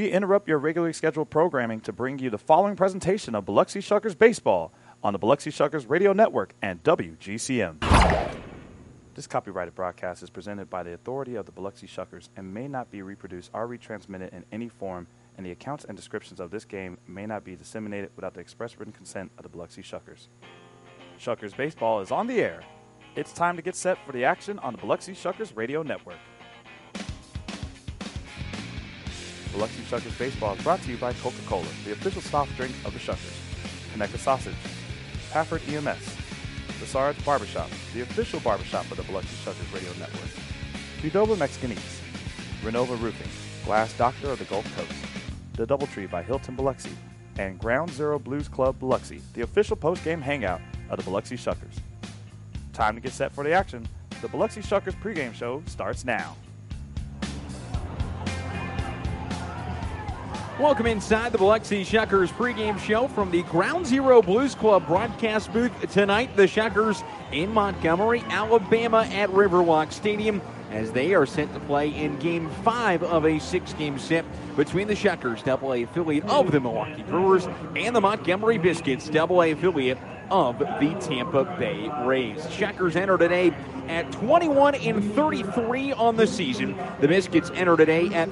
We interrupt your regularly scheduled programming to bring you the following presentation of Biloxi Shuckers Baseball on the Biloxi Shuckers Radio Network and WGCM. This copyrighted broadcast is presented by the authority of the Biloxi Shuckers and may not be reproduced or retransmitted in any form, and the accounts and descriptions of this game may not be disseminated without the express written consent of the Biloxi Shuckers. Shuckers Baseball is on the air. It's time to get set for the action on the Biloxi Shuckers Radio Network. Biloxi Shuckers Baseball is brought to you by Coca-Cola, the official soft drink of the Shuckers, Connecta Sausage, Pafford EMS, Lassard's Barbershop, the official barbershop of the Biloxi Shuckers Radio Network, Qdoba Mexican Eats, Renova Roofing, Glass Doctor of the Gulf Coast, The Doubletree by Hilton Biloxi, and Ground Zero Blues Club Biloxi, the official post-game hangout of the Biloxi Shuckers. Time to get set for the action. The Biloxi Shuckers pregame show starts now. Welcome inside the Biloxi Shuckers pregame show from the Ground Zero Blues Club broadcast booth. Tonight, the Shuckers in Montgomery, Alabama at Riverwalk Stadium as they are set to play in Game 5 of a 6-game set between the Shuckers, AA affiliate of the Milwaukee Brewers, and the Montgomery Biscuits, AA affiliate of the Tampa Bay Rays. Shuckers enter today at 21-33 on the season. The Biscuits enter today at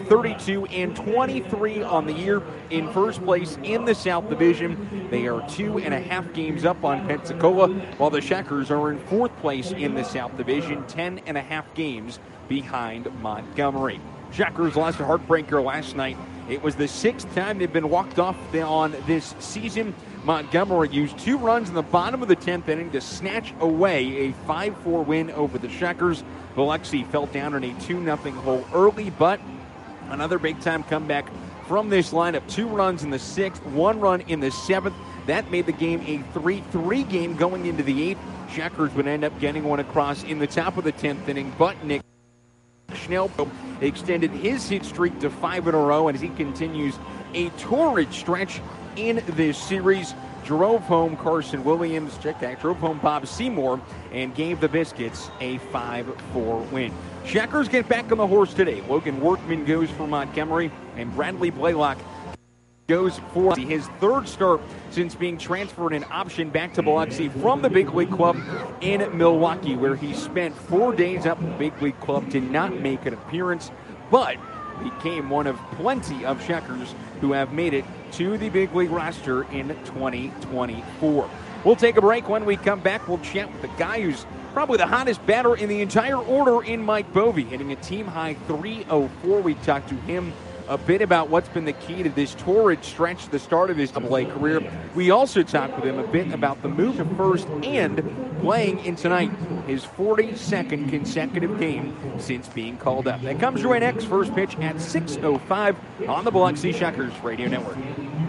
32-23 on the year, in first place in the South Division. They are 2.5 games up on Pensacola, while the Shuckers are in fourth place in the South Division, 10.5 games behind Montgomery. Shuckers lost a heartbreaker last night. It was the 6th time they've been walked off on this season. Montgomery used 2 runs in the bottom of the 10th inning to snatch away a 5-4 win over the Shuckers. Biloxi fell down in a 2-0 hole early, but another big-time comeback from this lineup. 2 runs in the 6th, 1 run in the 7th. That made the game a 3-3 game going into the 8th. Shuckers would end up getting one across in the top of the 10th inning, but Nick Schnell extended his hit streak to 5 in a row as he continues a torrid stretch in this series. Drove home Carson Williams, drove home Bob Seymour, and gave the Biscuits a 5-4 win. Shuckers get back on the horse today. Logan Workman goes for Montgomery, and Bradley Blaylock goes for his 3rd start since being transferred an option back to Biloxi from the big league club in Milwaukee, where he spent 4 days up in the big league club, did not make an appearance, but became one of plenty of Shuckers who have made it to the big league roster in 2024. We'll take a break. When we come back, we'll chat with the guy who's probably the hottest batter in the entire order in Mike Bovey, hitting a team-high .304. We talked to him a bit about what's been the key to this torrid stretch at the start of his AA career. We also talked with him a bit about the move to first and playing in tonight, his 42nd consecutive game since being called up. That comes your way next. First pitch at 6:05 on the Biloxi Shuckers Radio Network.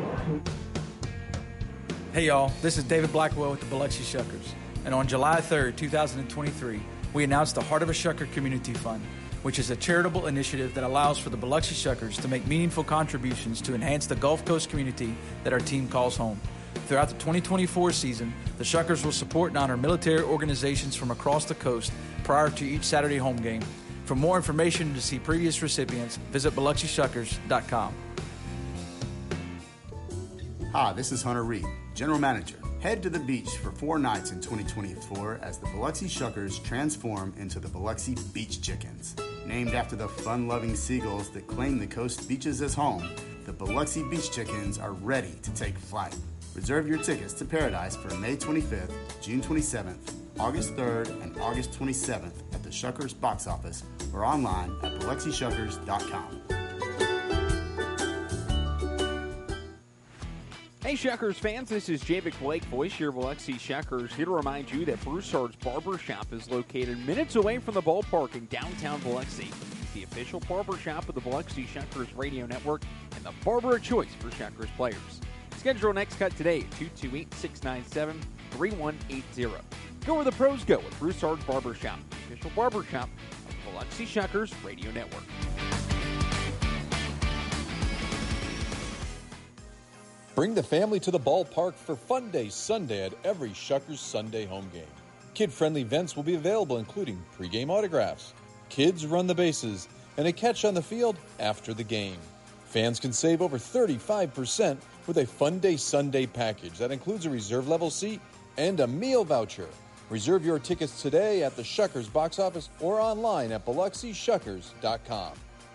Hey y'all, this is David Blackwell with the Biloxi Shuckers. And on July 3rd, 2023, we announced the Heart of a Shucker Community Fund, which is a charitable initiative that allows for the Biloxi Shuckers to make meaningful contributions to enhance the Gulf Coast community that our team calls home. Throughout the 2024 season, the Shuckers will support and honor military organizations from across the coast prior to each Saturday home game. For more information and to see previous recipients, visit BiloxiShuckers.com. Hi, this is Hunter Reed, General Manager. Head to the beach for 4 nights in 2024 as the Biloxi Shuckers transform into the Biloxi Beach Chickens. Named after the fun-loving seagulls that claim the coast beaches as home, the Biloxi Beach Chickens are ready to take flight. Reserve your tickets to Paradise for May 25th, June 27th, August 3rd, and August 27th at the Shuckers box office or online at BiloxiShuckers.com. Hey Shuckers fans, this is Javik Blake, voice of your Biloxi Shuckers, here to remind you that Broussard's Barbershop is located minutes away from the ballpark in downtown Biloxi. The official barbershop of the Biloxi Shuckers Radio Network and the barber of choice for Shuckers players. Schedule your next cut today at 228-697-3180. Go where the pros go with Broussard's Barbershop, the official barbershop of the Biloxi Shuckers Radio Network. Bring the family to the ballpark for Fun Day Sunday at every Shuckers Sunday home game. Kid-friendly events will be available, including pregame autographs, kids run the bases, and a catch on the field after the game. Fans can save over 35% with a Fun Day Sunday package that includes a reserve level seat and a meal voucher. Reserve your tickets today at the Shuckers box office or online at BiloxiShuckers.com.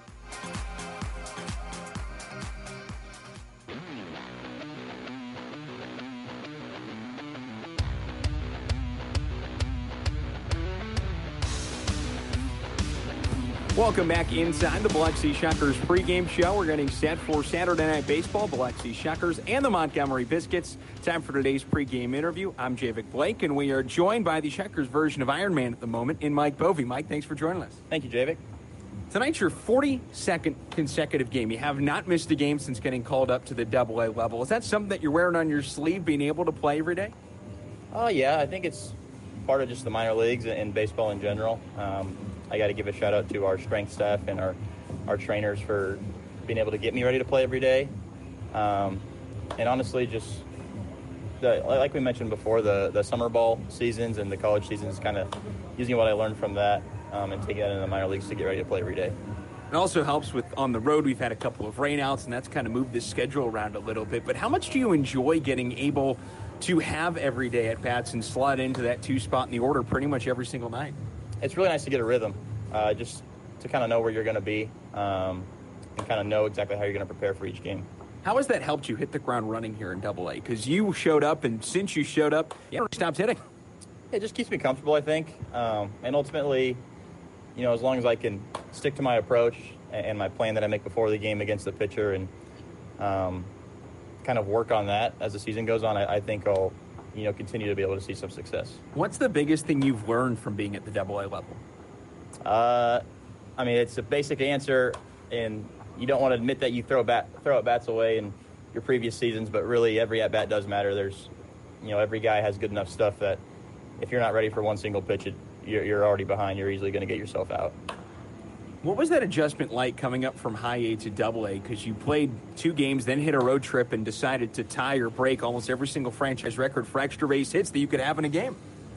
Welcome back inside the Biloxi Shuckers pregame show. We're getting set for Saturday Night Baseball, Biloxi Shuckers and the Montgomery Biscuits. Time for today's pregame interview. I'm Javik Blake, and we are joined by the Shuckers version of Iron Man at the moment in Mike Bovey. Mike, thanks for joining us. Thank you, Javik. Tonight's your 42nd consecutive game. You have not missed a game since getting called up to the AA level. Is that something that you're wearing on your sleeve, being able to play every day? Yeah, I think it's part of just the minor leagues and baseball in general. I got to give a shout out to our strength staff and our trainers for being able to get me ready to play every day. And honestly, just like we mentioned before, the summer ball seasons and the college seasons, kind of using what I learned from that and taking that into the minor leagues to get ready to play every day. It also helps with on the road. We've had a couple of rainouts, and that's kind of moved the schedule around a little bit. But how much do you enjoy getting able to have every day at bats and slot into that 2 spot in the order pretty much every single night? It's really nice to get a rhythm, just to kind of know where you're going to be and kind of know exactly how you're going to prepare for each game. How has that helped you hit the ground running here in AA? Because you showed up, and since you showed up, you never stopped hitting. It just keeps me comfortable, I think. And ultimately, as long as I can stick to my approach and my plan that I make before the game against the pitcher and kind of work on that as the season goes on, I think I'll continue to be able to see some success. What's the biggest thing you've learned from being at the AA level? It's a basic answer, and you don't want to admit that you throw at bats away in your previous seasons, but really every at-bat does matter. There's, every guy has good enough stuff that if you're not ready for one single pitch, you're already behind. You're easily going to get yourself out. What was that adjustment like coming up from high A to AA? Because you played 2 games, then hit a road trip and decided to tie or break almost every single franchise record for extra base hits that you could have in a game.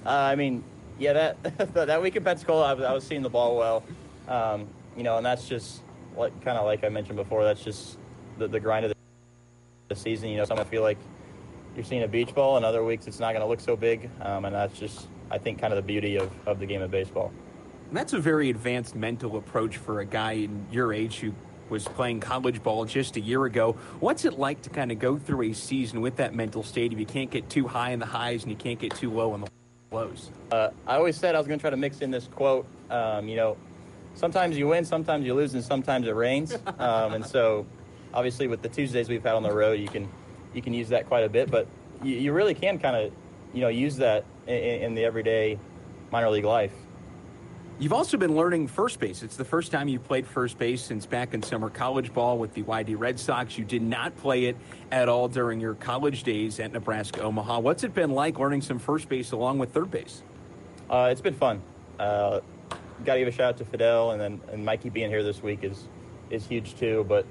That that week in Pensacola, I was seeing the ball well, and that's just like I mentioned before. That's just the grind of the season. Some feel like you're seeing a beach ball, and other weeks it's not going to look so big, and that's just, I think, kind of the beauty of the game of baseball. And that's a very advanced mental approach for a guy in your age who was playing college ball just a year ago. What's it like to kind of go through a season with that mental state if you can't get too high in the highs and you can't get too low in the lows? I always said I was going to try to mix in this quote. Sometimes you win, sometimes you lose, and sometimes it rains. And so, obviously, with the Tuesdays we've had on the road, you can use that quite a bit. But you really can kind of, use that in the everyday minor league life. You've also been learning first base. It's the first time you've played first base since back in summer college ball with the YD Red Sox. You did not play it at all during your college days at Nebraska Omaha. What's it been like learning some first base along with third base? It's been fun. Got to give a shout out to Fidel, and Mikey being here this week is huge too. But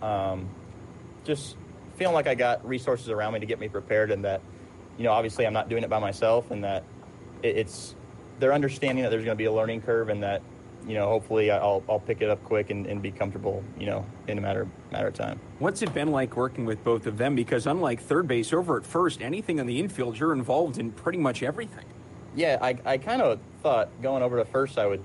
just feeling like I got resources around me to get me prepared, and that obviously I'm not doing it by myself, and that it's they're understanding that there's going to be a learning curve, and that hopefully I'll pick it up quick and be comfortable in a matter of time. What's it been like working with both of them? Because unlike third base, over at first, anything on the infield, you're involved in pretty much everything. Yeah, I kind of thought going over to first I would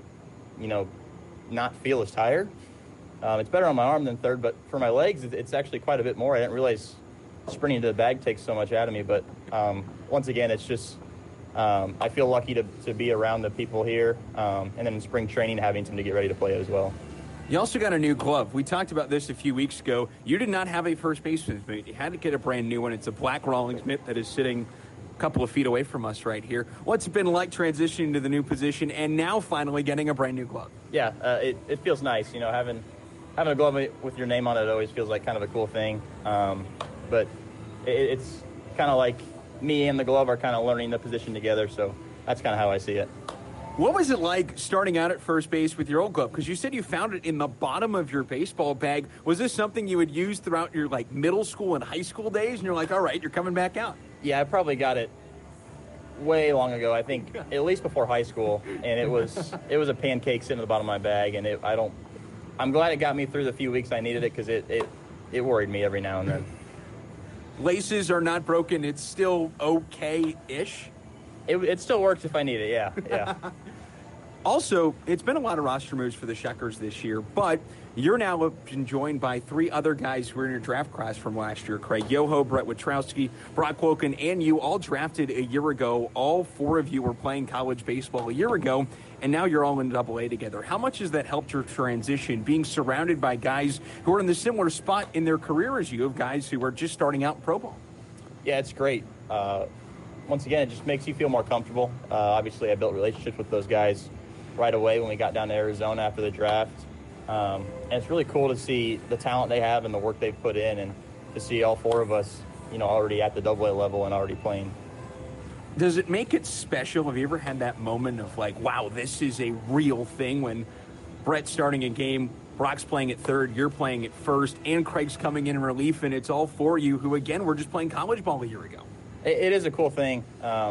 not feel as tired. It's better on my arm than third, but for my legs it's actually quite a bit more. I didn't realize sprinting to the bag takes so much out of me, but once again, it's just I feel lucky to be around the people here, and then in spring training having time to get ready to play as well. You also got a new glove. We talked about this a few weeks ago. You did not have a first baseman's mitt. You had to get a brand new one. It's a black Rawlings mitt that is sitting a couple of feet away from us right here. What's it been like transitioning to the new position and now finally getting a brand new glove? Yeah, it feels nice. Having a glove with your name on it always feels like kind of a cool thing. But it's kind of like me and the glove are kind of learning the position together, so that's kind of how I see it. What was it like starting out at first base with your old glove? Because you said you found it in the bottom of your baseball bag. Was this something you would use throughout your middle school and high school days? And you're like, all right, you're coming back out. Yeah, I probably got it way long ago. I think at least before high school, and it was a pancake sitting at the bottom of my bag. And I'm glad it got me through the few weeks I needed it, because it it worried me every now and then. Laces are not broken. It's still okay-ish. It still works if I need it, yeah. Also, it's been a lot of roster moves for the Shuckers this year, but you're now been joined by 3 other guys who were in your draft class from last year. Craig Yoho, Brett Witrowski, Brock Woken, and you all drafted a year ago. All 4 of you were playing college baseball a year ago, and now you're all in AA together. How much has that helped your transition, being surrounded by guys who are in the similar spot in their career as you, of guys who are just starting out in pro ball? Yeah, it's great. Once again, it just makes you feel more comfortable. Obviously, I built relationships with those guys right away when we got down to Arizona after the draft. And it's really cool to see the talent they have and the work they've put in, and to see all 4 of us, already at the AA level and already playing. Does it make it special? Have you ever had that moment of like, wow, this is a real thing, when Brett's starting a game, Brock's playing at third, you're playing at first, and Craig's coming in relief, and it's all 4 of you who, again, were just playing college ball a year ago? It is a cool thing.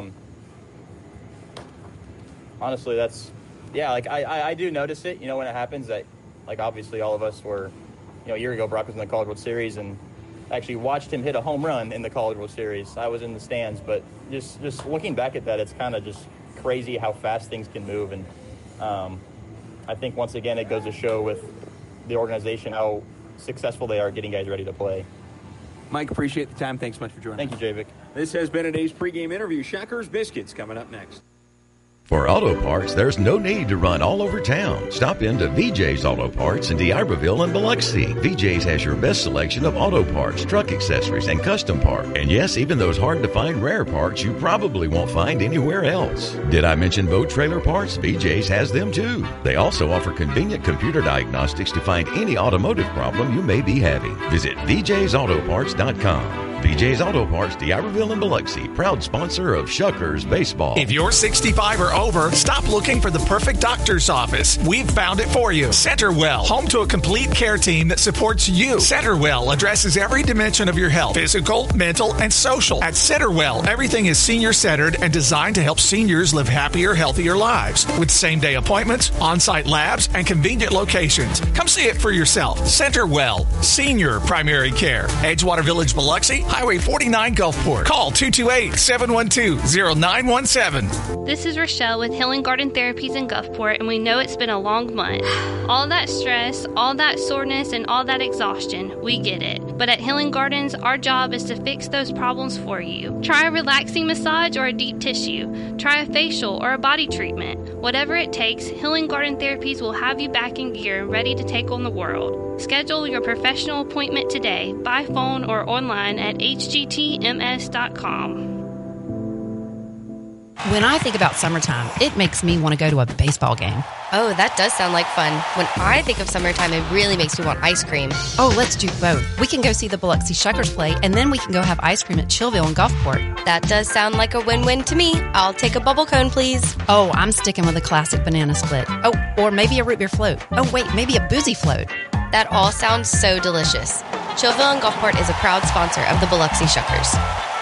Honestly, that's... Yeah, I do notice it, when it happens, that, obviously all of us were, a year ago, Brock was in the College World Series, and actually watched him hit a home run in the College World Series. I was in the stands, but just looking back at that, it's kind of just crazy how fast things can move, and I think, once again, it goes to show with the organization how successful they are getting guys ready to play. Mike, appreciate the time. Thanks so much for joining us. Thank you, Javik. This has been today's pregame interview. Shuckers Biscuits coming up next. For auto parts, there's no need to run all over town. Stop in to VJ's Auto Parts in D'Iberville and Biloxi. VJ's has your best selection of auto parts, truck accessories, and custom parts. And yes, even those hard-to-find rare parts you probably won't find anywhere else. Did I mention boat trailer parts? VJ's has them too. They also offer convenient computer diagnostics to find any automotive problem you may be having. Visit VJ'sAutoparts.com. VJ's Auto Parts, D'Iberville and Biloxi, proud sponsor of Shuckers Baseball. If you're 65 or over, stop looking for the perfect doctor's office. We've found it for you. Centerwell, home to a complete care team that supports you. Centerwell addresses every dimension of your health, physical, mental, and social. At Centerwell, everything is senior-centered and designed to help seniors live happier, healthier lives. With same-day appointments, on-site labs, and convenient locations. Come see it for yourself. Centerwell, senior primary care. Edgewater Village, Biloxi, Highway 49, Gulfport. Call 228-712-0917. This is Rochelle with Healing Garden Therapies in Gulfport, and we know it's been a long month. All that stress, all that soreness, and all that exhaustion, we get it. But at Healing Gardens, our job is to fix those problems for you. Try a relaxing massage or a deep tissue. Try a facial or a body treatment. Whatever it takes, Healing Garden Therapies will have you back in gear and ready to take on the world. Schedule your professional appointment today by phone or online at hgtms.com. When I think about summertime, it makes me want to go to a baseball game. Oh, that does sound like fun. When I think of summertime, it really makes me want ice cream. Oh, let's do both. We can go see the Biloxi Shuckers play, and then we can go have ice cream at Chillville and Gulfport. That does sound like a win-win to me. I'll take a bubble cone, please. Oh, I'm sticking with a classic banana split. Oh, or maybe a root beer float. Oh, wait, maybe a boozy float. That all sounds so delicious. Chillville and Gulfport is a proud sponsor of the Biloxi Shuckers.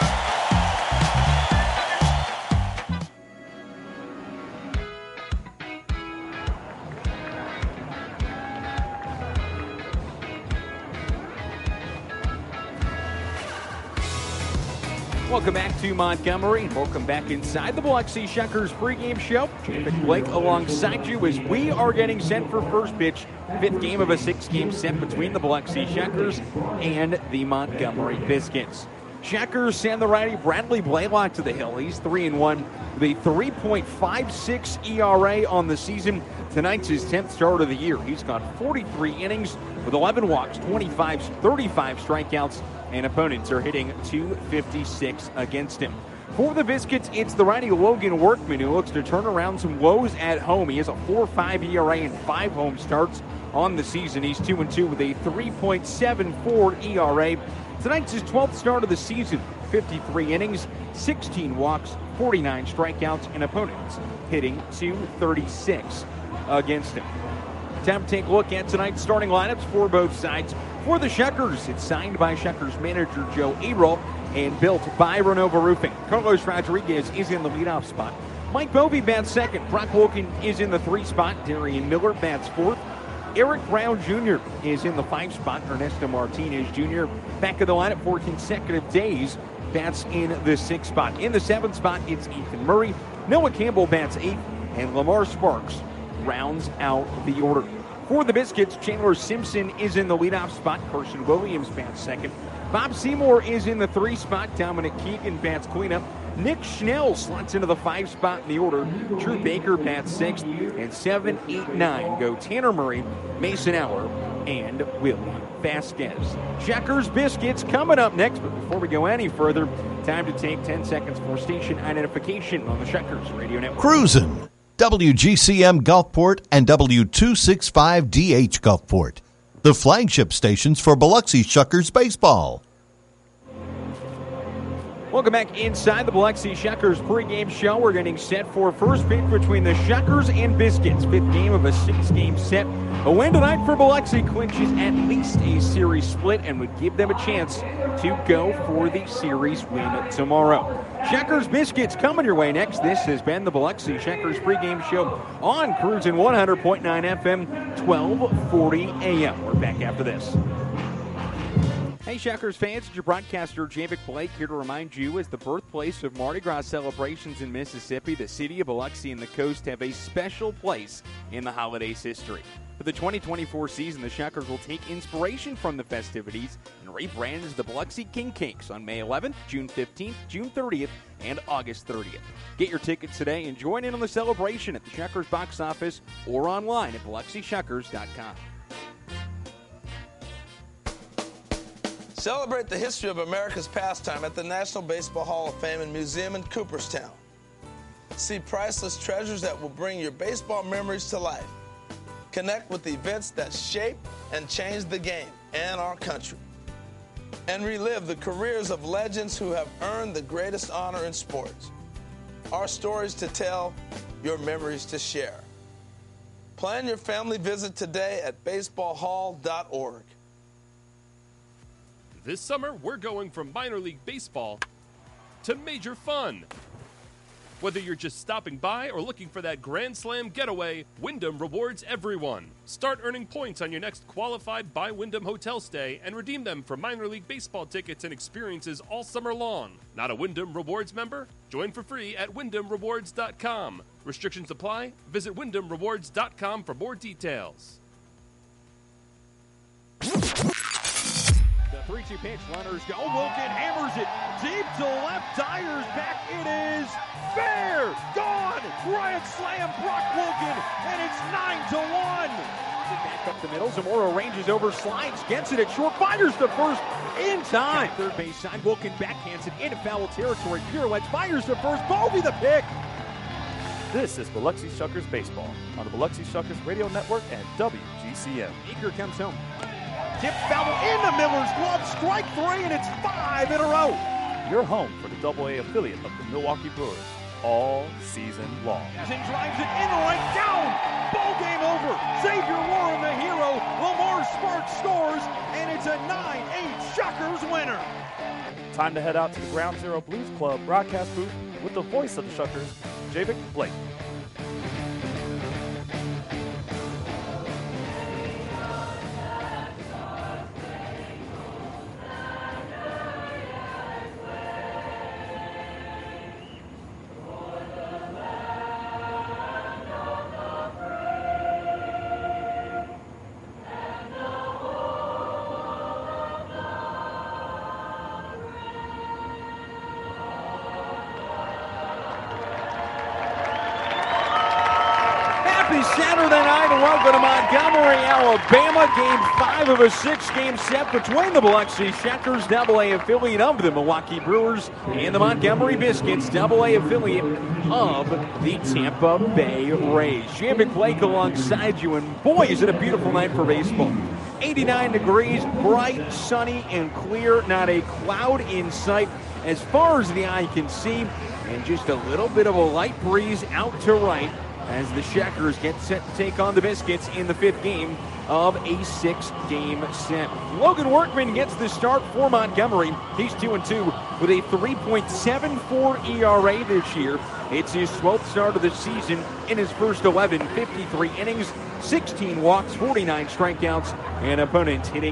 Welcome back to Montgomery. Welcome back inside the Biloxi Shuckers pregame show. Javik Blake alongside you as we are getting set for first pitch. 5th game of a 6-game set between the Biloxi Shuckers and the Montgomery Biscuits. Shuckers send the righty Bradley Blaylock to the hill. He's 3-1 with a 3.56 ERA on the season. Tonight's his 10th start of the year. He's got 43 innings with 11 walks, 35 strikeouts, and opponents are hitting .256 against him. For the Biscuits, it's the righty Logan Workman who looks to turn around some woes at home. He has a 4.5 ERA and 5 home starts on the season. He's 2-2 with a 3.74 ERA. Tonight's his 12th start of the season. 53 innings, 16 walks, 49 strikeouts, and opponents hitting .236 against him. Time to take a look at tonight's starting lineups for both sides. For the Shuckers, it's signed by Shuckers manager Joe Arol and built by Renova Roofing. Carlos Rodriguez is in the leadoff spot. Mike Bovey bats second. Brock Woken is in the 3 spot. Darian Miller bats 4th. Eric Brown Jr. is in the 5 spot. Ernesto Martinez Jr. back of the lineup for consecutive days. Bats in the 6th spot. In the 7th spot, it's Ethan Murray. Noah Campbell bats 8th, and Lamar Sparks rounds out the order. For the Biscuits, Chandler Simpson is in the leadoff spot. Carson Williams bats 2nd. Bob Seymour is in the 3 spot. Dominic Keegan bats cleanup. Nick Schnell slots into the 5 spot in the order. Drew Baker bats 6th. And 7, 8, 9 go Tanner Murray, Mason Hour, and Willie Vasquez. Checkers Biscuits coming up next. But before we go any further, time to take 10 seconds for station identification on the Checkers Radio Network. Cruisin'. WGCM Gulfport and W265DH Gulfport, the flagship stations for Biloxi Shuckers baseball. Welcome back inside the Biloxi Shuckers pregame show. We're getting set for first pitch between the Shuckers and Biscuits. 5th game of a 6-game set. A win tonight for Biloxi clinches at least a series split and would give them a chance to go for the series win tomorrow. Shuckers Biscuits coming your way next. This has been the Biloxi Shuckers pregame show on Cruisin' 100.9 FM, 1240 AM. We're back after this. Hey, Shuckers fans, it's your broadcaster, Javic Blake, here to remind you, as the birthplace of Mardi Gras celebrations in Mississippi, the city of Biloxi and the coast have a special place in the holiday's history. For the 2024 season, the Shuckers will take inspiration from the festivities and rebrand as the Biloxi King Cakes on May 11th, June 15th, June 30th, and August 30th. Get your tickets today and join in on the celebration at the Shuckers box office or online at BiloxiShuckers.com. Celebrate the history of America's pastime at the National Baseball Hall of Fame and Museum in Cooperstown. See priceless treasures that will bring your baseball memories to life. Connect with the events that shape and change the game and our country. And relive the careers of legends who have earned the greatest honor in sports. Our stories to tell, your memories to share. Plan your family visit today at baseballhall.org. This summer, we're going from minor league baseball to major fun. Whether you're just stopping by or looking for that Grand Slam getaway, Wyndham rewards everyone. Start earning points on your next qualified by Wyndham hotel stay and redeem them for minor league baseball tickets and experiences all summer long. Not a Wyndham Rewards member? Join for free at WyndhamRewards.com. Restrictions apply. Visit WyndhamRewards.com for more details. The 3-2 pitch, runners go. Wilkin hammers it deep to left. Dyer's back. It is fair. Gone. Grand slam, Brock Wilkin, and it's 9-1. Back up the middle. Zamora ranges over, slides, gets it at short, fires to first in time. Third base side, Wilkin backhands it into foul territory. Pirouettes, fires to first. Bovey the pick. This is Biloxi Shuckers Baseball on the Biloxi Shuckers Radio Network and WGCM. Eager comes home. Tipped foul into Miller's glove. Strike 3, and it's 5 in a row. Your home for the AA affiliate of the Milwaukee Brewers all season long. As he drives it in right down. Ball game over. Xavier Warren, the hero. Lamar Sparks scores, and it's a 9-8 Shuckers winner. Time to head out to the Ground Zero Blues Club broadcast booth with the voice of the Shuckers, Javic Blake. Saturday night, and welcome to Montgomery, Alabama. Game 5 of a 6-game set between the Biloxi Shuckers, AA affiliate of the Milwaukee Brewers, and the Montgomery Biscuits, AA affiliate of the Tampa Bay Rays. Javic Blake alongside you, and boy, is it a beautiful night for baseball. 89 degrees, bright, sunny, and clear. Not a cloud in sight as far as the eye can see, and just a little bit of a light breeze out to right as the Shuckers get set to take on the Biscuits in the 5th game of a 6-game set. Logan Workman gets the start for Montgomery. He's 2-2 with a 3.74 ERA this year. It's his 12th start of the season. In his first 11, 53 innings, 16 walks, 49 strikeouts, and opponents hitting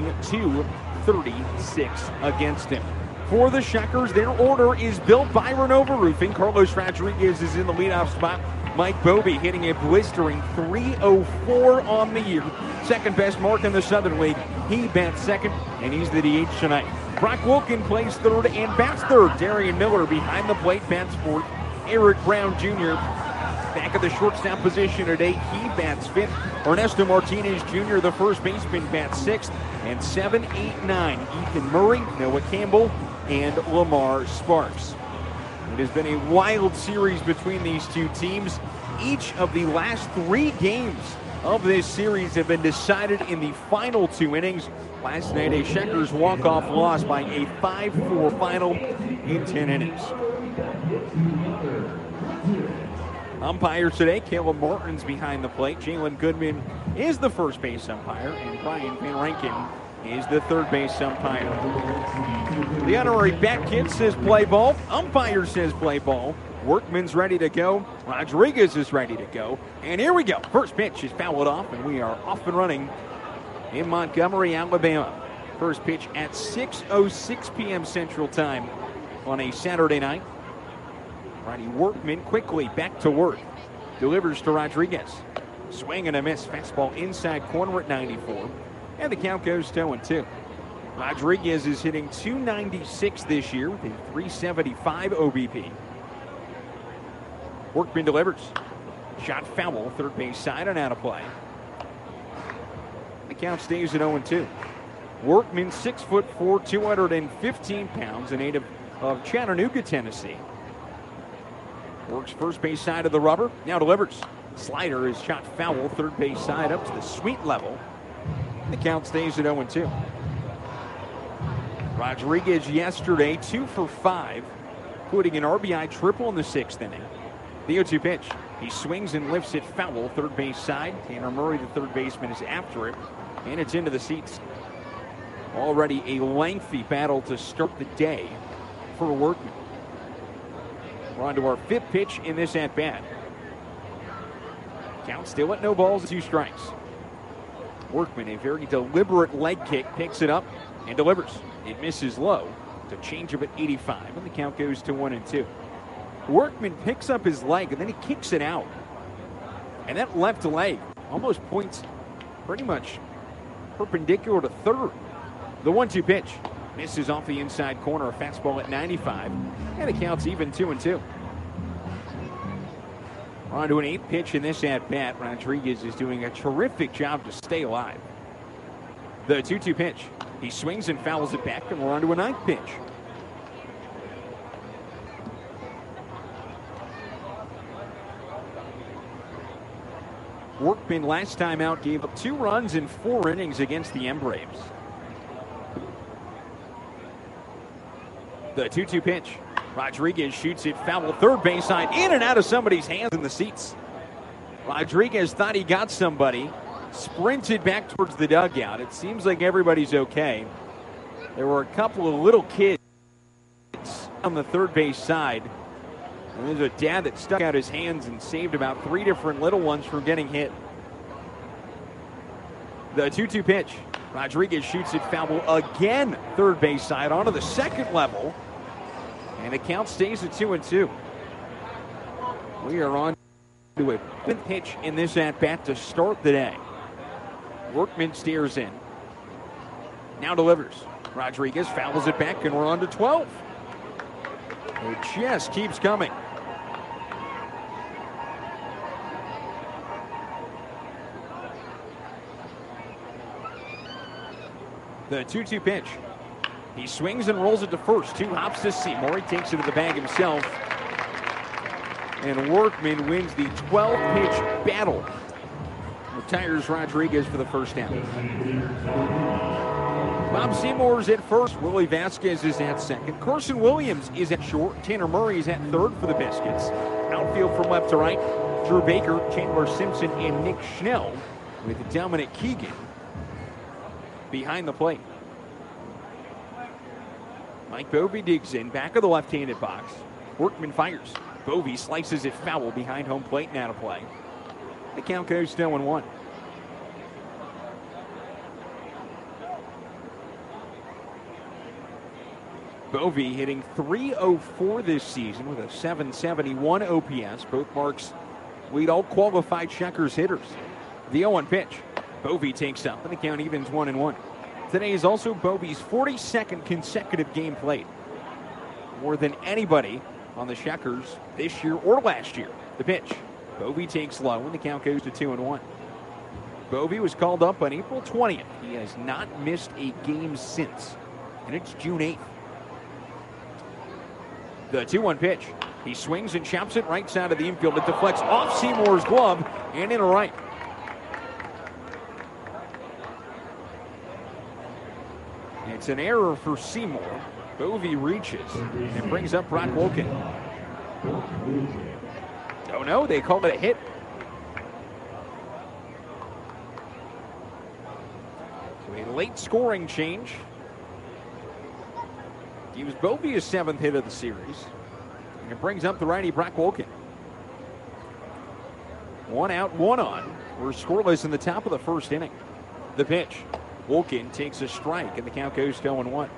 .236 against him. For the Shockers, their order is built by Renova Roofing. Carlos Rodriguez is in the leadoff spot. Mike Bobey hitting a blistering .304 on the year. Second best mark in the Southern League. He bats second, and he's the DH tonight. Brock Wilkin plays third and bats third. Darian Miller behind the plate bats fourth. Eric Brown Jr. back at the shortstop position today. He bats fifth. Ernesto Martinez Jr., the first baseman, bats sixth. And 7, 8, 9, Ethan Murray, Noah Campbell, and Lamar Sparks. It has been a wild series between these two teams. Each of the last 3 games of this series have been decided in the final 2 innings. Last night, a Checkers walk-off loss by a 5-4 final in 10 innings. Umpires today, Caleb Martin's behind the plate. Jalen Goodman is the first base umpire, and Brian Van Rankin is the third base umpire. The honorary bat kid says play ball. Umpire says play ball. Workman's ready to go. Rodriguez is ready to go. And here we go. First pitch is fouled off, and we are off and running in Montgomery, Alabama. First pitch at 6:06 p.m. Central Time on a Saturday night. Righty Workman quickly back to work. Delivers to Rodriguez. Swing and a miss. Fastball inside corner at 94. And the count goes 0-2. Rodriguez is hitting .296 this year with a .375 OBP. Workman delivers. Shot foul, third base side and out of play. The count stays at 0-2. Workman, 6'4", 215 pounds, a native of Chattanooga, Tennessee. Works first base side of the rubber. Now delivers. Slider is shot foul, third base side up to the sweet level. The count stays at 0-2. Rodriguez yesterday 2 for 5, putting an RBI triple in the 6th inning. The 0-2 pitch. He swings and lifts it foul, third base side. Tanner Murray, the third baseman, is after it, and it's into the seats. Already a lengthy battle to start the day for Workman. We're on to our 5th pitch in this at-bat. Count still at 0-2 strikes. Workman, a very deliberate leg kick, picks it up and delivers. It misses low. It's a changeup at 85, and the count goes to 1-2. Workman picks up his leg, and then he kicks it out. And that left leg almost points pretty much perpendicular to third. The 1-2 pitch. Misses off the inside corner, a fastball at 95, and the count's even 2-2. We're on to an 8th pitch in this at-bat. Rodriguez is doing a terrific job to stay alive. The 2-2 pitch. He swings and fouls it back, and we're on to a 9th pitch. Workman last time out gave up 2 runs in 4 innings against the M-Braves. The 2-2 pitch. Rodriguez shoots it foul, third base side, in and out of somebody's hands in the seats. Rodriguez thought he got somebody, sprinted back towards the dugout. It seems like everybody's okay. There were a couple of little kids on the third base side. And there's a dad that stuck out his hands and saved about 3 different little ones from getting hit. The 2-2 pitch. Rodriguez shoots it foul again, third base side, onto the second level. And the count stays at 2-2. We are on to a 5th pitch in this at-bat to start the day. Workman steers in. Now delivers. Rodriguez fouls it back, and we're on to 12. It just keeps coming. The 2-2 pitch. He swings and rolls it to first. 2 hops to Seymour. He takes it to the bag himself. And Workman wins the 12-pitch battle. Retires Rodriguez for the first down. Bob Seymour's at first. Willie Vasquez is at second. Carson Williams is at short. Tanner Murray is at third for the Biscuits. Outfield from left to right. Drew Baker, Chandler Simpson, and Nick Schnell with Dominic Keegan behind the plate. Mike Bovee digs in, back of the left-handed box. Workman fires. Bovee slices it foul behind home plate and out of play. The count goes 0-1. Bovee hitting .304 this season with a .771 OPS. Both marks lead all qualified Shuckers hitters. The 0-1 pitch. Bovee takes up, and the count evens 1-1. Today is also Bovee's 42nd consecutive game played. More than anybody on the Shuckers this year or last year. The pitch. Bovee takes low, and the count goes to 2-1. Bovee was called up on April 20th. He has not missed a game since, and it's June 8th. The 2-1 pitch. He swings and chops it right side of the infield. It deflects off Seymour's glove and in a right. It's an error for Seymour. Bovee reaches and brings up Brock Wilken. Oh no, they called it a hit. So a late scoring change gives Bovee his 7th hit of the series. And it brings up the righty Brock Wilken. 1 out, 1 on. We're scoreless in the top of the first inning. The pitch. Wilken takes a strike, and the count goes 0-1.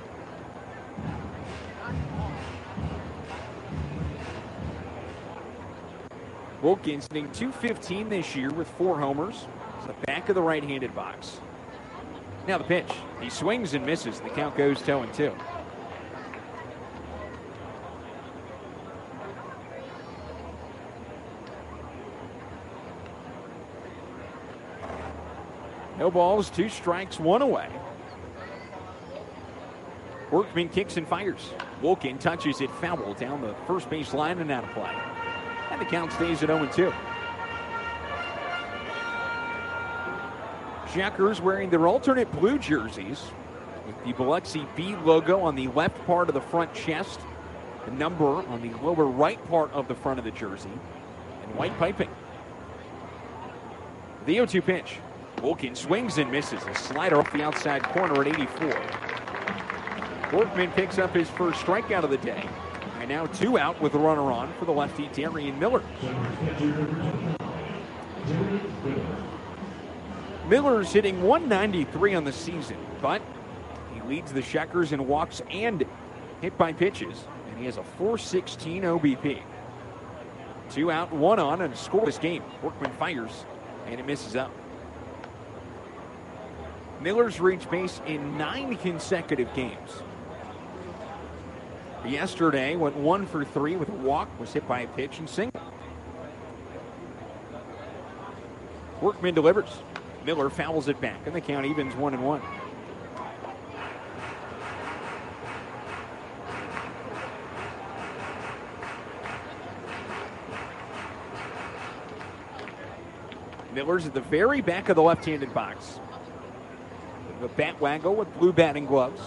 Wilken's hitting .215 this year with 4 homers. It's the back of the right-handed box. Now the pitch. He swings and misses. The count goes 0-2. No balls, 2 strikes, 1 away. Workman kicks and fires. Wilken touches it foul down the first base line and out of play. And the count stays at 0-2. Shuckers wearing their alternate blue jerseys with the Biloxi B logo on the left part of the front chest, the number on the lower right part of the front of the jersey, and white piping. The 0-2 pitch. Wilken swings and misses. A slider off the outside corner at 84. Workman picks up his first strikeout of the day. And now 2 out with a runner on for the lefty Darian Miller. Miller's hitting .193 on the season, but he leads the Shuckers in walks and hit by pitches, and he has a .416 OBP. 2 out, 1 on, and a scoreless game. Workman fires, and it misses up. Miller's reached base in 9 consecutive games. Yesterday went 1 for 3 with a walk, was hit by a pitch and single. Workman delivers. Miller fouls it back, and the count evens 1-1. Miller's at the very back of the left-handed box. The bat waggle with blue batting gloves.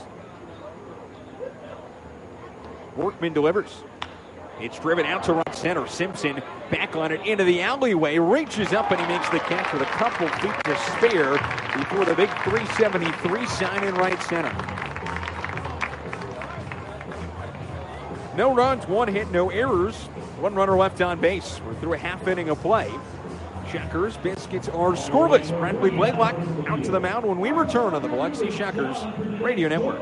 Workman delivers. It's driven out to right center. Simpson back on it into the alleyway. Reaches up and he makes the catch with a couple feet to spare before the big 373 sign in right center. No runs, 1 hit, no errors. 1 runner left on base. We're through a half inning of play. Shuckers Biscuits are scoreless. Bradley Blaylock out to the mound when we return on the Biloxi Shuckers Radio Network.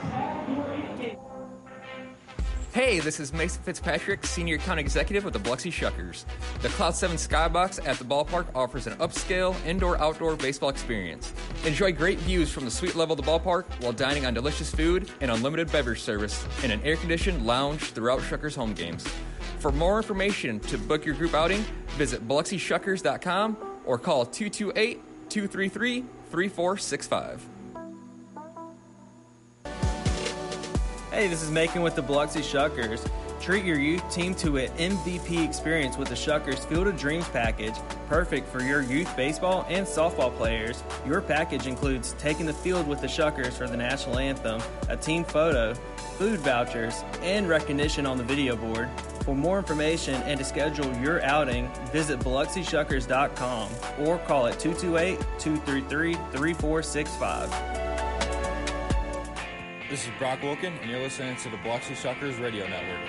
Hey, this is Mason Fitzpatrick, Senior Account Executive with the Biloxi Shuckers. The Cloud 7 Skybox at the ballpark offers an upscale indoor-outdoor baseball experience. Enjoy great views from the suite level of the ballpark while dining on delicious food and unlimited beverage service in an air-conditioned lounge throughout Shuckers home games. For more information to book your group outing, visit BiloxiShuckers.com or call 228-233-3465. Hey, this is Macon with the Biloxi Shuckers. Treat your youth team to an MVP experience with the Shuckers Field of Dreams package, perfect for your youth baseball and softball players. Your package includes taking the field with the Shuckers for the national anthem, a team photo, food vouchers, and recognition on the video board. For more information and to schedule your outing, visit BiloxiShuckers.com or call at 228-233-3465. This is Brock Wilkin, and you're listening to the Biloxi Shuckers Radio Network.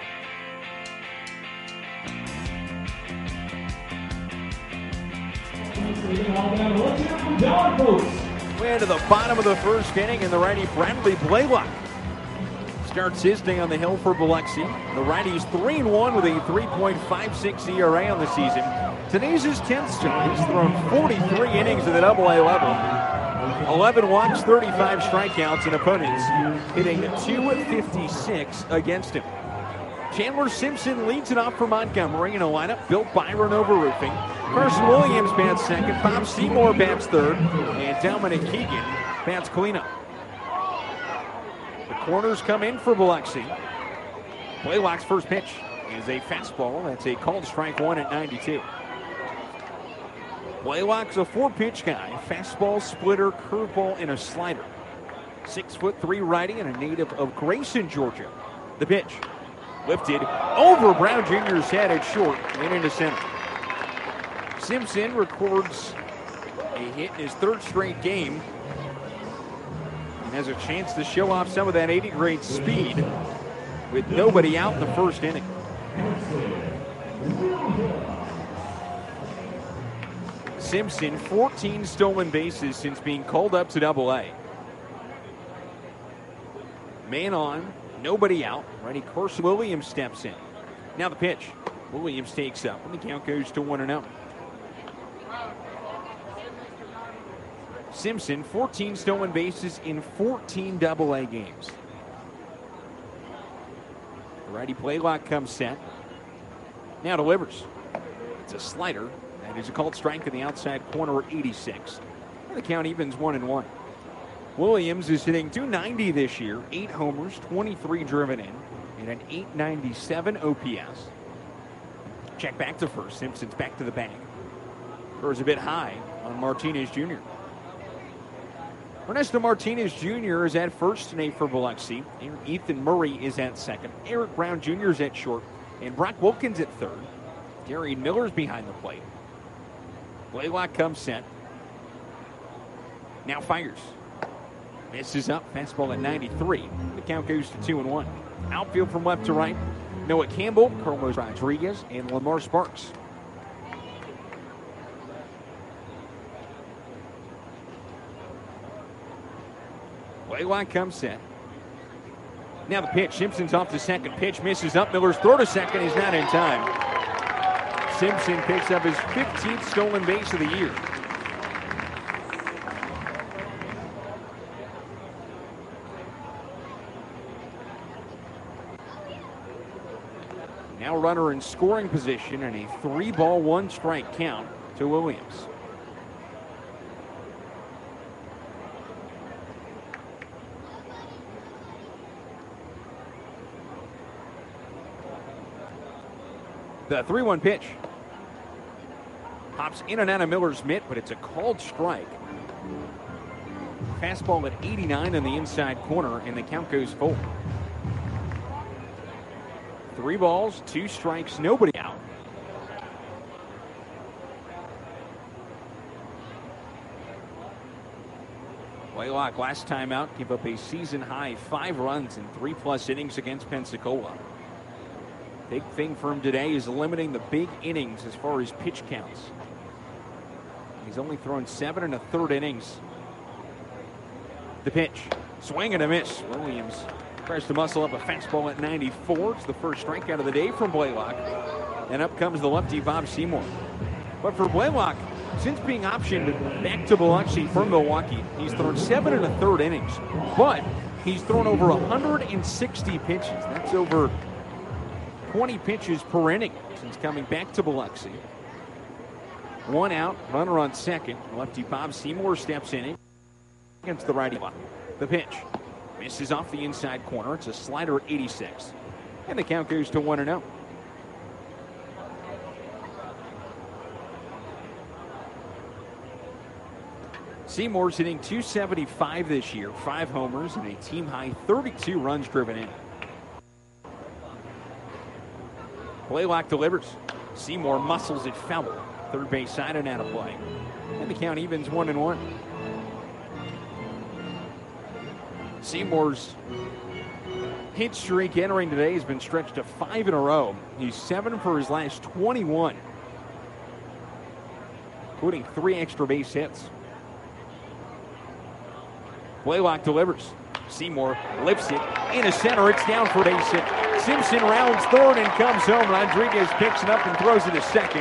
Way into the bottom of the first inning, and the righty Bradley Blaylock starts his day on the hill for Biloxi. The righty's 3-1 with a 3.56 ERA on the season. Today's his 10th start. He's thrown 43 innings at the AA level. 11 walks, 35 strikeouts, and opponents hitting .256 against him. Chandler Simpson leads it off for Montgomery in a lineup built Byron over roofing. Carson Williams bats second, Bob Seymour bats third, and Dominic Keegan bats cleanup. The corners come in for Biloxi. Blaylock's first pitch is a fastball. That's a called strike one at 92. Blaylock's a four-pitch guy. Fastball, splitter, curveball, and a slider. 6'3" righty and a native of Grayson, Georgia. The pitch lifted over Brown Jr.'s head at short and into center. Simpson records a hit in his third straight game and has a chance to show off some of that 80-grade speed with nobody out in the first inning. Simpson, 14 stolen bases since being called up to AA. Man on, nobody out. Righty Carson Williams steps in. Now the pitch. Williams takes up, and the count goes to 1-0. Simpson, 14 stolen bases in 14 AA games. The righty Blaylock comes set. Now delivers. It's a slider. That is a called strike in the outside corner at 86. And the count evens 1-1. Williams is hitting .290 this year, 8 homers, 23 driven in, and an .897 OPS. Check back to first. Simpson's back to the bag. Throws a bit high on Martinez Jr. Ernesto Martinez Jr. is at first today for Biloxi. Ethan Murray is at second. Eric Brown Jr. is at short. And Brock Wilkins at third. Darian Miller's behind the plate. Blaylock comes set. Now fires. Misses up. Fastball at 93. The count goes to 2-1. Outfield from left to right. Noah Campbell, Carlos Rodriguez, and Lamar Sparks. Blaylock comes set. Now the pitch. Simpson's off the second. Pitch misses up. Miller's throw to second. He's not in time. Simpson picks up his 15th stolen base of the year. Now runner in scoring position and a 3-ball, 1-strike count to Williams. The 3-1 pitch. Hops in and out of Miller's mitt, but it's a called strike. Fastball at 89 in the inside corner, and the count goes full. 3 balls, 2 strikes, nobody out. Blaylock last time out gave up a season-high 5 runs in 3+ innings against Pensacola. Big thing for him today is limiting the big innings as far as pitch counts. He's only thrown 7 1/3 innings. The pitch, swing and a miss. Williams tries to muscle up a fastball at 94. It's the first strikeout of the day from Blaylock. And up comes the lefty Bob Seymour. But for Blaylock, since being optioned back to Biloxi from Milwaukee, he's thrown 7 1/3 innings. But he's thrown over 160 pitches. That's over 20 pitches per inning since coming back to Biloxi. 1 out, runner on second. Lefty Bob Seymour steps in against the righty. The pitch misses off the inside corner. It's a slider at 86. And the count goes to 1-0. Seymour's hitting .275 this year, 5 homers, and a team-high 32 runs driven in. Blaylock delivers. Seymour muscles it foul. Third base side and out of play. And the count evens 1-1. Seymour's hit streak entering today has been stretched to 5 in a row. He's 7 for his last 21, including 3 extra base hits. Blaylock delivers. Seymour lifts it into center. It's down for a base hit. Simpson rounds third and comes home. Rodriguez picks it up and throws it to second.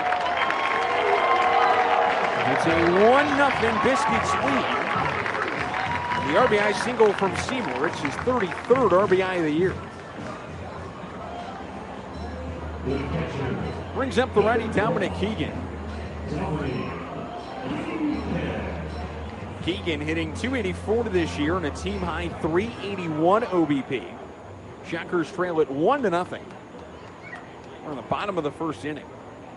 It's a 1-0 Biscuits lead. The RBI single from Seymour. It's his 33rd RBI of the year. Brings up the righty Dominic Keegan. Keegan hitting .284 this year and a team-high .381 OBP. Shockers trail it 1-0. We're on the bottom of the first inning.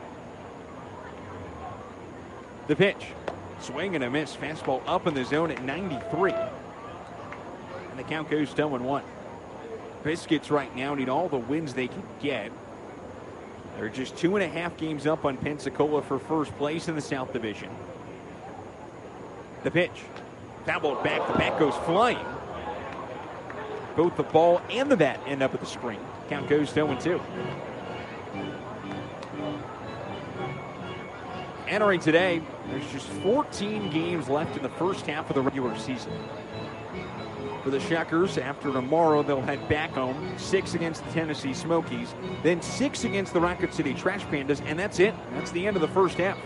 The pitch. Swing and a miss. Fastball up in the zone at 93. And the count goes to 0-1. Biscuits right now need all the wins they can get. They're just 2.5 games up on Pensacola for first place in the South Division. The pitch. Foul ball back. The bat goes flying. Both the ball and the bat end up at the screen. Count goes to 0-2. Entering today, there's just 14 games left in the first half of the regular season. For the Shockers, after tomorrow, they'll head back home. 6 against the Tennessee Smokies, then 6 against the Rocket City Trash Pandas, and that's it. That's the end of the first half.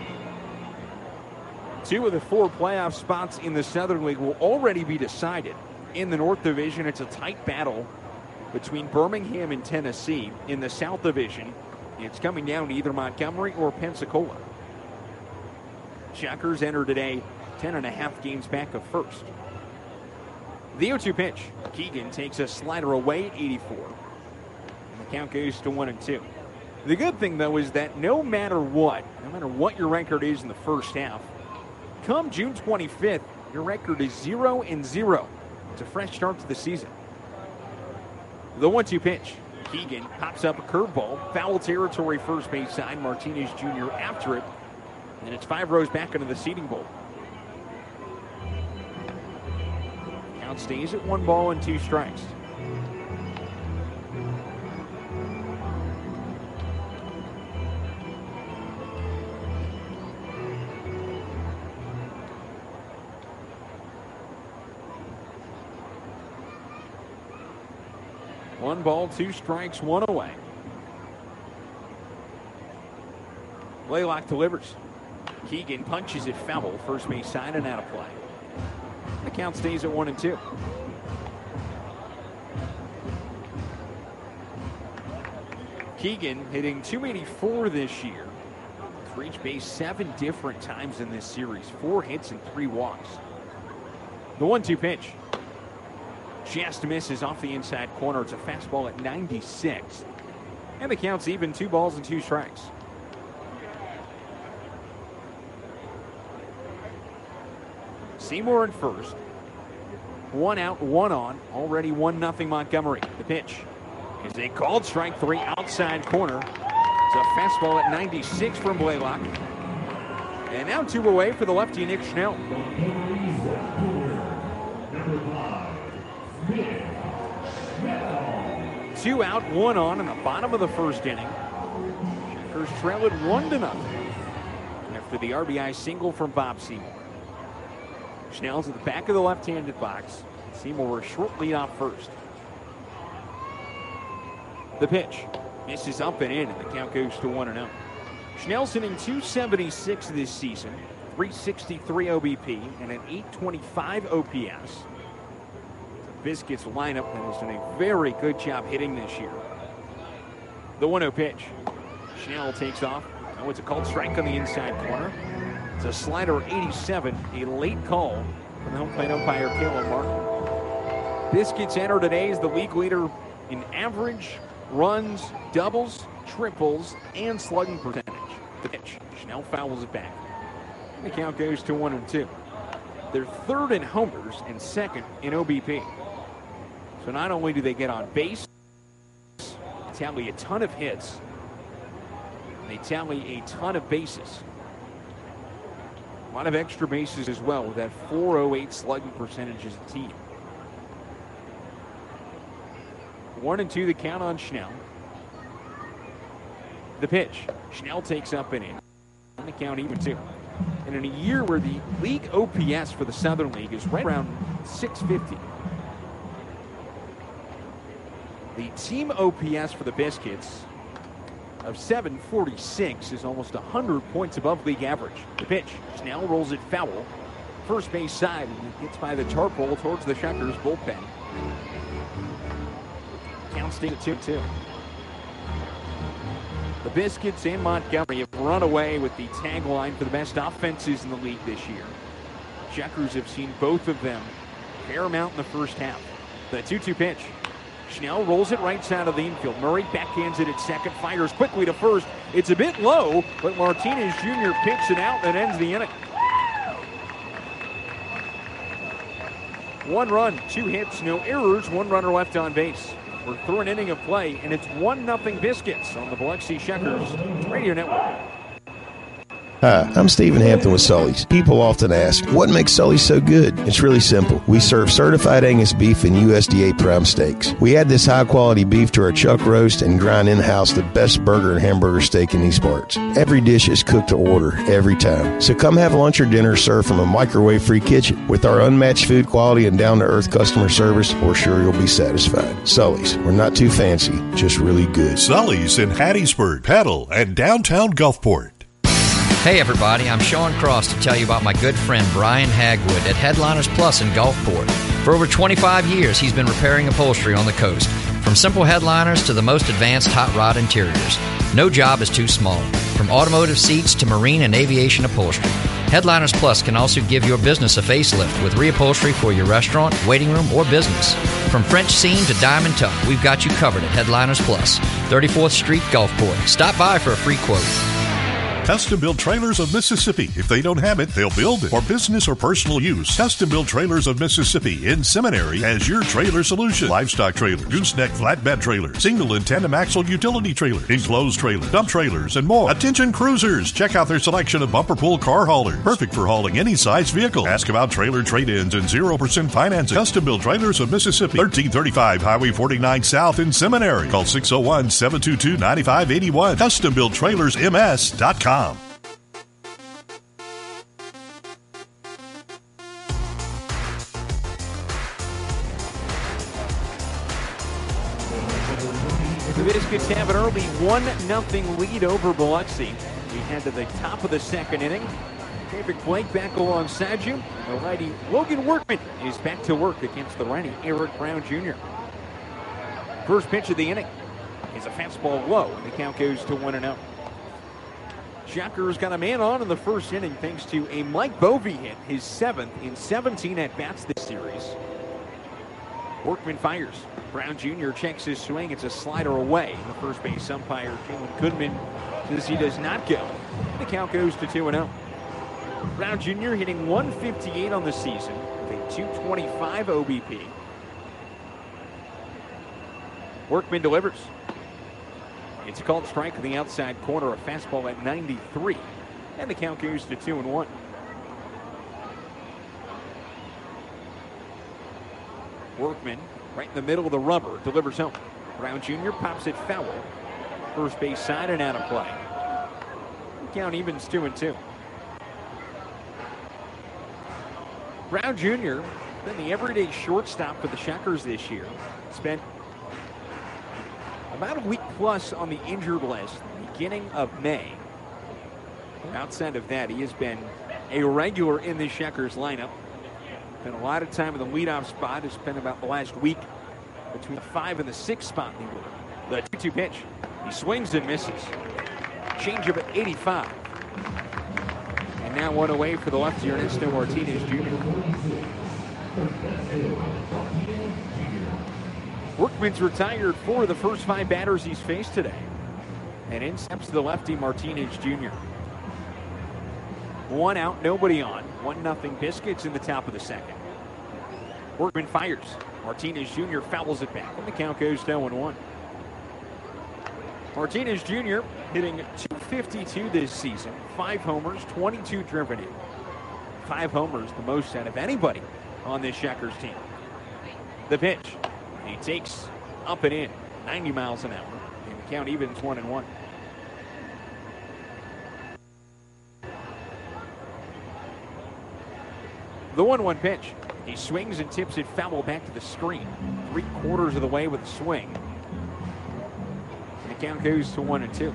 2 of the 4 playoff spots in the Southern League will already be decided. In the North Division, it's a tight battle between Birmingham and Tennessee. In the South Division, it's coming down to either Montgomery or Pensacola. Shockers enter today 10.5 games back of first. The 0-2 pitch. Keegan takes a slider away at 84. And the count goes to 1-2. The good thing, though, is that no matter what your record is in the first half, come June 25th, your record is 0-0. It's a fresh start to the season. The 1-2 pitch. Keegan pops up a curveball. Foul territory first base side. Martinez Jr. after it. And it's 5 rows back into the seating bowl. Count stays at 1 ball and 2 strikes. One ball, 2 strikes, 1 away. Blaylock delivers. Keegan punches it foul. First base side and out of play. The count stays at 1-2. Keegan hitting .284 this year. He's reached base 7 different times in this series. 4 hits and 3 walks. The 1-2 pitch. Just misses off the inside corner. It's a fastball at 96. And the count's even. 2 balls and 2 strikes. Seymour in first. 1 out, 1 on. Already 1-0 Montgomery. The pitch is a called strike 3 outside corner. It's a fastball at 96 from Blaylock. And now 2 away for the lefty Nick Schnell. 2 out, 1 on in the bottom of the first inning. Shockers trail it 1-0 after the RBI single from Bob Seymour. Schnell's at the back of the left-handed box. Seymour a short lead off first. The pitch misses up and in, and the count goes to 1-0. Schnell's hitting .276 this season, .363 OBP, and an .825 OPS. The Biscuits lineup that has done a very good job hitting this year. The 1-0 pitch. Schnell takes off. Oh, it's a called strike on the inside corner. It's a slider 87, a late call from the home plate umpire, Caleb Martin. Biscuits enter today as the league leader in average, runs, doubles, triples, and slugging percentage. The pitch. Schnell fouls it back. The count goes to 1-2. They're 3rd in homers and 2nd in OBP. So not only do they get on base, tally a ton of hits, They tally a ton of bases. A lot of extra bases as well with that .408 slugging percentage as a team. 1-2 the count on Schnell. The pitch. Schnell takes up and in. On the count even 2. And in a year where the league OPS for the Southern League is right around 650. The team OPS for the Biscuits of 746 is almost 100 points above league average. The pitch. Schnell rolls it foul. First base side, and it gets by the tarpole towards the Shuckers bullpen. Count stays at 2-2. The Biscuits and Montgomery have run away with the tagline for the best offenses in the league this year. Shuckers have seen both of them a fair amount in the first half. The 2-2 pitch. Schnell rolls it right side of the infield. Murray backhands it at second, fires quickly to first. It's a bit low, but Martinez Jr. picks it out and ends the inning. 1 run, 2 hits, no errors, 1 runner left on base. We're through an inning of play, and it's 1-0 Biscuits on the Biloxi Shuckers Radio Network. Hi, I'm Stephen Hampton with Sully's. People often ask, what makes Sully's so good? It's really simple. We serve certified Angus beef and USDA prime steaks. We add this high-quality beef to our chuck roast and grind in-house the best burger and hamburger steak in these parts. Every dish is cooked to order, every time. So come have lunch or dinner served from a microwave-free kitchen. With our unmatched food quality and down-to-earth customer service, we're sure you'll be satisfied. Sully's. We're not too fancy, just really good. Sully's in Hattiesburg, Petal, and downtown Gulfport. Hey everybody, I'm Sean Cross to tell you about my good friend Brian Hagwood at Headliners Plus in Gulfport. For over 25 years, he's been repairing upholstery on the coast, from simple headliners to the most advanced hot rod interiors. No job is too small, from automotive seats to marine and aviation upholstery. Headliners Plus can also give your business a facelift with reupholstery for your restaurant, waiting room, or business. From French seam to diamond tuck, we've got you covered at Headliners Plus, 34th Street, Gulfport. Stop by for a free quote. Custom Built Trailers of Mississippi. If they don't have it, they'll build it. For business or personal use, Custom Built Trailers of Mississippi in Seminary has your trailer solution. Livestock trailer, gooseneck flatbed trailer, single and tandem axle utility trailer, enclosed trailer, dump trailers, and more. Attention cruisers, check out their selection of bumper pull car haulers. Perfect for hauling any size vehicle. Ask about trailer trade-ins and 0% financing. Custom Built Trailers of Mississippi, 1335 Highway 49 South in Seminary. Call 601-722-9581. CustomBuiltTrailersMS.com. The Biscuits have an early 1-0 lead over Biloxi. We head to the top of the second inning. David Blake back alongside you. The righty Logan Workman is back to work against the righty Eric Brown Jr. First pitch of the inning is a fastball low, and the count goes to 1-0. Shuckers got a man on in the first inning thanks to a Mike Bovee hit, his 7th in 17 at-bats this series. Workman fires. Brown Jr. checks his swing. It's a slider away. The first base umpire, Jalen Goodman, says he does not go. The count goes to 2-0. Brown Jr. hitting 158 on the season with a 225 OBP. Workman delivers. It's a called strike on the outside corner, a fastball at 93, and the count goes to 2-1. Workman, right in the middle of the rubber, delivers home. Brown Jr. pops it foul. First base side and out of play. The count evens 2-2. Brown Jr. been the everyday shortstop for the Shuckers this year. Spent about a week plus on the injured list, beginning of May. Outside of that, he has been a regular in the Shuckers lineup. Spent a lot of time in the leadoff spot. Has spent about the last week between the 5 and the 6 spot in the order. The 2-2 pitch. He swings and misses. Changeup at 85. And now one away for the lefty, Ernesto Martinez Jr. Workman's retired 4 of the first 5 batters he's faced today. And in steps the lefty Martinez Jr. 1 out, nobody on. 1-0 Biscuits in the top of the second. Workman fires. Martinez Jr. fouls it back, and the count goes to 0-1. Martinez Jr. hitting .252 this season. 5 homers, 22 driven in. 5 homers, the most out of anybody on this Shuckers team. The pitch. He takes up and in, 90 miles an hour. And the count evens 1-1. The 1-1 pitch. He swings and tips it foul back to the screen. 3/4 of the way with a swing. And the count goes to 1-2.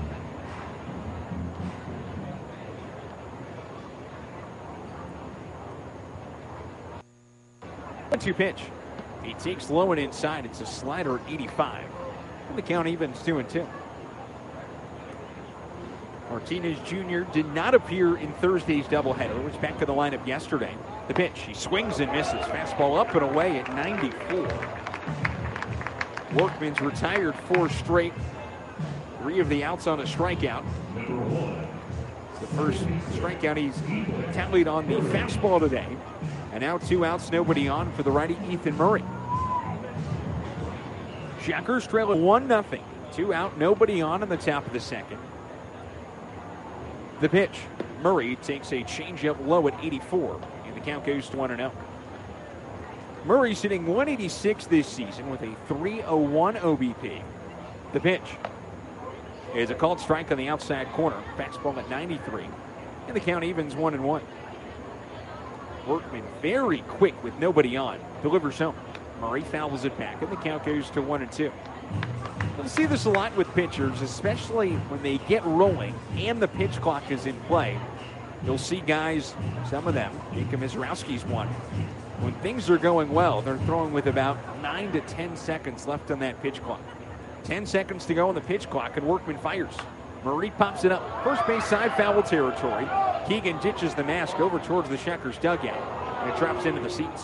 One-two pitch. He takes low and inside. It's a slider at 85. And the count evens 2-2. Martinez Jr. did not appear in Thursday's doubleheader. Was back to the lineup yesterday. The pitch. He swings and misses. Fastball up and away at 94. Workman's retired 4 straight. 3 of the outs on a strikeout. It's the first strikeout he's tallied on the fastball today. And now 2 outs, nobody on for the righty Ethan Murray. Shuckers trail 1-0. 2 out, nobody on in the top of the second. The pitch. Murray takes a changeup low at 84, and the count goes to 1-0. Murray's hitting .186 this season with a .301 OBP. The pitch is a called strike on the outside corner. Fastball at 93, and the count evens 1-1. Workman very quick with nobody on. Delivers home. Murray fouls it back, and the count goes to 1-2. You'll see this a lot with pitchers, especially when they get rolling and the pitch clock is in play. You'll see guys, some of them, Jacob Mizrowski's one, when things are going well, they're throwing with about 9 to 10 seconds left on that pitch clock. 10 seconds to go on the pitch clock, and Workman fires. Murray pops it up. First base side, foul territory. Keegan ditches the mask over towards the Shuckers dugout, and it drops into the seats.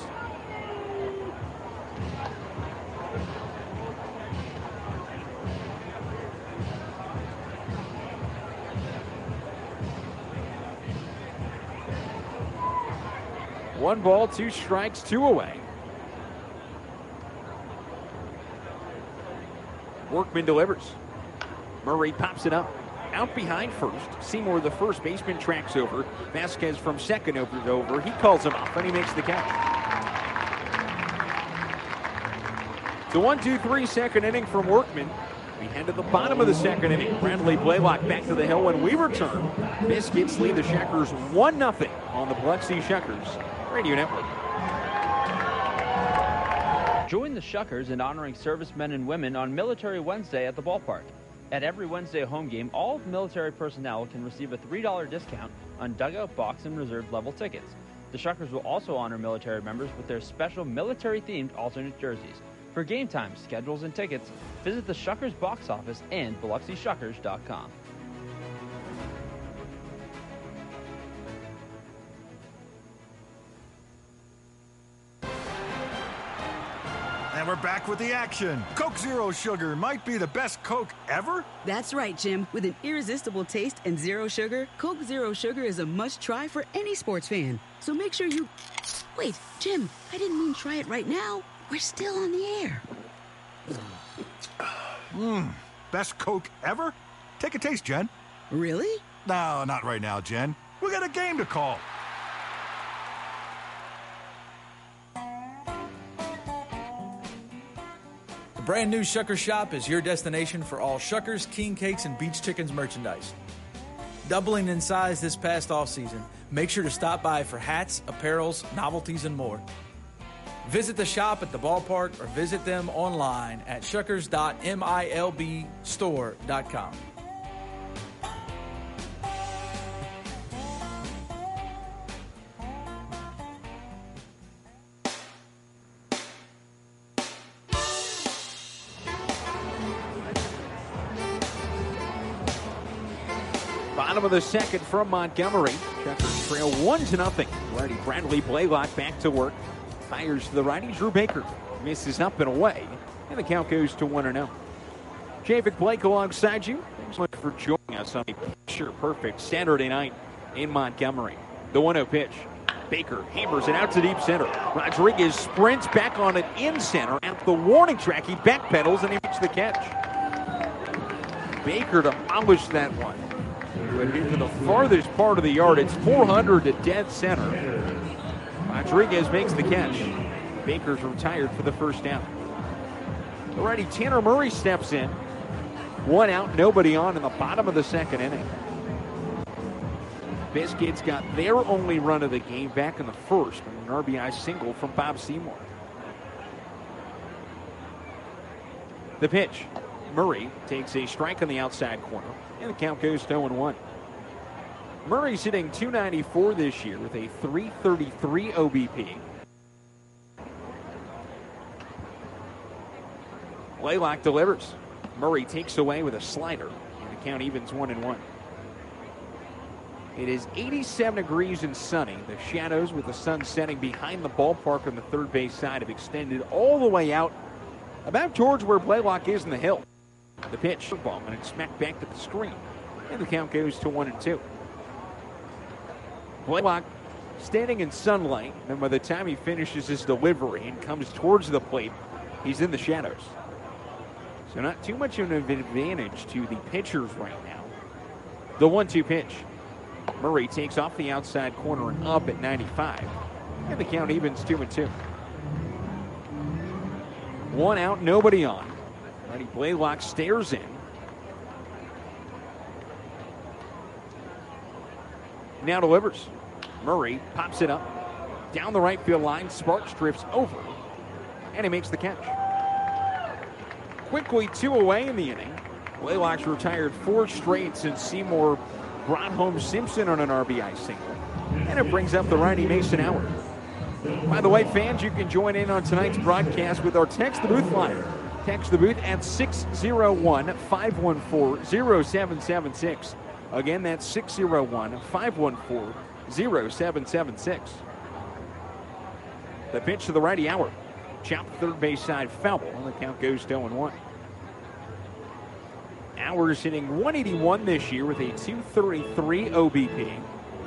One ball, 2 strikes, 2 away. Workman delivers. Murray pops it up. Out behind first. Seymour, the first baseman, tracks over. Vasquez from second opens over. He calls him off, and he makes the catch. The 1-2-3 second inning from Workman. We head to the bottom of the second inning. Bradley Blaylock back to the hill when we return. Biscuits lead the Shuckers 1-0 on the Biloxi Shuckers Radio Network. Join the Shuckers in honoring servicemen and women on Military Wednesday at the ballpark. At every Wednesday home game, all military personnel can receive a $3 discount on dugout, box, and reserve level tickets. The Shuckers will also honor military members with their special military-themed alternate jerseys. For game times, schedules, and tickets, visit the Shuckers box office and BiloxiShuckers.com. And we're back with the action. Coke Zero Sugar might be the best Coke ever. That's right, Jim. With an irresistible taste and zero sugar, Coke Zero Sugar is a must-try for any sports fan. So make sure you... Wait, Jim, I didn't mean try it right now. We're still on the air. Best Coke ever? Take a taste, Jen. Really? No, not right now, Jen. We got a game to call. The brand new Shuckers Shop is your destination for all Shuckers, King Cakes, and Beach Chickens merchandise. Doubling in size this past off-season, make sure to stop by for hats, apparels, novelties, and more. Visit the shop at the ballpark or visit them online at shuckers.milbstore.com. Bottom of the second from Montgomery. Shuckers trail 1-0. Righty Bradley Blaylock back to work. Fires to the righty. Drew Baker misses up and away, and the count goes to 1-0. Javik Blake alongside you. Thanks so much for joining us on a picture-perfect Saturday night in Montgomery. The 1-0 pitch. Baker hammers it out to deep center. Rodriguez sprints back on it in center. At the warning track, he backpedals and he makes the catch. Baker demolished that one. But into the farthest part of the yard, it's 400 to dead center. Rodriguez makes the catch. Baker's retired for the first down. Alrighty, Tanner Murray steps in. 1 out, nobody on in the bottom of the second inning. Biscuits got their only run of the game back in the first with an RBI single from Bob Seymour. The pitch. Murray takes a strike on the outside corner, and the count goes to 0-1. Murray's hitting .294 this year with a .333 OBP. Blaylock delivers. Murray takes away with a slider, and the count evens 1-1. It is 87 degrees and sunny. The shadows with the sun setting behind the ballpark on the third base side have extended all the way out about towards where Blaylock is in the hill. The pitch, ball, and it's smacked back to the screen, and the count goes to 1-2. Blaylock standing in sunlight, and by the time he finishes his delivery and comes towards the plate, he's in the shadows. So not too much of an advantage to the pitchers right now. The 1-2 pitch. Murray takes off the outside corner and up at 95, and the count evens 2-2. 1 out, nobody on. Righty Blaylock stares in. Now delivers. Murray pops it up. Down the right field line, Sparks drifts over, and he makes the catch. Quickly 2 away in the inning. Blaylock's retired 4 straight since Seymour brought home Simpson on an RBI single. And it brings up the righty Mason Howard. By the way, fans, you can join in on tonight's broadcast with our Text the Booth line. Text the booth at 601-514-0776. Again, that's 601-514-0776. The pitch to the righty Howard. Chopped third base side foul, and the count goes to 0-1. Howard's hitting 181 this year with a .233 OBP.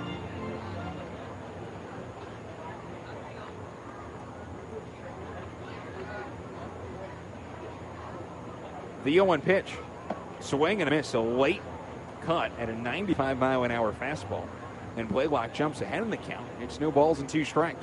The 0-1 pitch. Swing and a miss. A late cut at a 95-mile-an-hour fastball. And Blaylock jumps ahead in the count. It's no balls and 2 strikes.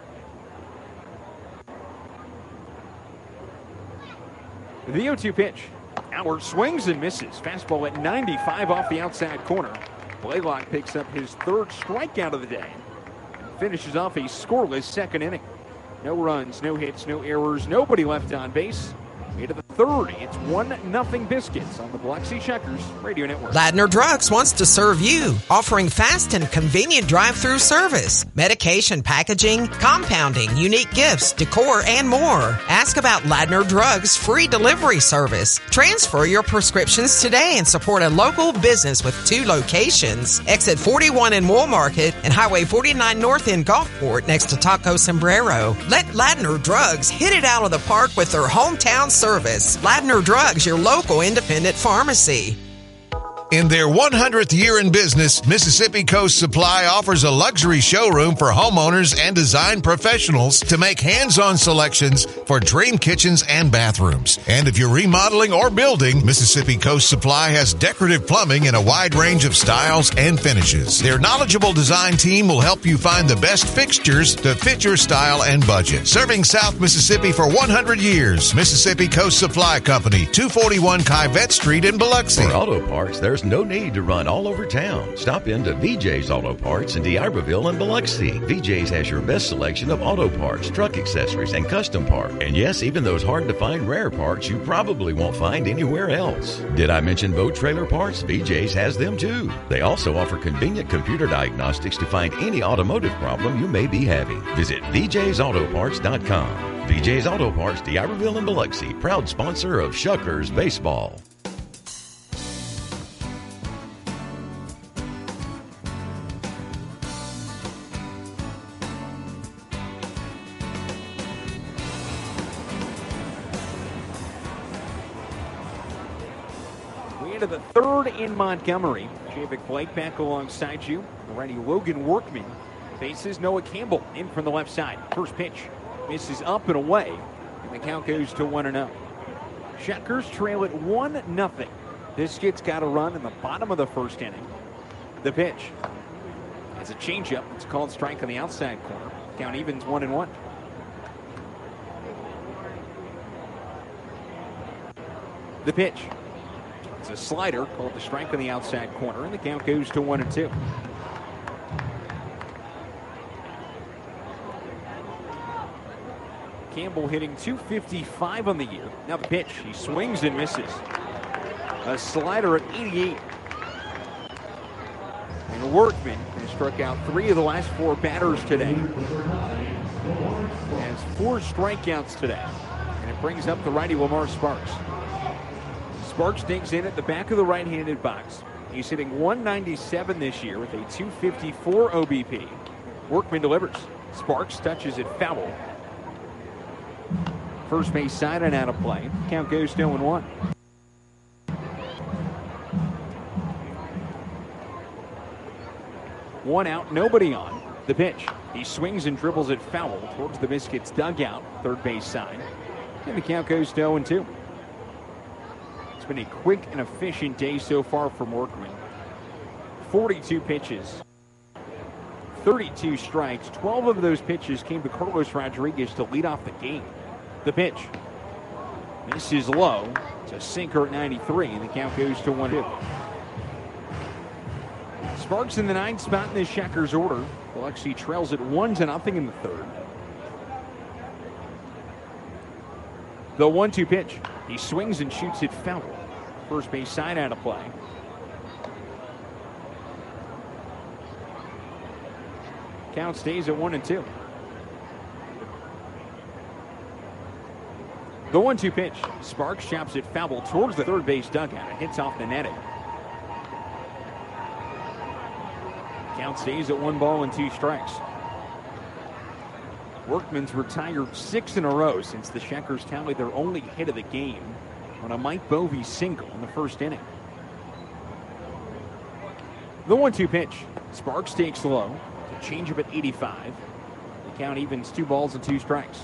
The 0-2 pitch. Howard swings and misses. Fastball at 95 off the outside corner. Blaylock picks up his 3rd strikeout of the day. And finishes off a scoreless second inning. No runs, no hits, no errors, nobody left on base. Into the 3rd, it's 1-0 Biscuits on the Biloxi Shuckers Radio Network. Ladner Drugs wants to serve you, offering fast and convenient drive-through service, medication packaging, compounding, unique gifts, decor, and more. Ask about Ladner Drugs' free delivery service. Transfer your prescriptions today and support a local business with 2 locations. Exit 41 in Wool Market and Highway 49 North in Gulfport next to Taco Sombrero. Let Ladner Drugs hit it out of the park with their hometown service. Ladner Drugs, your local independent pharmacy. In their 100th year in business, Mississippi Coast Supply offers a luxury showroom for homeowners and design professionals to make hands-on selections for dream kitchens and bathrooms. And if you're remodeling or building, Mississippi Coast Supply has decorative plumbing in a wide range of styles and finishes. Their knowledgeable design team will help you find the best fixtures to fit your style and budget. Serving South Mississippi for 100 years, Mississippi Coast Supply Company, 241 Kyvette Street in Biloxi. For auto parts, there's no need to run all over town. Stop into VJ's Auto Parts in D'Iberville and Biloxi. VJ's has your best selection of auto parts, truck accessories, and custom parts. And yes, even those hard-to-find rare parts you probably won't find anywhere else. Did I mention boat trailer parts? VJ's has them too. They also offer convenient computer diagnostics to find any automotive problem you may be having. Visit VJ'sAutoparts.com. VJ's Auto Parts, D'Iberville and Biloxi, proud sponsor of Shuckers Baseball. Into the 3rd in Montgomery. Javik Blake back alongside you. Already Logan Workman faces Noah Campbell in from the left side. First pitch misses up and away, and the count goes to 1-0. Shuckers trail at 1-0 Biscuit's got a run in the bottom of the first inning. The pitch. It's a changeup. It's called strike on the outside corner. Count evens 1-1. The pitch. It's a slider called the strike on the outside corner, and the count goes to 1-2. Campbell hitting .255 on the year. Now the pitch. He swings and misses. A slider at 88. And Workman has struck out 3 of the last 4 batters today. Has 4 strikeouts today. And it brings up the righty Lamar Sparks. Sparks digs in at the back of the right-handed box. He's hitting .197 this year with a .254 OBP. Workman delivers. Sparks touches it foul. First base side and out of play. Count goes to 0-1. One out, nobody on. The pitch. He swings and dribbles it foul towards the Biscuits dugout, third base side. And the count goes to 0-2. It's been a quick and efficient day so far from Workman. 42 pitches, 32 strikes. 12 of those pitches came to Carlos Rodriguez to lead off the game. The pitch. Misses low. It's a sinker at 93, and the count goes to 1-2. Sparks in the 9th spot in the Checkers order. Biloxi trails it 1-0 in the third. The 1-2 pitch. He swings and shoots it foul. First base side out of play. Count stays at 1-2. The 1-2 pitch. Sparks chops it foul towards the third base dugout. It hits off the netting. Count stays at 1-2 strikes. Workman's retired 6 in a row since the Checkers tallied their only hit of the game on a Mike Bovey single in the first inning. The 1-2 pitch. Sparks takes low. It's a changeup at 85. The count evens 2-2 strikes.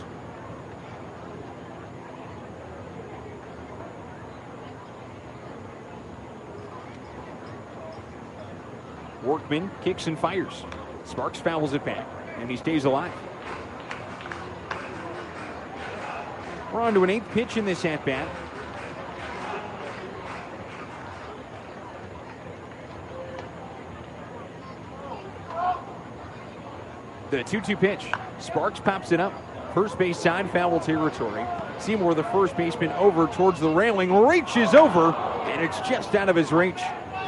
Workman kicks and fires. Sparks fouls it back, and he stays alive. We're on to an 8th pitch in this at-bat. The 2-2 pitch. Sparks pops it up. First base side, foul territory. Seymour, the first baseman, over towards the railing, reaches over, and it's just out of his reach.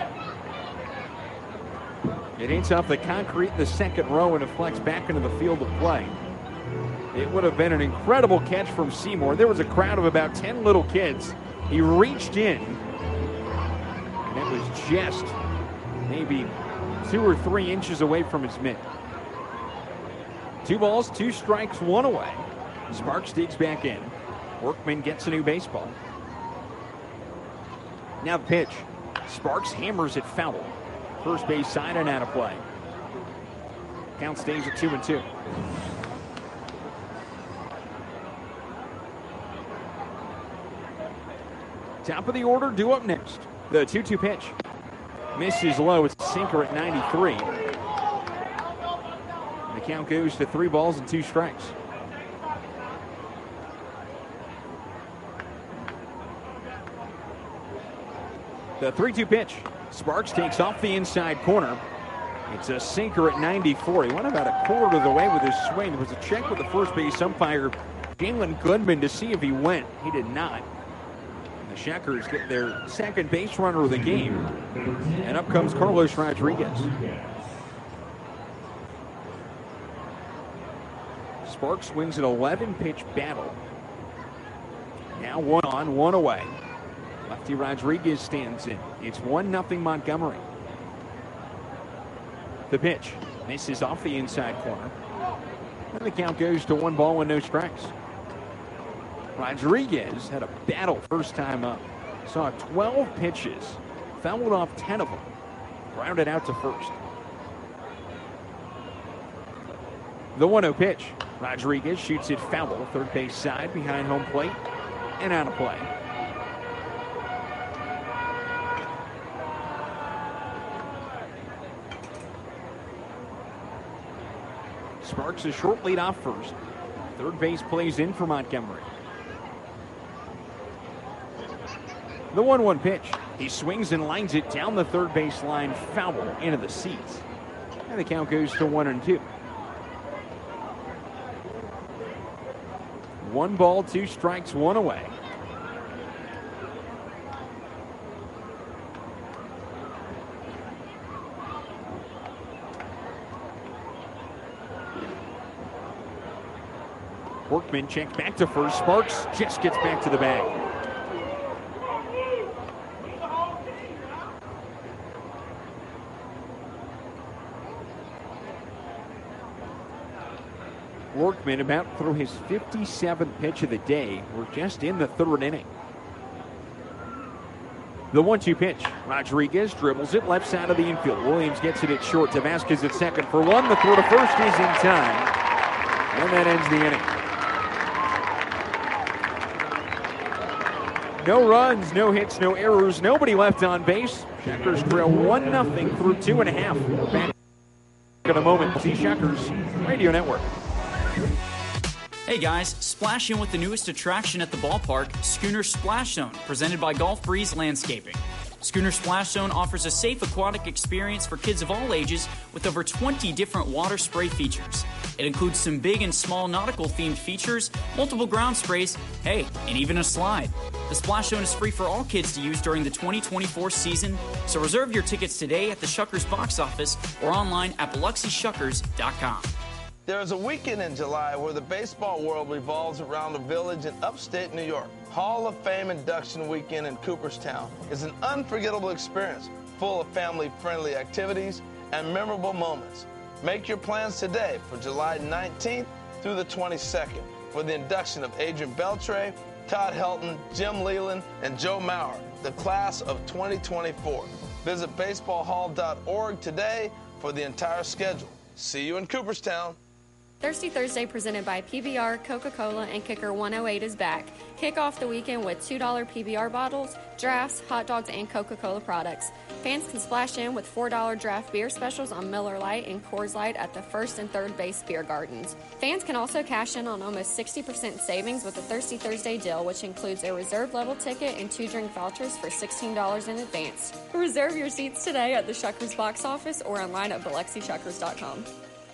It hits off the concrete in the second row and deflects back into the field of play. It would have been an incredible catch from Seymour. There was a crowd of about 10 little kids. He reached in, and it was just maybe 2 or 3 inches away from his mitt. 2-2 strikes, 1 away. Sparks digs back in. Workman gets a new baseball. Now the pitch. Sparks hammers it foul. First base side and out of play. Count stays at 2-2. Top of the order, due up next. The 2-2 pitch. Misses low. It's a sinker at 93. And the count goes to 3-2 strikes. The 3-2 pitch. Sparks takes off the inside corner. It's a sinker at 94. He went about a quarter of the way with his swing. There was a check with the first base umpire, Jalen Goodman, to see if he went. He did not. The Checkers get their second base runner of the game. And up comes Carlos Rodriguez. Sparks wins an 11-pitch battle. Now 1 on, 1 away. Lefty Rodriguez stands in. It's 1-0 Montgomery. The pitch misses off the inside corner. And the count goes to 1-1, no strikes. Rodriguez had a battle first time up. Saw 12 pitches. Fouled off 10 of them. Grounded out to first. The 1-0 pitch. Rodriguez shoots it foul. Third base side behind home plate and out of play. Sparks a short lead off first. Third base plays in for Montgomery. The 1-1 pitch. He swings and lines it down the third base line, foul into the seats. And the count goes to 1-2. 1 ball, 2 strikes, 1 away. Workman checks back to first. Sparks just gets back to the bag. Workman about through his 57th pitch of the day. We're just in the third inning. The 1-2 pitch. Rodriguez dribbles it left side of the infield. Williams gets it at short to Vasquez at second for 1. The throw to first is in time. And that ends the inning. No runs, no hits, no errors, nobody left on base. Shuckers trail 1-0 through 2.5. Back in a moment. See Shuckers Radio Network. Hey guys, splash in with the newest attraction at the ballpark, Schooner Splash Zone, presented by Gulf Breeze Landscaping. Schooner Splash Zone offers a safe aquatic experience for kids of all ages with over 20 different water spray features. It includes some big and small nautical-themed features, multiple ground sprays, hey, and even a slide. The Splash Zone is free for all kids to use during the 2024 season, so reserve your tickets today at the Shuckers box office or online at BiloxiShuckers.com. There is a weekend in July where the baseball world revolves around a village in upstate New York. Hall of Fame Induction Weekend in Cooperstown is an unforgettable experience full of family-friendly activities and memorable moments. Make your plans today for July 19th through the 22nd for the induction of Adrian Beltre, Todd Helton, Jim Leland, and Joe Mauer, the class of 2024. Visit baseballhall.org today for the entire schedule. See you in Cooperstown. Thirsty Thursday presented by PBR, Coca-Cola, and Kicker 108 is back. Kick off the weekend with $2 PBR bottles, drafts, hot dogs, and Coca-Cola products. Fans can splash in with $4 draft beer specials on Miller Lite and Coors Light at the first and third base beer gardens. Fans can also cash in on almost 60% savings with the Thirsty Thursday deal, which includes a reserve level ticket and 2 drink vouchers for $16 in advance. Reserve your seats today at the Shuckers box office or online at BiloxiShuckers.com.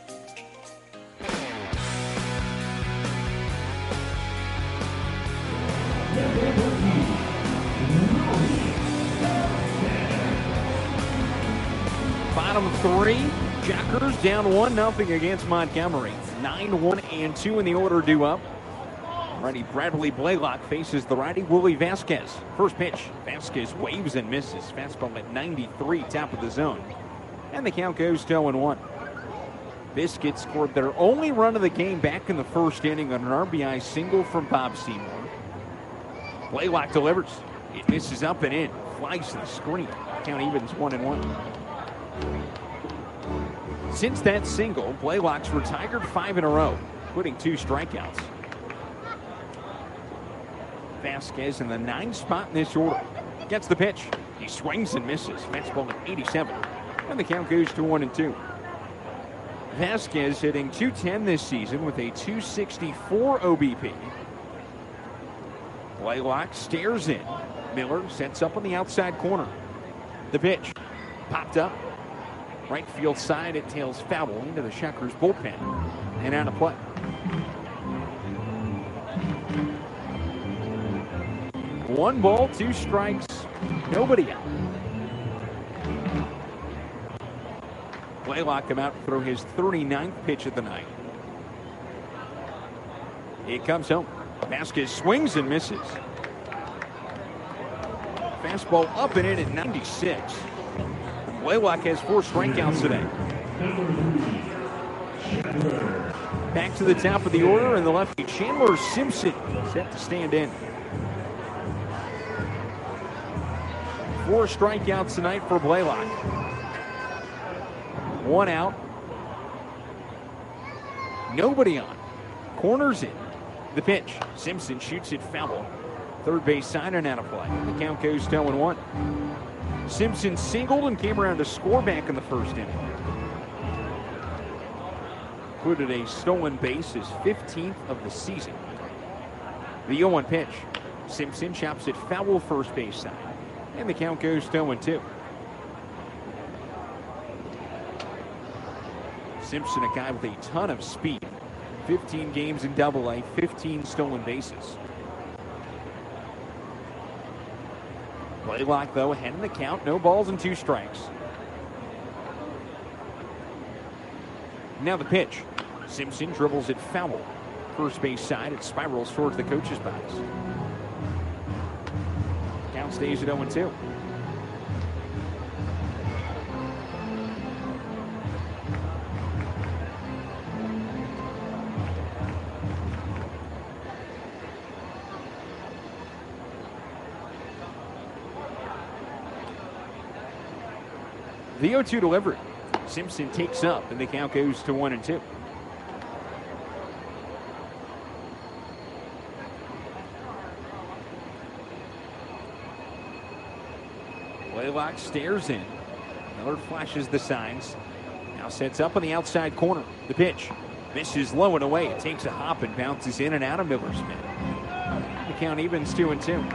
Bottom 3, Shuckers down 1-0 against Montgomery. 9-1-2 in the order due up. Righty Bradley Blaylock faces the righty Willie Vasquez. First pitch, Vasquez waves and misses. Fastball at 93, top of the zone. And the count goes to 0-1. Biscuits scored their only run of the game back in the first inning on an RBI single from Bob Seymour. Blaylock delivers. It misses up and in. Flies to the screen. Count evens 1-1. Since that single, Blaylock's retired 5 in a row, including 2 strikeouts. Vasquez in the 9th spot in this order. Gets the pitch. He swings and misses. Fastball at 87. And the count goes to 1-2. Vasquez hitting .210 this season with a .264 OBP. Blaylock stares in. Miller sets up on the outside corner. The pitch. Popped up. Right field side, it tails foul into the Shuckers bullpen. And out of play. One ball, 2 strikes, nobody out. Blaylock come out and throw his 39th pitch of the night. He comes home. Vasquez swings and misses. Fastball up and in at 96. Blaylock has 4 strikeouts today. Back to the top of the order, and the lefty Chandler Simpson set to stand in. 4 strikeouts tonight for Blaylock. 1 out. Nobody on. Corners in. The pitch. Simpson shoots it foul. Third base side and out of play. The count goes to 0-1. Simpson singled and came around to score back in the first inning. included a stolen base, his 15th of the season. The 0-1 pitch. Simpson chops it foul first base side. And the count goes to 0-2. Simpson, a guy with a ton of speed. 15 games in Double-A, 15 stolen bases. Blaylock, though, ahead in the count. No balls and 2 strikes. Now the pitch. Simpson dribbles it foul. First base side, it spirals towards the coach's box. Count stays at 0-2. The 0-2 delivery. Simpson takes up, and the count goes to 1-2. Blaylock stares in. Miller flashes the signs. Now sets up on the outside corner. The pitch. Misses low and away. It takes a hop and bounces in and out of Miller's mitt. The count evens 2-2.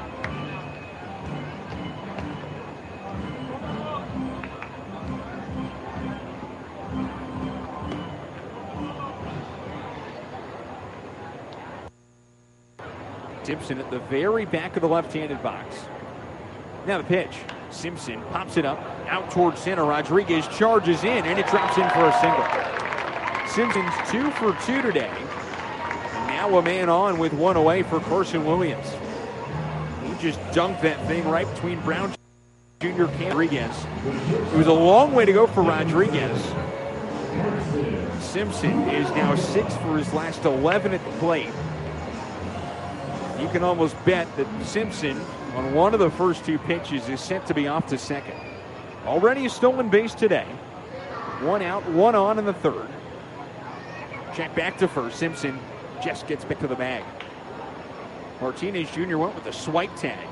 Simpson at the very back of the left-handed box. Now the pitch. Simpson pops it up, out towards center. Rodriguez charges in, and it drops in for a single. Simpson's 2 for 2 today. Now a man on with 1 away for Carson Williams. He just dunked that thing right between Brown Jr. and Rodriguez. It was a long way to go for Rodriguez. Simpson is now 6 for his last 11 at the plate. You can almost bet that Simpson, on one of the first 2 pitches, is set to be off to second. Already a stolen base today. 1 out, 1 on in the third. Check back to first. Simpson just gets back to the bag. Martinez Jr. went with a swipe tag.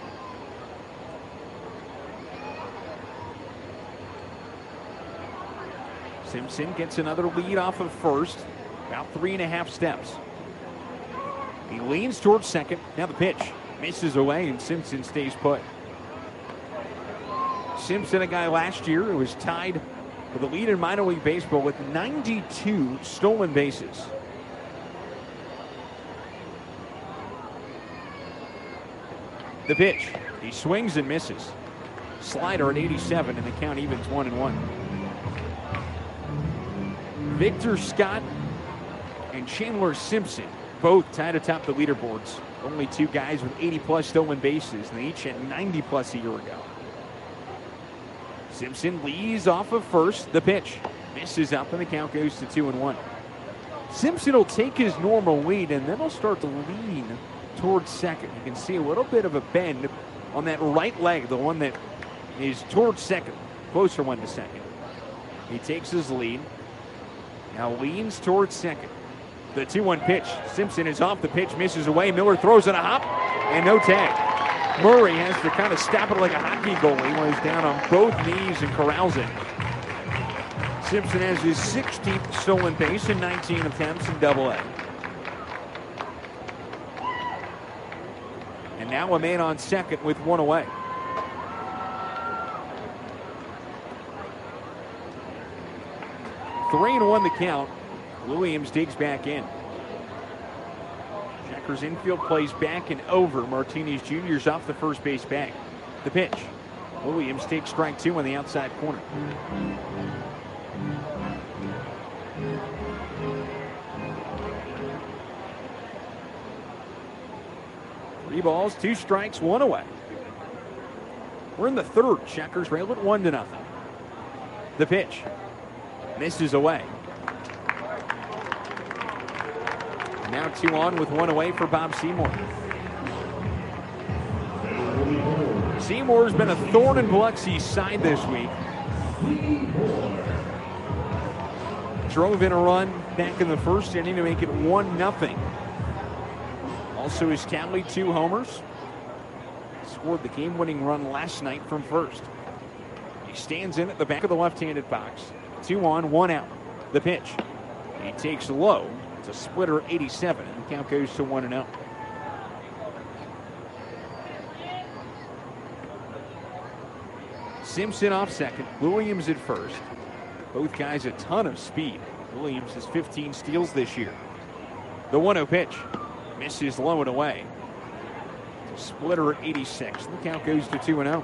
Simpson gets another lead off of first. About 3.5 steps. He leans towards second. Now the pitch. Misses away, and Simpson stays put. Simpson, a guy last year who was tied for the lead in minor league baseball with 92 stolen bases. The pitch. He swings and misses. Slider at 87, and the count evens 1-1. Victor Scott and Chandler Simpson both tied atop the leaderboards. Only 2 guys with 80-plus stolen bases, and they each had 90-plus a year ago. Simpson leads off of first. The pitch misses up, and the count goes to 2-1. Simpson will take his normal lead, and then he'll start to lean towards second. You can see a little bit of a bend on that right leg, the one that is towards second, closer one to second. He takes his lead, now leans towards second. The 2-1 pitch. Simpson is off the pitch, misses away. Miller throws in a hop, and no tag. Murray has to kind of stop it like a hockey goalie when he's down on both knees and corrals it. Simpson has his 16th stolen base in 19 attempts in Double-A. And now a man on second with 1 away. Three and 1 the count. Williams digs back in. Checkers infield plays back and over. Martinez Jr.'s off the first base bag. The pitch. Williams takes strike 2 on the outside corner. Three balls, 2 strikes, 1 away. We're in the third. Checkers trail at 1-0. The pitch. Misses away. Now 2 on with 1 away for Bob Seymour. Seymour's been a thorn in Biloxi's side this week. Drove in a run back in the first inning to make it 1-0. Also has tallied 2 homers. Scored the game-winning run last night from first. He stands in at the back of the left-handed box. 2 on, 1 out. The pitch. He takes low. It's a splitter 87. And the count goes to 1-0. Simpson off second. Williams at first. Both guys a ton of speed. Williams has 15 steals this year. The 1-0 pitch. Misses low and away. It's a splitter at 86. And the count goes to 2-0.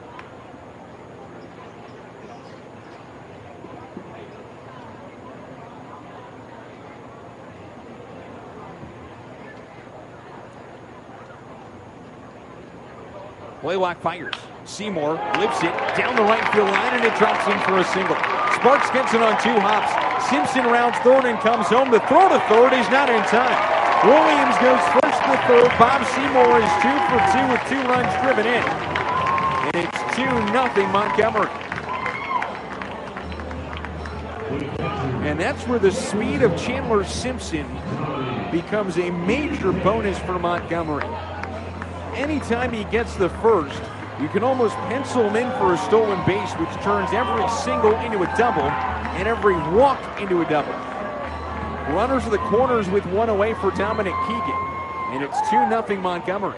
Blaylock fires. Seymour lifts it down the right field line, and it drops in for a single. Sparks gets it on 2 hops. Simpson rounds third and comes home. The throw to third is not in time. Williams goes first to third. Bob Seymour is 2 for 2 with 2 runs driven in. And it's 2-0 Montgomery. And that's where the speed of Chandler Simpson becomes a major bonus for Montgomery. Anytime he gets the first, you can almost pencil him in for a stolen base, which turns every single into a double and every walk into a double. Runners are the corners with 1 away for Dominic Keegan, and it's 2-0 Montgomery.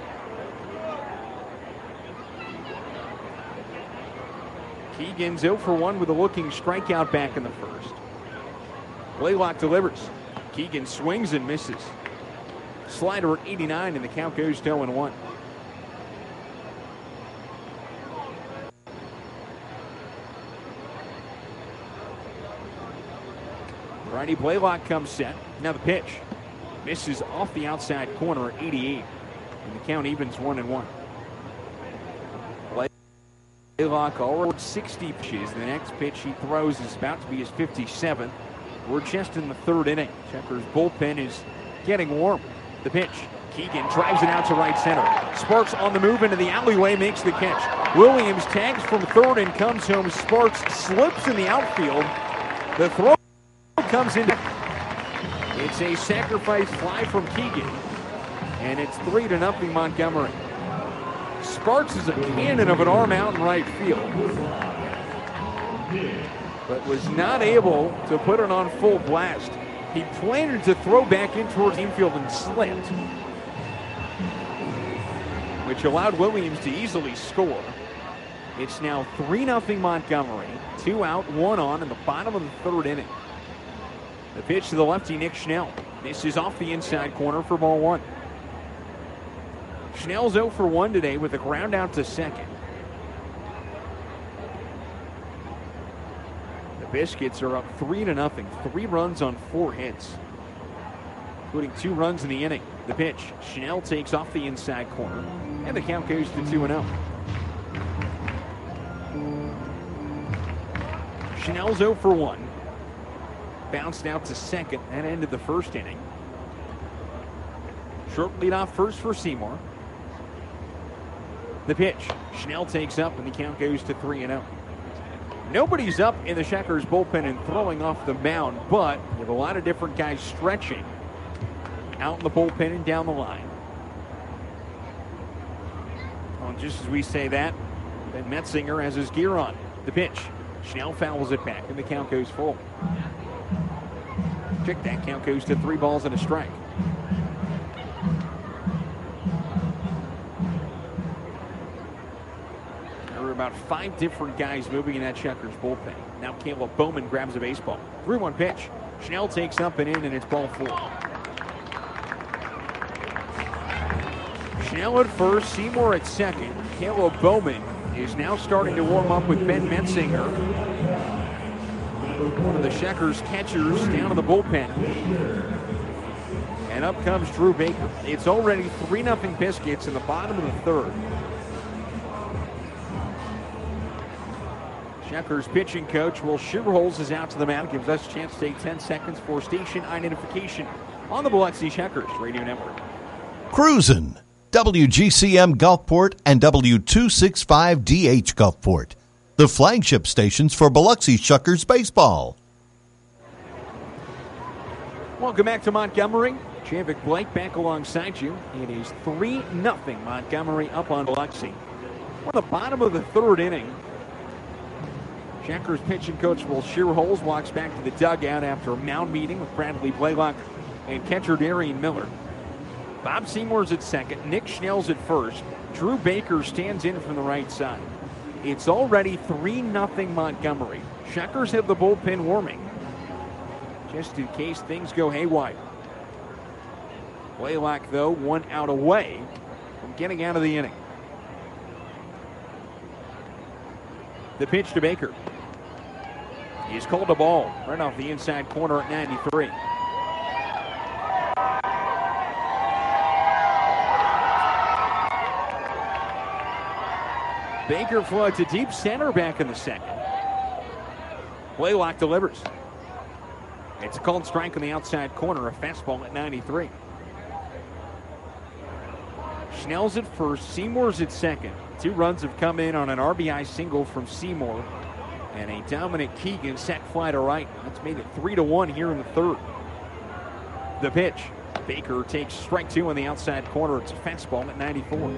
Keegan's 0 for 1 with a looking strikeout back in the first. Blaylock delivers. Keegan swings and misses. Slider at 89, and the count goes to 0-1. Righty Blaylock comes set. Now the pitch. Misses off the outside corner at 88. And the count evens 1-1. Blaylock already 60 pitches. The next pitch he throws is about to be his 57th. We're just in the 3rd inning. Checkers bullpen is getting warm. The pitch. Keegan drives it out to right center. Sparks on the move into the alleyway, makes the catch. Williams tags from 3rd and comes home. Sparks slips in the outfield. The throw comes in. It's a sacrifice fly from Keegan, and it's 3-0 Montgomery. Sparks is a cannon of an arm out in right field, but was not able to put it on full blast. He planted to throw back in towards the infield and slipped, which allowed Williams to easily score. It's now 3-0 Montgomery. 2 out, 1 on in the bottom of the 3rd inning. The pitch to the lefty, Nick Schnell. This is off the inside corner for ball 1. Schnell's 0 for 1 today with a ground out to second. The Biscuits are up 3-0. 3 runs on 4 hits, including 2 runs in the inning. The pitch. Schnell takes off the inside corner, and the count goes to 2-0. Schnell's 0 for 1. Bounced out to second and ended the 1st inning. Short lead off first for Seymour. The pitch. Schnell takes up, and the count goes to 3-0. Nobody's up in the Checkers bullpen and throwing off the mound, but you have a lot of different guys stretching out in the bullpen and down the line. Well, just as we say that, Ben Metzinger has his gear on. The pitch. Schnell fouls it back, and the count goes full. Check that, count goes to 3 balls and a strike. There were about 5 different guys moving in that Checkers bullpen. Now Caleb Bowman grabs a baseball. 3-1 pitch. Schnell takes up and in, and it's ball 4. Schnell at first, Seymour at second. Caleb Bowman is now starting to warm up with Ben Metzinger, one of the Checkers catchers, down in the bullpen. And up comes Drew Baker. It's already 3-0 Biscuits in the bottom of the 3rd. Checkers pitching coach Will Sugarholz is out to the mound. Gives us a chance to take 10 seconds for station identification on the Biloxi Checkers Radio Network. Cruisin'. WGCM Gulfport and W265DH Gulfport, the flagship stations for Biloxi Shuckers baseball. Welcome back to Montgomery. Javik Blake back alongside you. It is 3-0 Montgomery up on Biloxi. We're at the bottom of the 3rd inning. Checkers pitching coach Will Shearholes walks back to the dugout after a mound meeting with Bradley Blaylock and catcher Darian Miller. Bob Seymour's at second, Nick Schnell's at first. Drew Baker stands in from the right side. It's already 3-0 Montgomery. Checkers have the bullpen warming, just in case things go haywire. Blaylock, though, 1 out away from getting out of the inning. The pitch to Baker. He's called a ball right off the inside corner at 93. Baker floats to deep center back in the second. Blaylock delivers. It's a called strike on the outside corner, a fastball at 93. Schnell's at first, Seymour's at second. 2 runs have come in on an RBI single from Seymour and a Dominic Keegan set fly to right. That's made it 3-1 here in the third. The pitch. Baker takes strike 2 on the outside corner. It's a fastball at 94.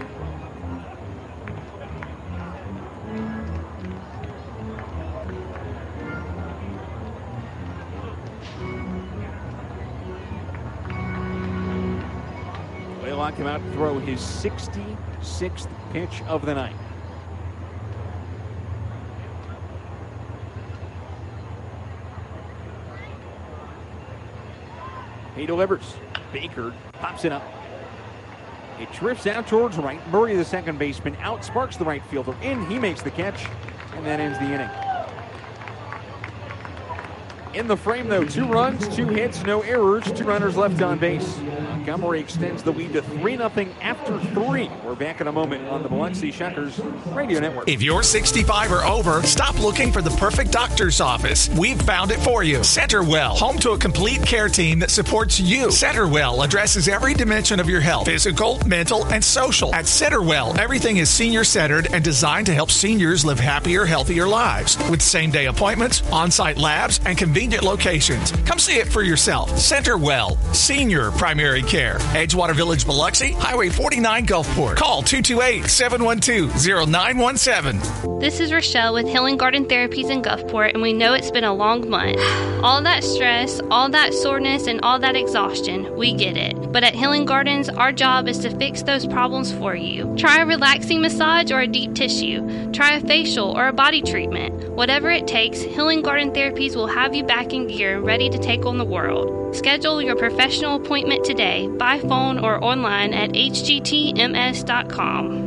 Blaylock came out to throw his 66th pitch of the night. He delivers. Baker pops it up. It drifts out towards right. Murray, the second baseman, out, sparks the right fielder in. He makes the catch, and that ends the inning. In the frame, though, 2 runs, 2 hits, no errors, 2 runners left on base. Montgomery extends the lead to 3-0 after 3. We're back in a moment on the Biloxi Shuckers Radio Network. If you're 65 or over, stop looking for the perfect doctor's office. We've found it for you. Centerwell, home to a complete care team that supports you. Centerwell addresses every dimension of your health, physical, mental, and social. At Centerwell, everything is senior-centered and designed to help seniors live happier, healthier lives. With same-day appointments, on-site labs, and convenient locations. Come see it for yourself. Centerwell, Senior Primary Care. Edgewater Village, Biloxi, Highway 49, Gulfport. Call 228-712-0917. This is Rochelle with Healing Garden Therapies in Gulfport, and we know it's been a long month. All that stress, all that soreness, and all that exhaustion, we get it. But at Healing Gardens, our job is to fix those problems for you. Try a relaxing massage or a deep tissue. Try a facial or a body treatment. Whatever it takes, Healing Garden Therapies will have you back in gear and ready to take on the world. Schedule your professional appointment today by phone or online at hgtms.com.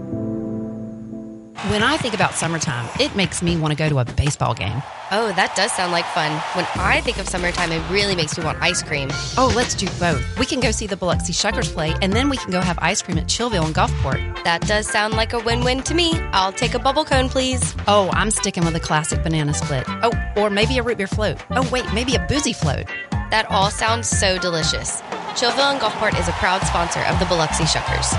When I think about summertime, it makes me want to go to a baseball game. Oh, that does sound like fun. When I think of summertime, it really makes me want ice cream. Oh, let's do both. We can go see the Biloxi Shuckers play, and then we can go have ice cream at Chillville and Gulfport. That does sound like a win-win to me. I'll take a bubble cone, please. Oh, I'm sticking with a classic banana split. Oh, or maybe a root beer float. Oh, wait, maybe a boozy float. That all sounds so delicious. Chillville and Gulfport is a proud sponsor of the Biloxi Shuckers.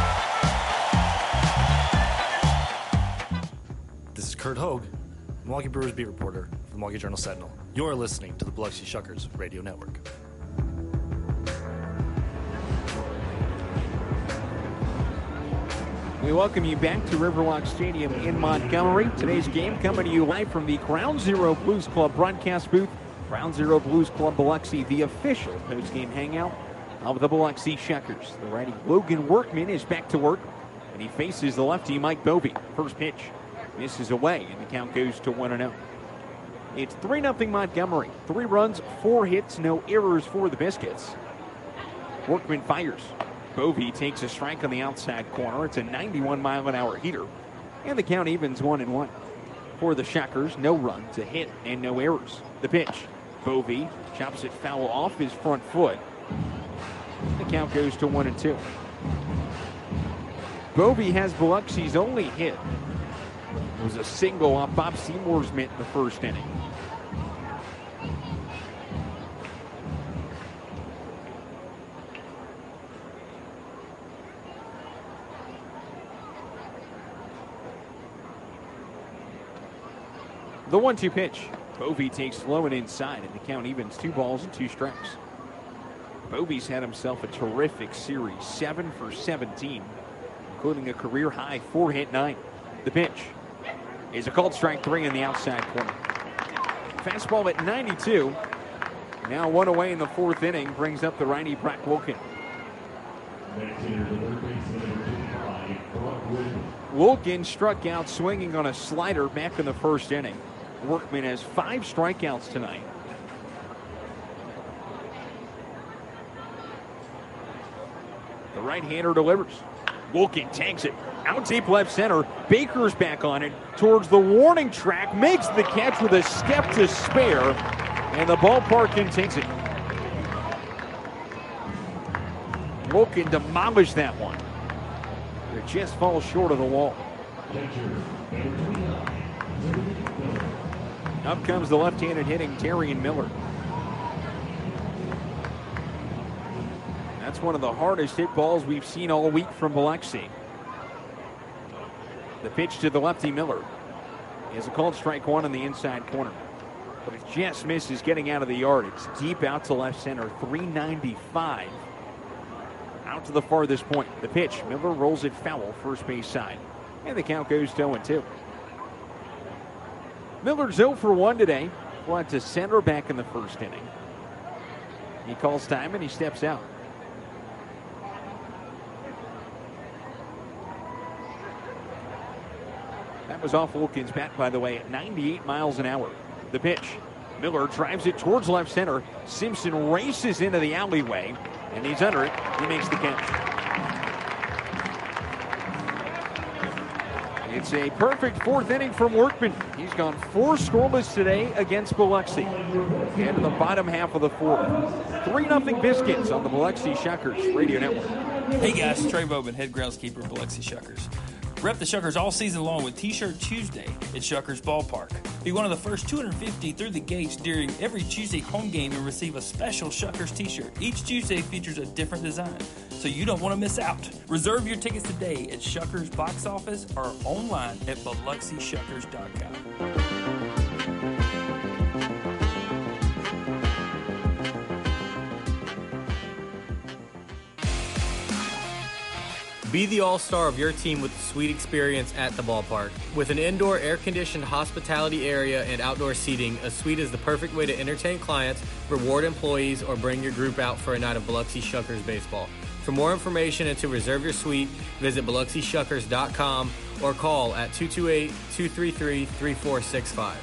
This is Kurt Hogue, Milwaukee Brewers beat reporter for the Milwaukee Journal-Sentinel. You're listening to the Biloxi Shuckers Radio Network. We welcome you back to Riverwalk Stadium in Montgomery. Today's game coming to you live from the Ground Zero Blues Club broadcast booth. Ground Zero Blues Club Biloxi, the official post-game hangout of the Biloxi Shuckers. The righty Logan Workman is back to work, and he faces the lefty Mike Bovey. First pitch misses away, and the count goes to 1-0. It's 3-0 Montgomery. 3 runs, 4 hits, no errors for the Biscuits. Workman fires. Bovey takes a strike on the outside corner. It's a 91-mile-an-hour heater, and the count evens 1-1. For the Shuckers, no runs, a hit, and no errors. The pitch. Bovey chops it foul off his front foot. The count goes to 1-2. Bovey has Biloxi's only hit. It was a single off Bob Seymour's mitt in the first inning. The 1-2 pitch. Bovey takes low and inside, and the count evens 2 balls and 2 strikes. Bovey's had himself a terrific series, 7 for 17, including a career high 4-hit 9. The pitch is a called strike 3 in the outside corner. Fastball at 92. Now 1 away in the 4th inning, brings up the righty Brock Wilkin. Wilkin struck out swinging on a slider back in the 1st inning. Workman has 5 strikeouts tonight. The right-hander delivers. Wilkin takes it out deep left center. Baker's back on it towards the warning track. Makes the catch with a step to spare. And the ballpark takes it. Wilkin demolished that one. It just falls short of the wall. Up comes the left-handed hitting Darian Miller. That's one of the hardest hit balls we've seen all week from Biloxi. The pitch to the lefty Miller is a called strike 1 in the inside corner. But it just misses getting out of the yard. It's deep out to left center, 395. Out to the farthest point. The pitch, Miller rolls it foul, first base side. And the count goes to 0-2. Miller's 0 for 1 today. Went to center back in the 1st inning. He calls time and he steps out. That was off Wilkins' bat, by the way, at 98 miles an hour. The pitch. Miller drives it towards left center. Simpson races into the alleyway, and he's under it. He makes the catch. It's a perfect 4th inning from Workman. He's gone 4 scoreless today against Biloxi. And in the bottom half of the 4th. 3-0 Biscuits on the Biloxi Shuckers Radio Network. Hey guys, Trey Bowman, head groundskeeper, Biloxi Shuckers. Rep the Shuckers all season long with T-Shirt Tuesday at Shuckers Ballpark. Be one of the first 250 through the gates during every Tuesday home game and receive a special Shuckers T-shirt. Each Tuesday features a different design, so you don't want to miss out. Reserve your tickets today at Shuckers box office or online at BiloxiShuckers.com. Be the all-star of your team with the suite experience at the ballpark. With an indoor air-conditioned hospitality area and outdoor seating, a suite is the perfect way to entertain clients, reward employees, or bring your group out for a night of Biloxi Shuckers baseball. For more information and to reserve your suite, visit BiloxiShuckers.com or call at 228-233-3465.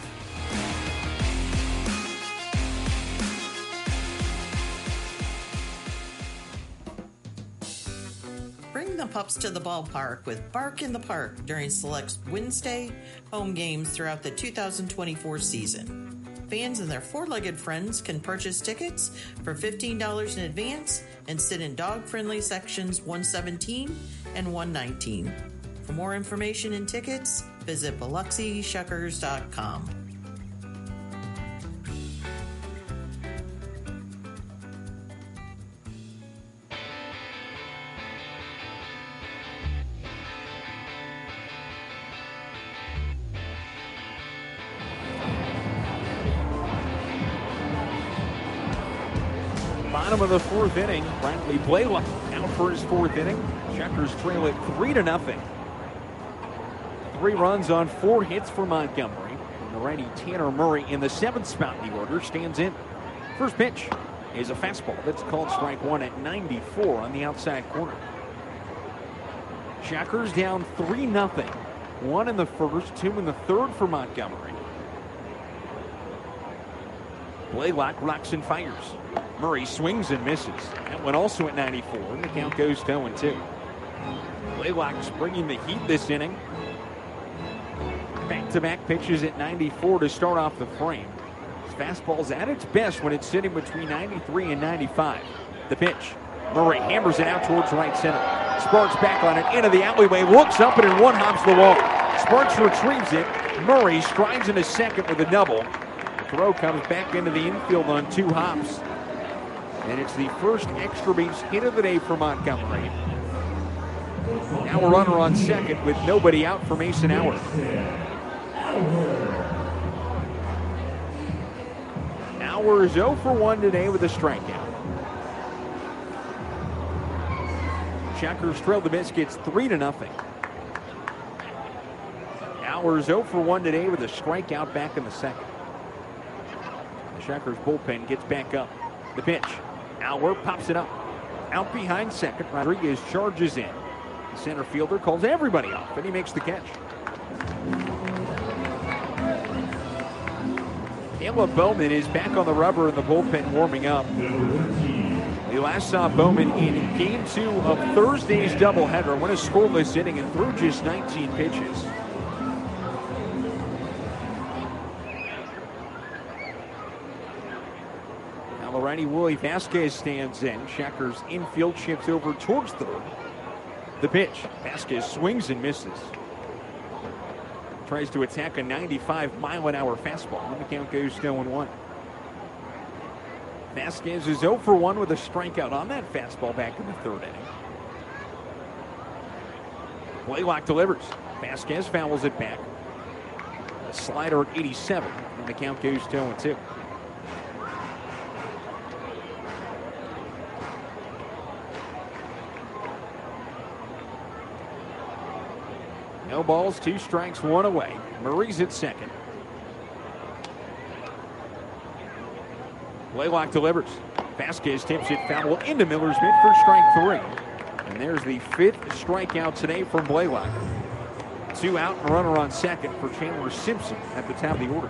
Bring the pups to the ballpark with Bark in the Park during select Wednesday home games throughout the 2024 season. Fans and their four-legged friends can purchase tickets for $15 in advance and sit in dog-friendly sections 117 and 119. For more information and tickets, visit BiloxiShuckers.com. Bottom of the 4th inning, Bradley Blaylock out for his 4th inning. Shuckers trail it 3-0. 3 runs on 4 hits for Montgomery. And the righty Tanner Murray in the 7th spot in the order stands in. First pitch is a fastball that's called strike 1 at 94 on the outside corner. Shuckers down 3-0. 1 in the 1st, 2 in the 3rd for Montgomery. Blaylock rocks and fires. Murray swings and misses. That one also at 94, and the count goes to 0-2. Blaylock's bringing the heat this inning. Back-to-back pitches at 94 to start off the frame. His fastball's at its best when it's sitting between 93 and 95. The pitch. Murray hammers it out towards right center. Sparks back on it into the alleyway, looks up and in one hops the wall. Sparks retrieves it. Murray strides into second with a double. The throw comes back into the infield on 2 hops. And it's the first extra base hit of the day for Montgomery. Now a runner on second with nobody out for Mason Howard. Howard is 0 for 1 today with a strikeout. Shuckers trail the Biscuits 3-0. Howard is 0 for 1 today with a strikeout back in the 2nd. The Shuckers bullpen gets back up. The pitch. Auer pops it up. Out behind second. Rodriguez charges in. The center fielder calls everybody off, and he makes the catch. Caleb Bowman is back on the rubber in the bullpen warming up. We last saw Bowman in Game 2 of Thursday's doubleheader, went a scoreless inning and threw just 19 pitches. Now the righty Willie Vasquez stands in. Shuckers infield shifts over towards third. The pitch. Vasquez swings and misses. Tries to attack a 95-mile-an-hour fastball, and the count goes 0-1. Vasquez is 0 for 1 with a strikeout on that fastball back in the third inning. Blaylock delivers. Vasquez fouls it back. A slider at 87, and the count goes 0-2. No balls, 2 strikes, 1 away. Murray's at second. Blaylock delivers. Vasquez tips it foul into Miller's mitt for strike 3. And there's the 5th strikeout today from Blaylock. 2 out and a runner on second for Chandler Simpson at the top of the order.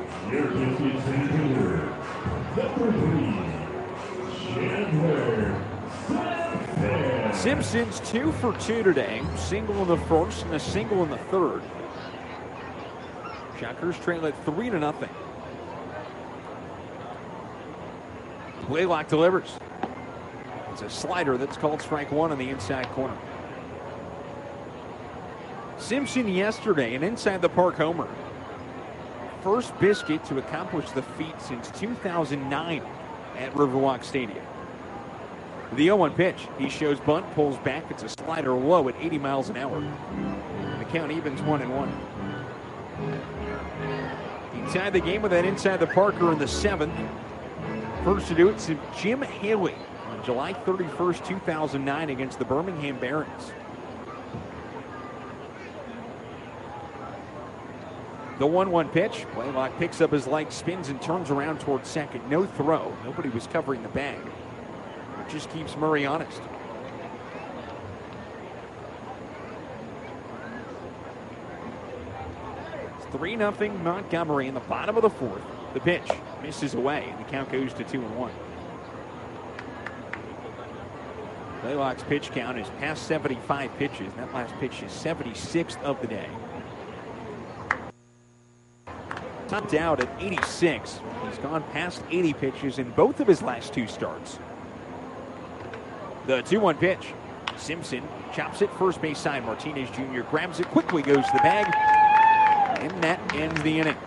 Simpson's 2 for 2 today. Single in the first and a single in the third. Shuckers trail at 3-0. Blaylock delivers. It's a slider that's called strike 1 on the inside corner. Simpson yesterday, an inside the park homer. First Biscuit to accomplish the feat since 2009 at Riverwalk Stadium. The 0-1 pitch. He shows bunt, pulls back. It's a slider low at 80 miles an hour. And the count evens 1-1. He tied the game with that inside the Parker in the 7th. First to do it's Jim Haley on July 31st, 2009 against the Birmingham Barons. The 1-1 pitch. Blaylock picks up his leg, spins and turns around towards second. No throw. Nobody was covering the bag. It just keeps Murray honest. It's 3-0 Montgomery in the bottom of the 4th. The pitch misses away, and the count goes to 2-1. Blaylock's pitch count is past 75 pitches. That last pitch is 76th of the day. Topped out at 86. He's gone past 80 pitches in both of his last 2 starts. The 2-1 pitch. Simpson chops it first base side. Martinez Jr. grabs it, quickly goes to the bag, and that ends the inning.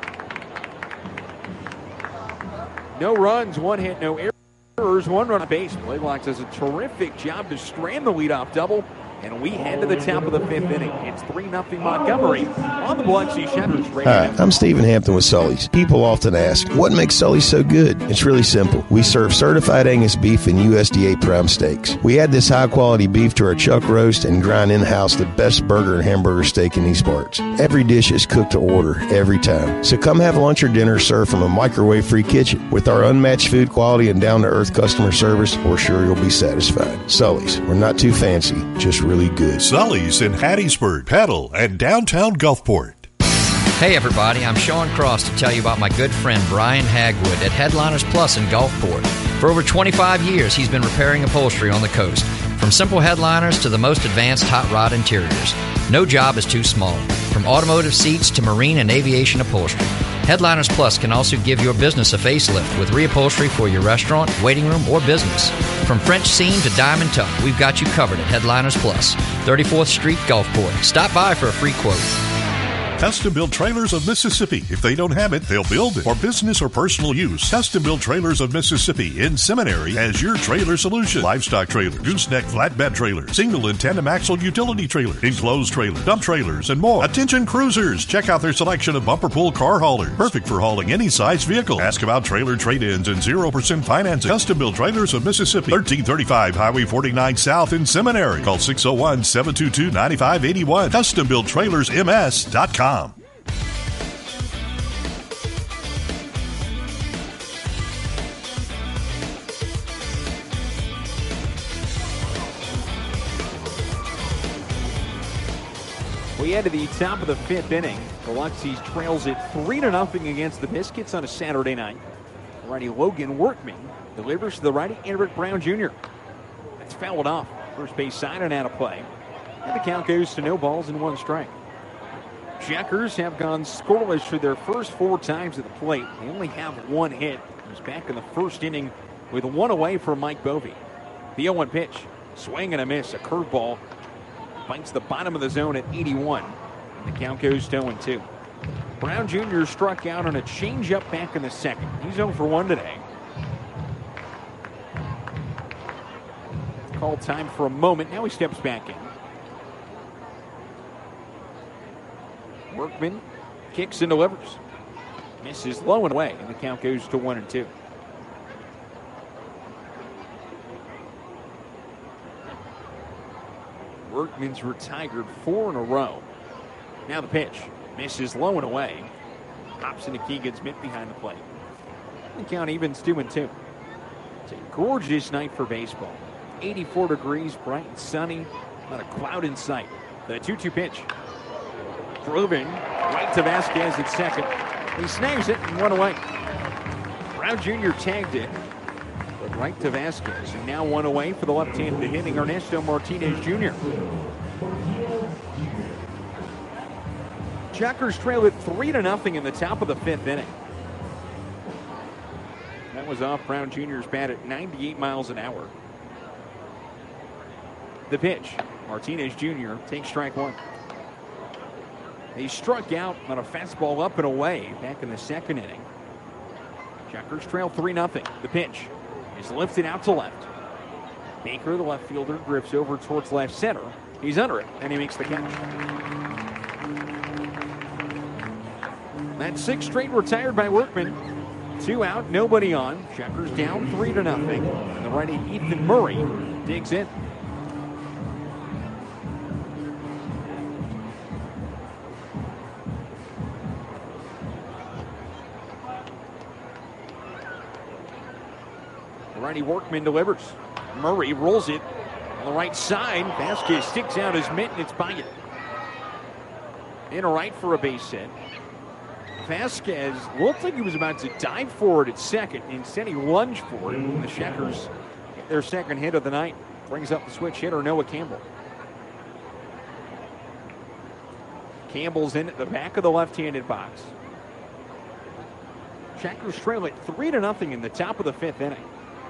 No runs, 1 hit, no errors, 1 run on base. Blaylock does a terrific job to strand the leadoff double, and we head to the top of the 5th inning. It's 3-0 Montgomery on the Biloxi Shuckers Radio. Hi, I'm Stephen Hampton with Sully's. People often ask, what makes Sully's so good? It's really simple. We serve certified Angus beef and USDA prime steaks. We add this high-quality beef to our chuck roast and grind in-house the best burger and hamburger steak in these parts. Every dish is cooked to order, every time. So come have lunch or dinner served from a microwave-free kitchen. With our unmatched food quality and down-to-earth customer service, we're sure you'll be satisfied. Sully's, we're not too fancy, just really good. Sully's in Hattiesburg, Petal, and downtown Gulfport. Hey everybody, I'm Sean Cross to tell you about my good friend Brian Hagwood at Headliners Plus in Gulfport. For over 25 years, he's been repairing upholstery on the coast. From simple headliners to the most advanced hot rod interiors. No job is too small. From automotive seats to marine and aviation upholstery. Headliners Plus can also give your business a facelift with reupholstery for your restaurant, waiting room, or business. From French seam to diamond tuck, we've got you covered at Headliners Plus, 34th Street, Gulfport. Stop by for a free quote. Custom Built Trailers of Mississippi. If they don't have it, they'll build it. For business or personal use, Custom Built Trailers of Mississippi in Seminary has your trailer solution. Livestock trailer, gooseneck flatbed trailer, single and tandem axle utility trailer, enclosed trailer, dump trailers, and more. Attention cruisers, check out their selection of bumper pull car haulers. Perfect for hauling any size vehicle. Ask about trailer trade-ins and 0% financing. Custom Built Trailers of Mississippi, 1335 Highway 49 South in Seminary. Call 601-722-9581. CustomBuiltTrailersMS.com. We head to the top of the 5th inning. Biloxi trails it 3-0 against the Biscuits on a Saturday night. Righty Logan Workman delivers to the righty Eric Brown Jr. That's fouled off. First base side and out of play. And the count goes to no balls and 1 strike. Shuckers have gone scoreless for their first 4 times at the plate. They only have 1 hit. It was back in the first inning with 1 away from Mike Bovey. The 0-1 pitch. Swing and a miss. A curveball. Bites the bottom of the zone at 81. And the count goes to 0-2. Brown Jr. struck out on a changeup back in the second. He's 0 for 1 today. Call time for a moment. Now he steps back in. Workman kicks and delivers. Misses low and away, and the count goes to 1-2. Workman's retired 4 in a row. Now the pitch. Misses low and away. Hops into Keegan's mitt behind the plate. The count evens 2-2. It's a gorgeous night for baseball. 84 degrees, bright and sunny. Not a cloud in sight. The 2-2 pitch. Driven right to Vasquez at second. He snags it and 1 away. Brown Jr. tagged it, but right to Vasquez. And now 1 away for the left-handed hitting Ernesto Martinez Jr. Shuckers trail it 3-0 in the top of the 5th inning. That was off Brown Jr.'s bat at 98 miles an hour. The pitch. Martinez Jr. takes strike 1. He struck out on a fastball up and away back in the second inning. Shuckers trail 3-0. The pitch is lifted out to left. Baker, the left fielder, drifts over towards left center. He's under it, and he makes the catch. That's 6 straight retired by Workman. 2 out, nobody on. Shuckers down 3-0. And the righty Ethan Murray digs in. Righty Workman delivers. Murray rolls it on the right side. Vasquez sticks out his mitt, and it's by it. In right for a base hit. Vasquez looked like he was about to dive for it at second. Instead, he lunged for it. And the Shuckers get their second hit of the night. Brings up the switch hitter, Noah Campbell. Campbell's in at the back of the left-handed box. Shuckers trail it 3-0 in the top of the 5th inning.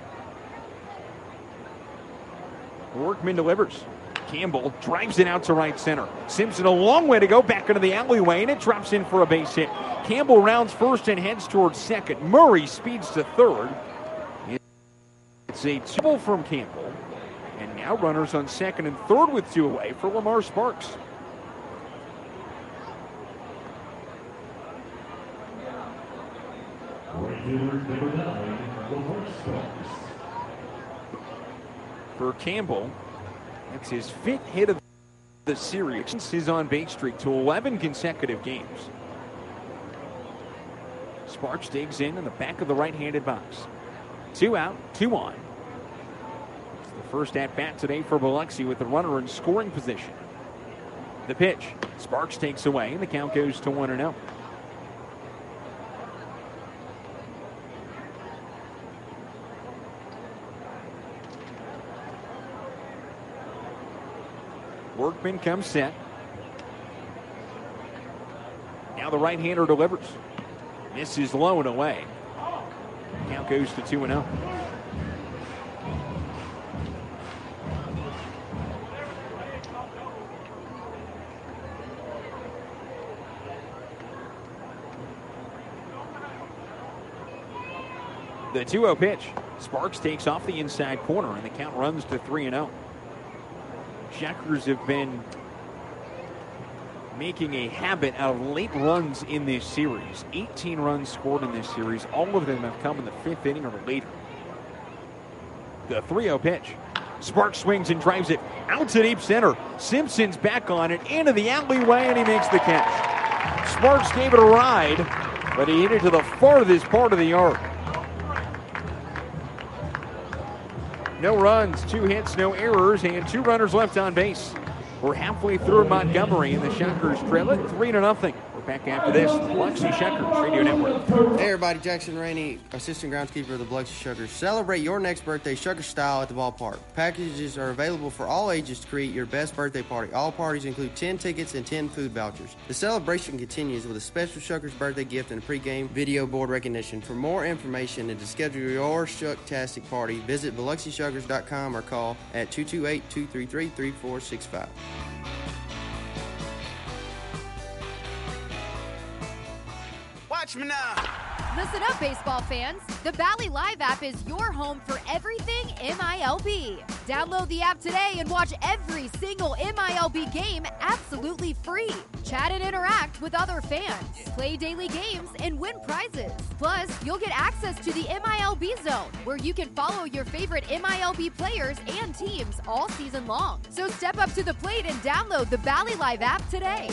Workman delivers. Campbell drives it out to right center. Simpson a long way to go back into the alleyway, and it drops in for a base hit. Campbell rounds first and heads towards second. Murray speeds to third. It's a double from Campbell. And now runners on second and third with 2 away for Lamar Sparks. For Campbell, that's his 5th hit of the series. His on-base streak to 11 consecutive games. Sparks digs in the back of the right-handed box. 2 out, 2 on. It's the first at-bat today for Biloxi with the runner in scoring position. The pitch. Sparks takes away, and the count goes to 1-0. Workman comes set. Now the right-hander delivers. Misses low and away. Count goes to 2-0. The 2-0 pitch. Sparks takes off the inside corner, and the count runs to 3-0. Shuckers have been making a habit out of late runs in this series. 18 runs scored in this series. All of them have come in the 5th inning or later. The 3-0 pitch. Sparks swings and drives it out to deep center. Simpson's back on it into the alleyway, and he makes the catch. Sparks gave it a ride, but he hit it to the farthest part of the yard. No runs, 2 hits, no errors, and 2 runners left on base. We're halfway through Montgomery, and the Shockers trail it 3-0. We're back after this. Biloxi Shockers Radio Network. Hey everybody, Jackson Rainey, assistant groundskeeper of the Biloxi Shockers. Celebrate your next birthday Shocker style at the ballpark. Packages are available for all ages to create your best birthday party. All parties include 10 tickets and 10 food vouchers. The celebration continues with a special Shockers birthday gift and a pregame video board recognition. For more information and to schedule your Shucktastic party, visit BiloxiShockers.com or call at 228-233-3465. Watch me now. Listen up, baseball fans. The Bally Live app is your home for everything MILB. Download the app today and watch every single MILB game absolutely free. Chat and interact with other fans. Play daily games and win prizes. Plus, you'll get access to the MILB Zone, where you can follow your favorite MILB players and teams all season long. So step up to the plate and download the Bally Live app today.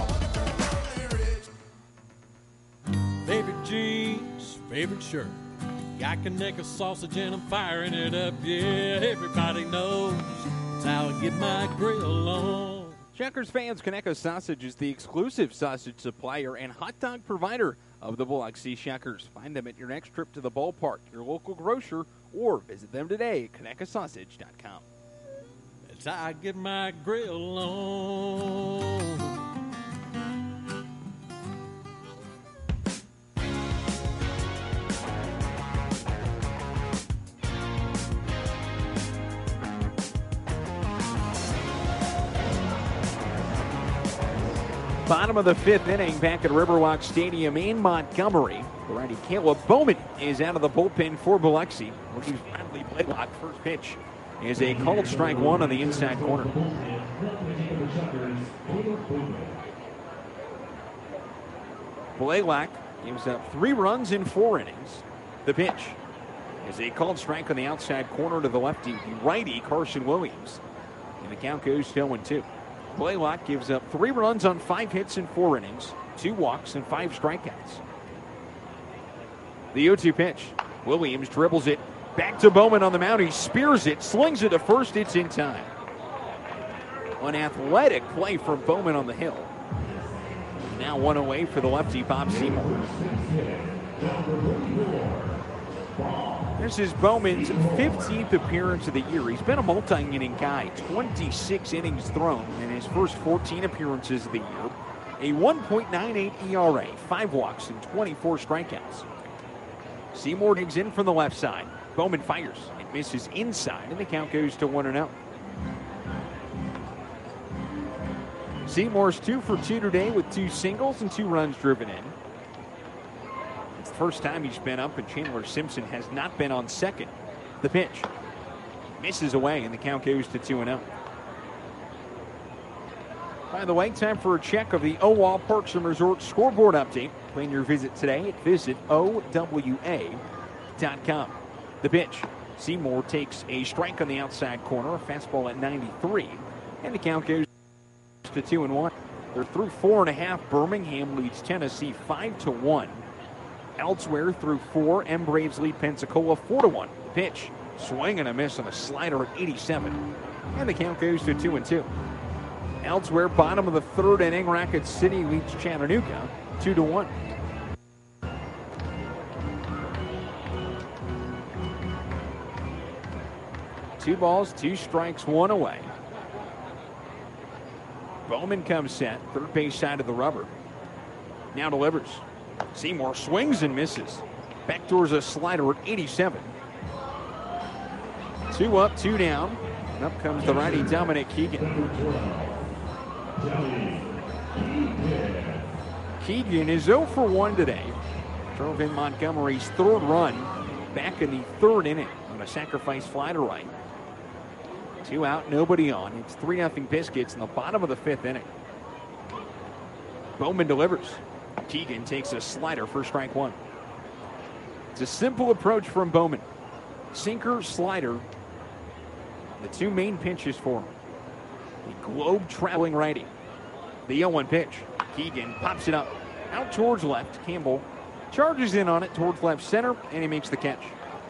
Favorite jeans, favorite shirt. Got Conecuh sausage and I'm firing it up. Yeah, everybody knows it's how I get my grill on. Shockers fans, Conecuh Sausage is the exclusive sausage supplier and hot dog provider of the Biloxi Shockers. Find them at your next trip to the ballpark, your local grocer, or visit them today at ConecuhSausage.com. It's how I get my grill on. Bottom of the fifth inning back at Riverwalk Stadium in Montgomery. The righty Caleb Bowman is out of the bullpen for Biloxi. He's Bradley Blaylock. First pitch is a called strike one on the inside corner. Blaylock gives up 3 runs in 4 innings. The pitch is a called strike on the outside corner to the lefty righty Carson Williams. And the count goes to 0-2. Blaylock gives up 3 runs on 5 hits in 4 innings, 2 walks, and 5 strikeouts. The 0-2 pitch. Williams dribbles it back to Bowman on the mound. He spears it, slings it to first. It's in time. An athletic play from Bowman on the hill. Now 1 away for the lefty, Bob Seymour. This is Bowman's 15th appearance of the year. He's been a multi-inning guy, 26 innings thrown in his first 14 appearances of the year. A 1.98 ERA, 5 walks, and 24 strikeouts. Seymour digs in from the left side. Bowman fires. It misses inside, and the count goes to 1-0. Seymour's 2 for 2 today with 2 singles and 2 runs driven in. It's the first time he's been up, and Chandler Simpson has not been on second. The pitch misses away, and the count goes to 2-0. By the way, time for a check of the OWA Parks and Resorts scoreboard update. Plan your visit today at visitowa.com. The pitch. Seymour takes a strike on the outside corner, a fastball at 93, and the count goes to 2-1. They're through 4.5. Birmingham leads Tennessee 5-1. Elsewhere through 4, M Braves lead Pensacola 4-1. Pitch, swing and a miss on a slider at 87, and the count goes to 2-2. Elsewhere, bottom of the 3rd inning, Racket City leads Chattanooga 2-1. Two balls, 2 strikes, 1 away. Bowman comes set, third base side of the rubber. Now delivers. Seymour swings and misses. Backdoors a slider at 87. 2 up, 2 down. And up comes the righty Dominic Keegan. Keegan is 0 for 1 today. Drove in Montgomery's 3rd run back in the 3rd inning on a sacrifice fly to right. 2 out, nobody on. It's 3-0 Biscuits in the bottom of the 5th inning. Bowman delivers. Keegan takes a slider for strike 1. It's a simple approach from Bowman. Sinker, slider, the 2 main pitches for him. The globe-traveling righty. The 0-1 pitch. Keegan pops it up out towards left. Campbell charges in on it towards left center, and he makes the catch.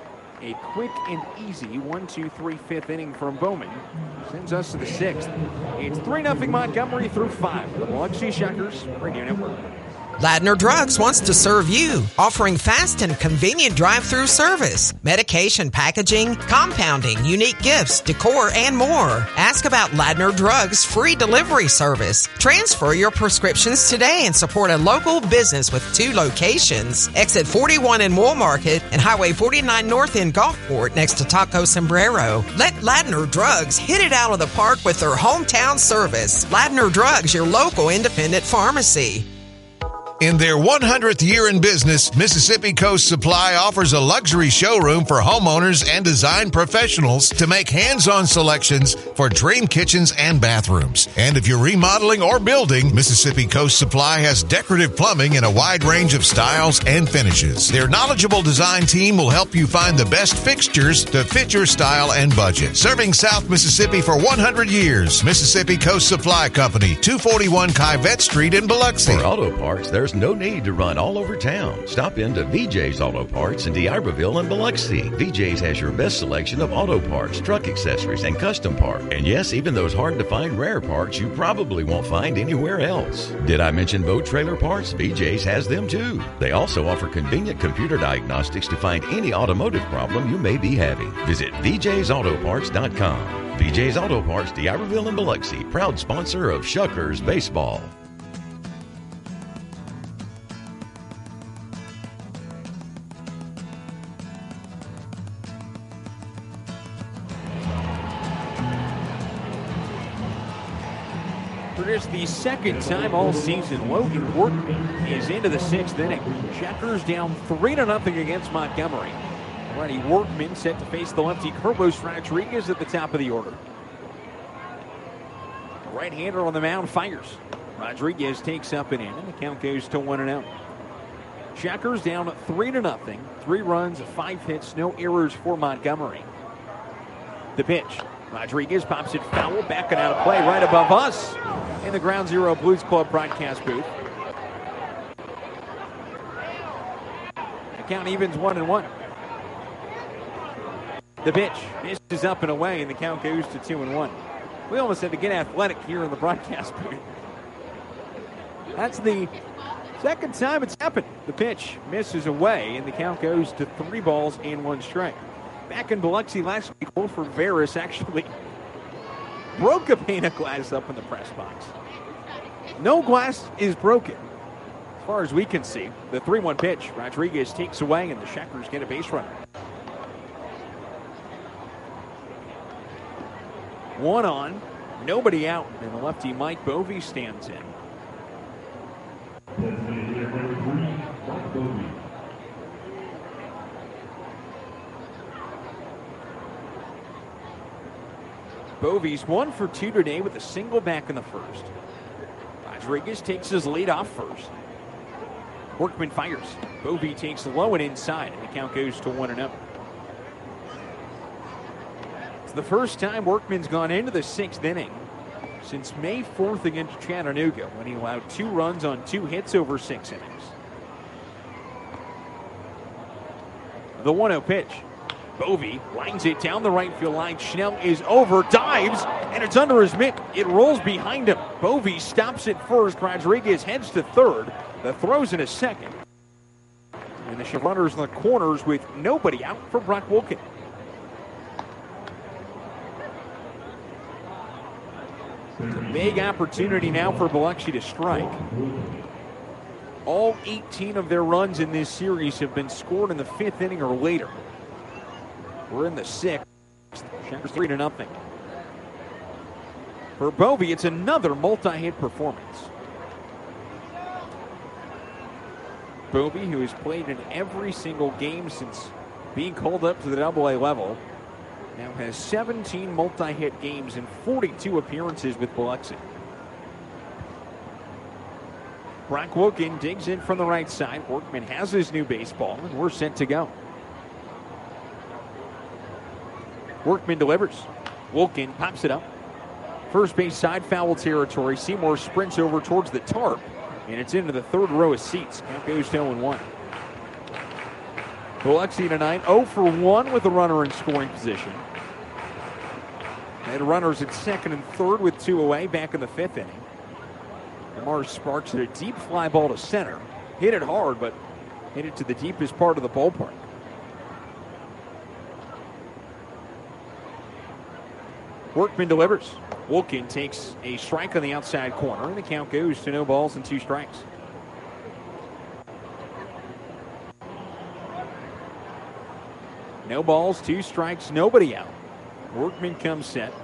A quick and easy 1-2-3 fifth inning from Bowman sends us to the 6th. It's 3-0 Montgomery through 5. The Biloxi Shuckers Radio Network. Ladner Drugs wants to serve you, offering fast and convenient drive-through service, medication packaging, compounding, unique gifts, decor, and more. Ask about Ladner Drugs' free delivery service. Transfer your prescriptions today and support a local business with 2 locations. Exit 41 in Wool Market and Highway 49 North in Gulfport next to Taco Sombrero. Let Ladner Drugs hit it out of the park with their hometown service. Ladner Drugs, your local independent pharmacy. In their 100th year in business, Mississippi Coast Supply offers a luxury showroom for homeowners and design professionals to make hands-on selections for dream kitchens and bathrooms. And if you're remodeling or building, Mississippi Coast Supply has decorative plumbing in a wide range of styles and finishes. Their knowledgeable design team will help you find the best fixtures to fit your style and budget. Serving South Mississippi for 100 years, Mississippi Coast Supply Company, 241 Kyvette Street in Biloxi. For auto parts, there's no need to run all over town. Stop into VJ's Auto Parts in D'Iberville and Biloxi. VJ's has your best selection of auto parts, truck accessories, and custom parts. And yes, even those hard-to-find rare parts you probably won't find anywhere else. Did I mention boat trailer parts? VJ's has them too. They also offer convenient computer diagnostics to find any automotive problem you may be having. Visit VJ'sAutoParts.com. VJ's Auto Parts, D'Iberville and Biloxi, proud sponsor of Shuckers Baseball. For just the second time all season, Logan Workman is into the 6th inning. Shuckers down 3-0 against Montgomery. Already Workman set to face the lefty Carlos Rodriguez at the top of the order. Right-hander on the mound fires. Rodriguez takes up and in, and the count goes to 1-0. Shuckers down 3-0. 3 runs, 5 hits, no errors for Montgomery. The pitch. Rodriguez pops it foul, backing out of play right above us in the Ground Zero Blues Club broadcast booth. The count evens 1-1. The pitch misses up and away, and the count goes to 2-1. We almost had to get athletic here in the broadcast booth. That's the second time it's happened. The pitch misses away, and the count goes to 3 balls and 1 strike. Back in Biloxi last week, Wilford Veras actually broke a pane of glass up in the press box. No glass is broken, as far as we can see. The 3-1 pitch, Rodriguez takes away, and the Shuckers get a base runner. 1 on, nobody out, and the lefty Mike Bovey stands in. Bovey's 1 for 2 today with a single back in the first. Rodriguez takes his lead off first. Workman fires. Bovey takes low and inside, and the count goes to 1-0. It's the first time Workman's gone into the 6th inning since May 4th against Chattanooga, when he allowed 2 runs on 2 hits over 6 innings. The 1-0 pitch. Bovey lines it down the right field line. Schnell is over, dives, and it's under his mitt. It rolls behind him. Bovey stops it first. Rodriguez heads to third. The throw's in a second. And the runners in the corners with nobody out for Brock Wilkin. It's a big opportunity now for Biloxi to strike. All 18 of their runs in this series have been scored in the 5th inning or later. We're in the 6th. Shuckers 3-0. For Bovey, it's another multi-hit performance. Bovey, who has played in every single game since being called up to the AA level, now has 17 multi-hit games and 42 appearances with Biloxi. Brock Wilkin digs in from the right side. Workman has his new baseball, and we're set to go. Workman delivers. Wilkin pops it up. First base side, foul territory. Seymour sprints over towards the tarp, and it's into the 3rd row of seats. Count goes to 0-1. Biloxi tonight 0 for 1 with a runner in scoring position. They had runners at second and third with 2 away back in the 5th inning. Lamar Sparks hit a deep fly ball to center. Hit it hard, but hit it to the deepest part of the ballpark. Workman delivers. Wilkin takes a strike on the outside corner, and the count goes to no balls and 2 strikes. No balls, 2 strikes, nobody out. Workman comes set.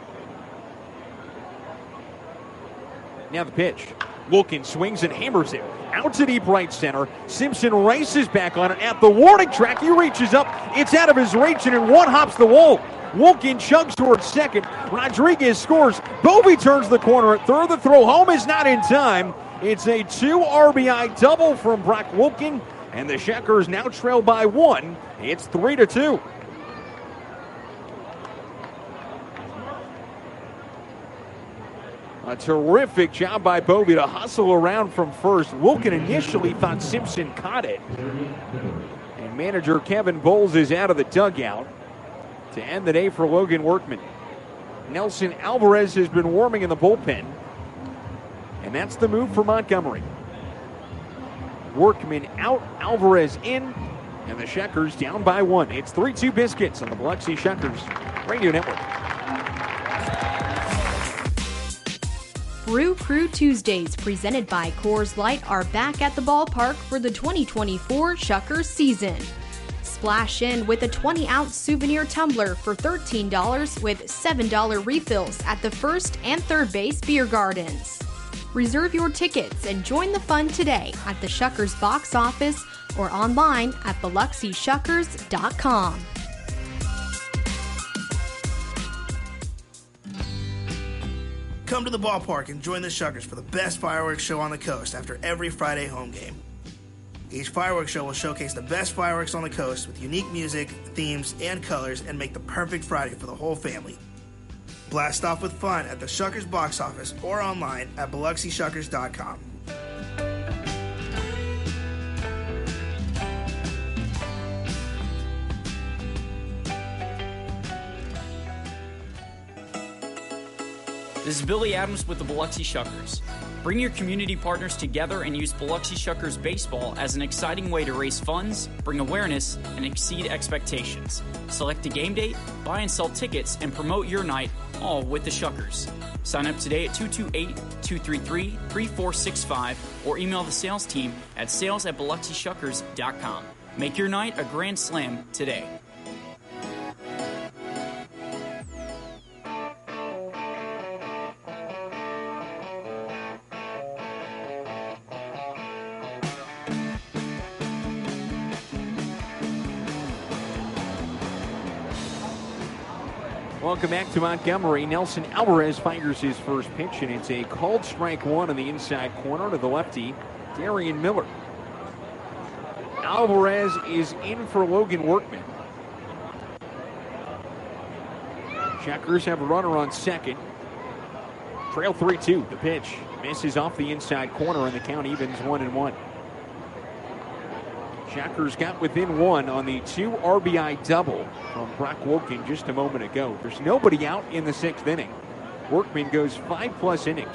Now the pitch. Wilkin swings and hammers it out to deep right center. Simpson races back on it at the warning track. He reaches up. It's out of his reach, and in one hops the wall. Wilkin chugs towards second. Rodriguez scores. Bovey turns the corner at third. The throw home is not in time. It's a 2 RBI double from Brock Wilkin, and the Shuckers now trail by 1. It's 3-2. A terrific job by Bovey to hustle around from first. Wilkin initially thought Simpson caught it. And manager Kevin Bowles is out of the dugout to end the day for Logan Workman. Nelson Alvarez has been warming in the bullpen. And that's the move for Montgomery. Workman out, Alvarez in, and the Shuckers down by 1. It's 3-2 Biscuits on the Biloxi Shuckers Radio Network. Brew Crew Tuesdays, presented by Coors Light, are back at the ballpark for the 2024 Shuckers season. Splash in with a 20-ounce souvenir tumbler for $13 with $7 refills at the first and third base beer gardens. Reserve your tickets and join the fun today at the Shuckers box office or online at BiloxiShuckers.com. Come to the ballpark and join the Shuckers for the best fireworks show on the coast after every Friday home game. Each fireworks show will showcase the best fireworks on the coast with unique music, themes, and colors, and make the perfect Friday for the whole family. Blast off with fun at the Shuckers box office or online at BiloxiShuckers.com. This is Billy Adams with the Biloxi Shuckers. Bring your community partners together and use Biloxi Shuckers Baseball as an exciting way to raise funds, bring awareness, and exceed expectations. Select a game date, buy and sell tickets, and promote your night, all with the Shuckers. Sign up today at 228-233-3465 or email the sales team at sales@BiloxiShuckers.com. Make your night a grand slam today. Welcome back to Montgomery. Nelson Alvarez fires his first pitch, and it's a called strike 1 on the inside corner to the lefty, Darian Miller. Alvarez is in for Logan Workman. Shuckers have a runner on second. Trail 3-2. The pitch misses off the inside corner, and the count evens 1-1. Shuckers got within 1 on the 2 RBI double from Brock Wilkin just a moment ago. There's nobody out in the 6th inning. Workman goes 5+ innings.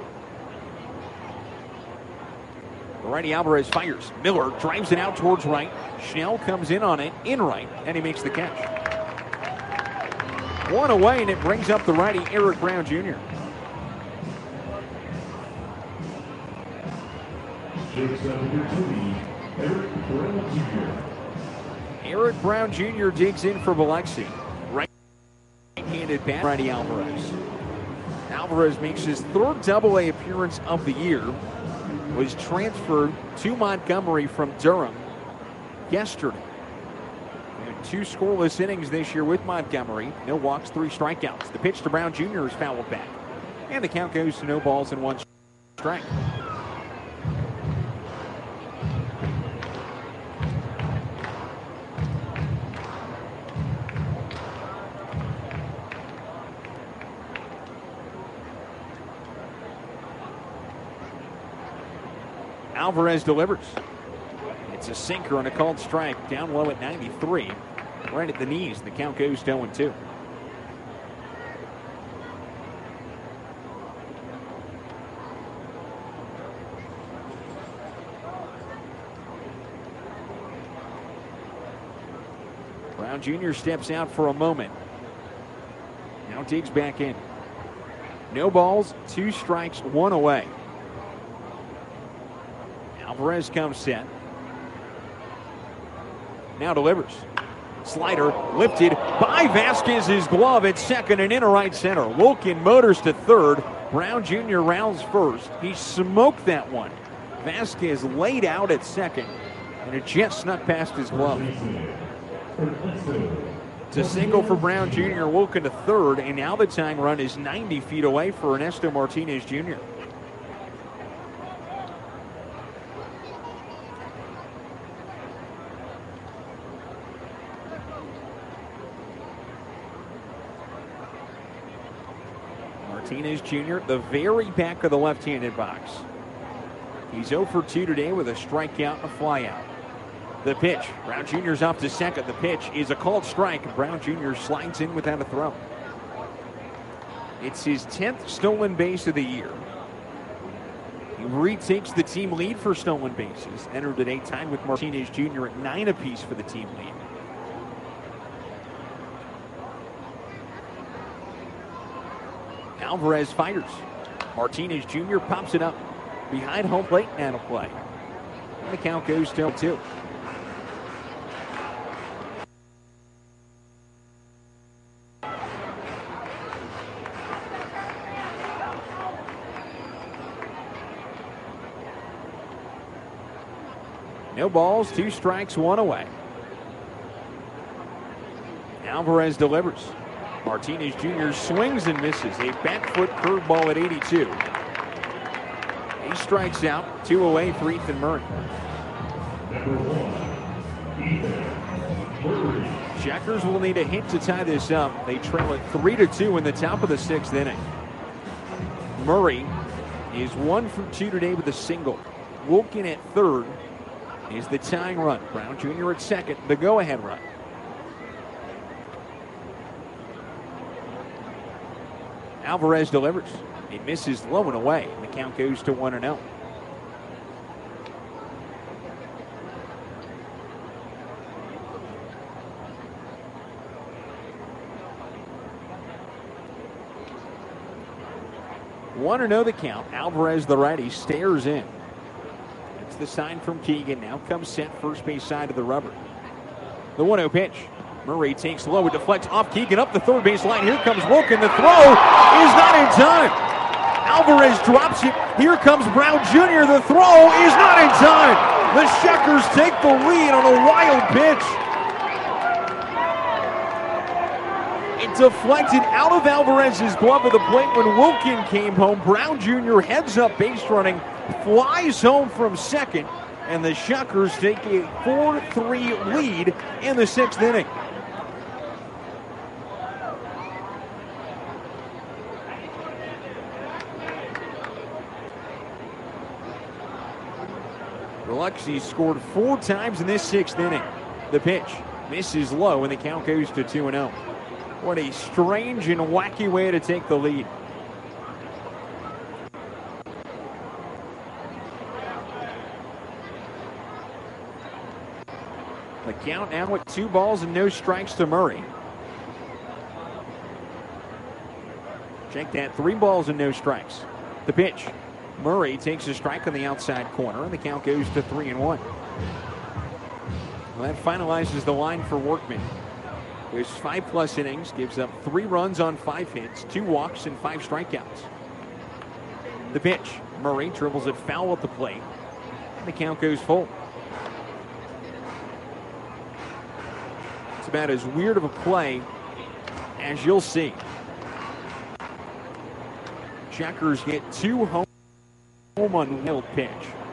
The righty Alvarez fires. Miller drives it out towards right. Schnell comes in on it, in right, and he makes the catch. 1 away, and it brings up the righty Eric Brown Jr. Eric Brown Jr. digs in for Biloxi. Right-handed bat, righty Alvarez. Alvarez makes his 3rd Double-A appearance of the year. Was transferred to Montgomery from Durham yesterday. And 2 scoreless innings this year with Montgomery. No walks, 3 strikeouts. The pitch to Brown Jr. is fouled back. And the count goes to no balls and 1 strike. Alvarez delivers. It's a sinker and a called strike down low at 93. Right at the knees. The count goes to 0-2. Brown Jr. steps out for a moment. Now digs back in. No balls, 2 strikes, 1 away. Alvarez comes set. Now delivers. Slider lifted by Vasquez's glove at second and into right center. Wilkin motors to third. Brown Jr. rounds first. He smoked that one. Vasquez laid out at second, and it just snuck past his glove. It's a single for Brown Jr., Wilkin to third, and now the tying run is 90 feet away for Ernesto Martinez Jr. Martinez Jr., the very back of the left-handed box. He's 0 for 2 today with a strikeout and a flyout. The pitch. Brown Jr.'s off to second. The pitch is a called strike. Brown Jr. slides in without a throw. It's his 10th stolen base of the year. He retakes the team lead for stolen bases. Entered today tied with Martinez Jr. at 9 apiece for the team lead. Alvarez fires. Martinez Jr. pops it up behind home plate and a play. And the count goes to 0-2. No balls, 2 strikes, 1 away. Alvarez delivers. Martinez Jr. swings and misses. A back foot curveball at 82. He strikes out, 2 away for Ethan Murray. Checkers will need a hit to tie this up. They trail it 3-2 in the top of the 6th inning. Murray is 1 for 2 today with a single. Wilkin at third is the tying run. Brown Jr. at second, the go-ahead run. Alvarez delivers. He misses low and away. The count goes to 1-0. Want to know the count. Alvarez, the righty, stares in. It's the sign from Keegan. Now comes set first base side of the rubber. The 1-0 pitch. Murray takes low. It deflects off Keegan up the third base line. Here comes Wilkin. The throw is not in time. Alvarez drops it. Here comes Brown Jr. The throw is not in time. The Shuckers take the lead on a wild pitch. It deflected out of Alvarez's glove of the plate when Wilkin came home. Brown Jr. heads up base running, flies home from second, and the Shuckers take a 4-3 lead in the 6th inning. Biloxi scored 4 times in this 6th inning. The pitch misses low, and the count goes to 2-0. What a strange and wacky way to take the lead. The count now with 2 balls and no strikes to Murray. Check that, 3 balls and no strikes. The pitch. Murray takes a strike on the outside corner, and the count goes to 3-1. Well, that finalizes the line for Workman. There's 5+ innings, gives up 3 runs on 5 hits, 2 walks, and 5 strikeouts. The pitch. Murray dribbles it foul at the plate, and the count goes full. It's about as weird of a play as you'll see. Checkers get 2 home on wild pitch.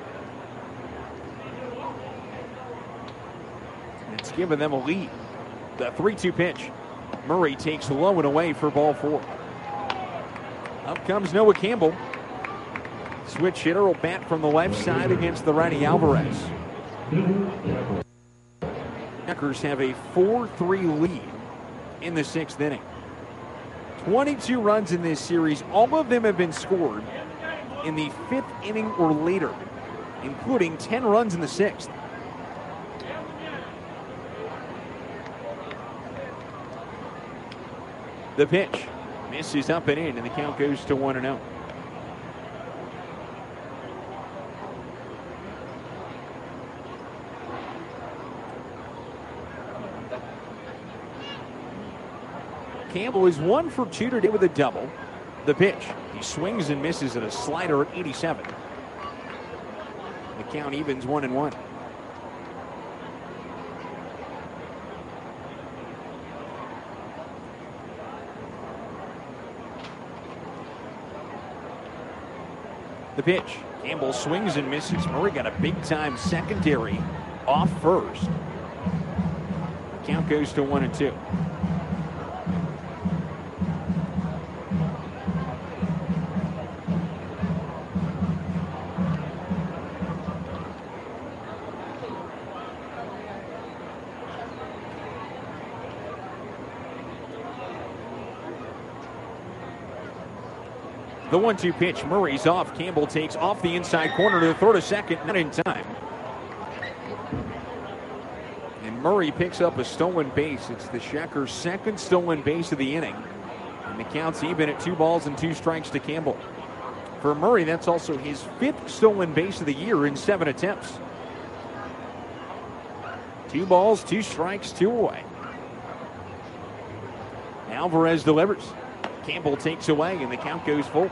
And it's given them a lead. The 3-2 pitch. Murray takes low and away for ball 4. Up comes Noah Campbell. Switch hitter will bat from the left side against the righty Alvarez. Shockers have a 4-3 lead in the 6th inning. 22 runs in this series. All of them have been scored in the 5th inning or later, including 10 runs in the 6th. The pitch misses up and in, and the count goes to 1-0. Campbell is 1 for 2 today with a double. The pitch, he swings and misses at a slider at 87. The count evens 1-1. The pitch, Campbell swings and misses. Murray got a big-time secondary off first. The count goes to 1-2. The 1-2 pitch, Murray's off. Campbell takes off the inside corner to throw to second, not in time. And Murray picks up a stolen base. It's the Shockers' second stolen base of the inning. And the count's even at 2 balls and 2 strikes to Campbell. For Murray, that's also his 5th stolen base of the year in 7 attempts. 2 balls, 2 strikes, 2 away. Alvarez delivers. Campbell takes away, and the count goes full.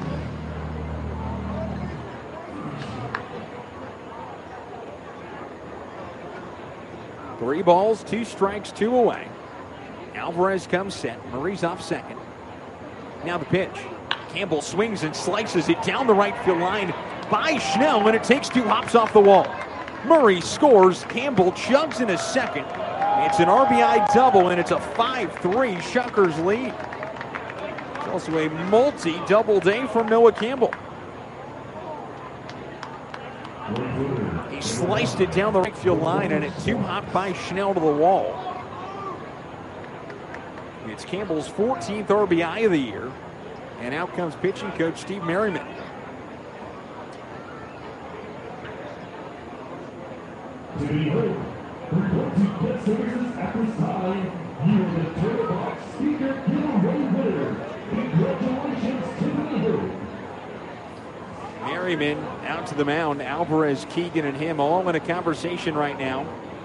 Three balls, 2 strikes, 2 away. Alvarez comes set. Murray's off second. Now the pitch. Campbell swings and slices it down the right field line by Schnell, and it takes 2 hops off the wall. Murray scores. Campbell chugs in a second. It's an RBI double, and it's a 5-3 Shockers lead. Also a multi-double day for Noah Campbell. He sliced it down the right field line, and it 2-hopped by Schnell to the wall. It's Campbell's 14th RBI of the year. And out comes pitching coach Steve Merriman. Merriman out to the mound. Alvarez, Keegan, and him all in a conversation right now.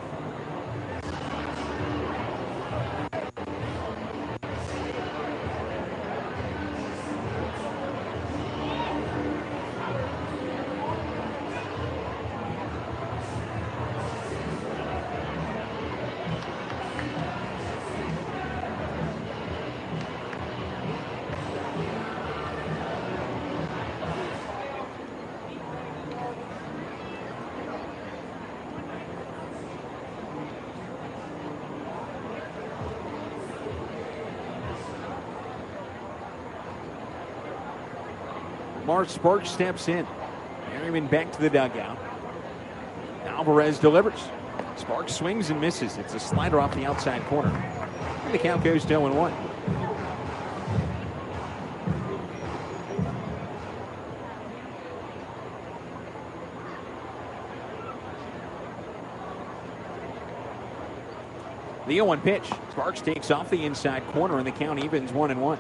Mark Sparks steps in. Merriman back to the dugout. Alvarez delivers. Sparks swings and misses. It's a slider off the outside corner. And the count goes to 0-1. The 0-1 pitch. Sparks takes off the inside corner, and the count evens 1-1.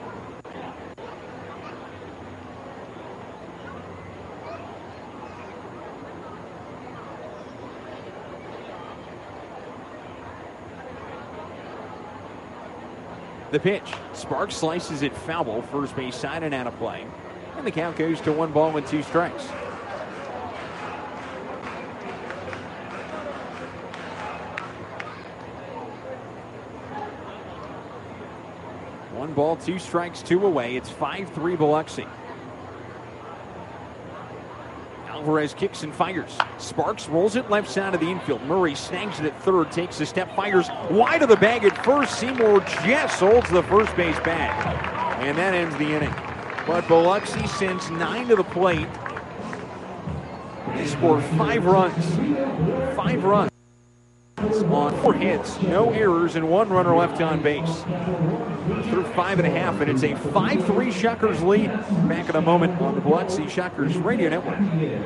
The pitch. Sparks slices it foul ball, first base side and out of play. And the count goes to 1 ball and 2 strikes. One ball, 2 strikes, 2 away. It's 5-3 Biloxi. Alvarez kicks and fires. Sparks rolls it left side of the infield. Murray snags it at third, takes a step, fires wide of the bag at first. Seymour just holds the first base bag. And that ends the inning. But Biloxi sends 9 to the plate. scored 5 runs. 5 runs on 4 hits, no errors, and 1 runner left on base. Through 5.5, and it's a 5-3 Shuckers lead. Back in a moment on the Biloxi Shuckers Radio Network.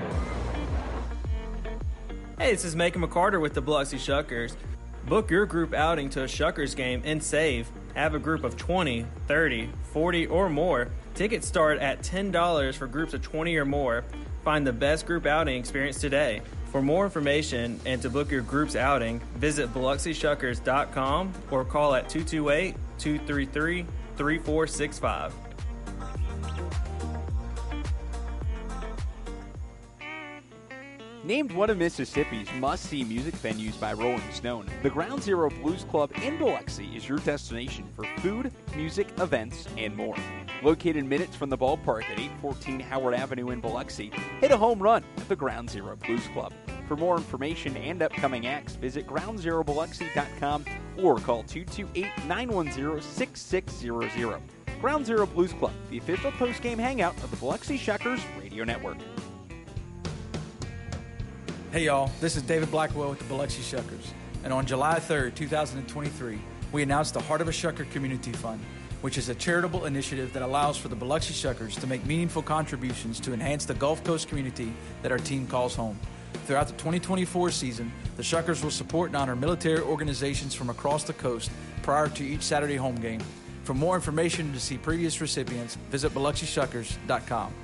Hey, this is Macon McCarter with the Biloxi Shuckers. Book your group outing to a Shuckers game and save. Have a group of 20, 30, 40, or more. Tickets start at $10 for groups of 20 or more. Find the best group outing experience today. For more information and to book your group's outing, visit BiloxiShuckers.com or call at 228-233-3465. Named one of Mississippi's must-see music venues by Rolling Stone, the Ground Zero Blues Club in Biloxi is your destination for food, music, events, and more. Located minutes from the ballpark at 814 Howard Avenue in Biloxi, hit a home run at the Ground Zero Blues Club. For more information and upcoming acts, visit groundzerobiloxi.com or call 228-910-6600. Ground Zero Blues Club, the official post-game hangout of the Biloxi Shuckers Radio Network. Hey y'all, this is David Blackwell with the Biloxi Shuckers. And on July 3rd, 2023, we announced the Heart of a Shucker Community Fund, which is a charitable initiative that allows for the Biloxi Shuckers to make meaningful contributions to enhance the Gulf Coast community that our team calls home. Throughout the 2024 season, the Shuckers will support and honor military organizations from across the coast prior to each Saturday home game. For more information and to see previous recipients, visit BiloxiShuckers.com.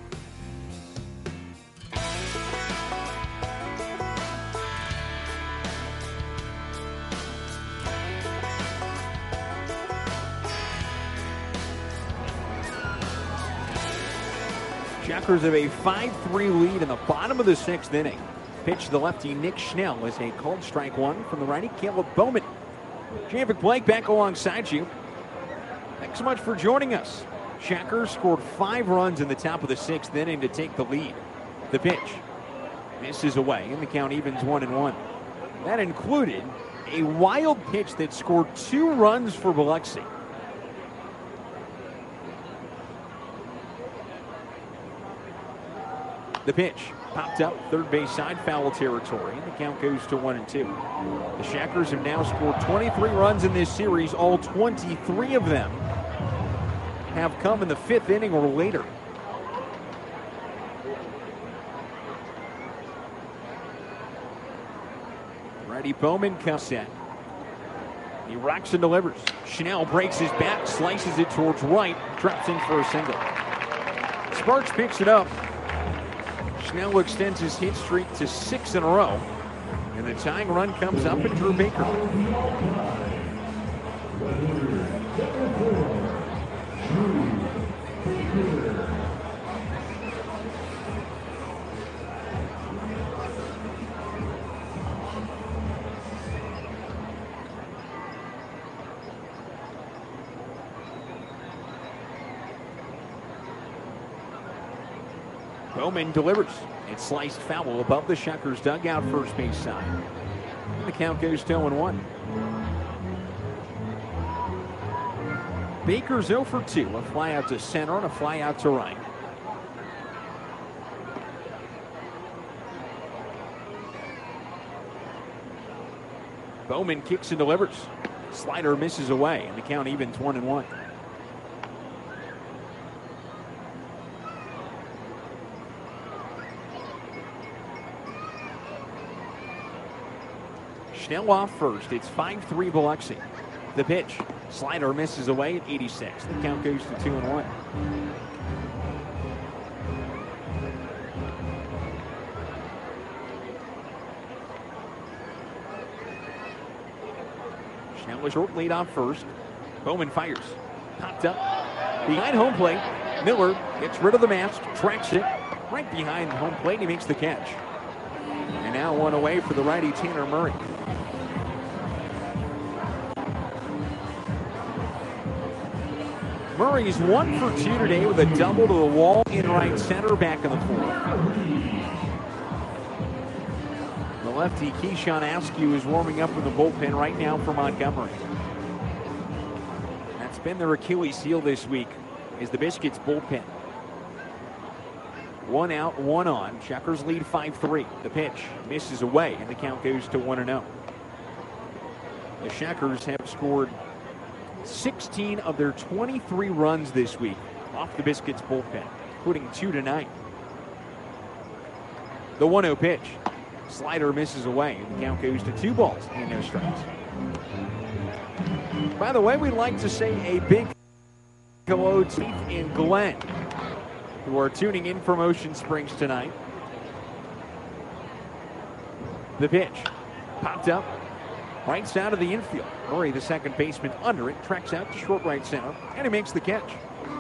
Shuckers have a 5-3 lead in the bottom of the 6th inning. Pitch to the lefty Nick Schnell is a called strike 1 from the righty Caleb Bowman. Javik Blake back alongside you. Thanks so much for joining us. Shuckers scored 5 runs in the top of the 6th inning to take the lead. The pitch misses away, and the count evens 1-1. That included a wild pitch that scored 2 runs for Biloxi. The pitch popped up third base side, foul territory, and the count goes to 1-2. The Shuckers have now scored 23 runs in this series. All 23 of them have come in the 5th inning or later. Righty Bowman comes in. He rocks and delivers. Schnell breaks his bat, slices it towards right, drops in for a single. Sparks picks it up. Schnell extends his hit streak to 6 in a row. And the tying run comes up in Drew Baker. Bowman delivers. It's sliced foul above the Shuckers dugout first base side. And the count goes to 0-1. Baker's 0 for 2. A fly out to center and a fly out to right. Bowman kicks and delivers. Slider misses away, and the count evens 1-1. Schnell off first. It's 5-3 Biloxi. The pitch. Slider misses away at 86. The count goes to 2-1. Schnell a short lead off first. Bowman fires. Popped up. Behind home plate. Miller gets rid of the mask. Tracks it. Right behind home plate. He makes the catch. And now one away for the righty Tanner Murray. Murray's 1 for 2 today with a double to the wall in right center back in the 4th. The lefty Keyshawn Askew is warming up in the bullpen right now for Montgomery. That's been their Achilles heel this week, is the Biscuits bullpen. 1 out, 1 on. Checkers lead 5-3. The pitch misses away, and the count goes to 1-0. The Checkers have scored 16 of their 23 runs this week off the Biscuits bullpen, including 2 tonight. The 1-0 pitch. Slider misses away, and the count goes to 2 balls and no strikes. By the way, we'd like to say a big hello to Keith and Glenn, who are tuning in from Ocean Springs tonight. The pitch popped up right side of the infield. Murray, the second baseman, under it, tracks out to short right center, and he makes the catch.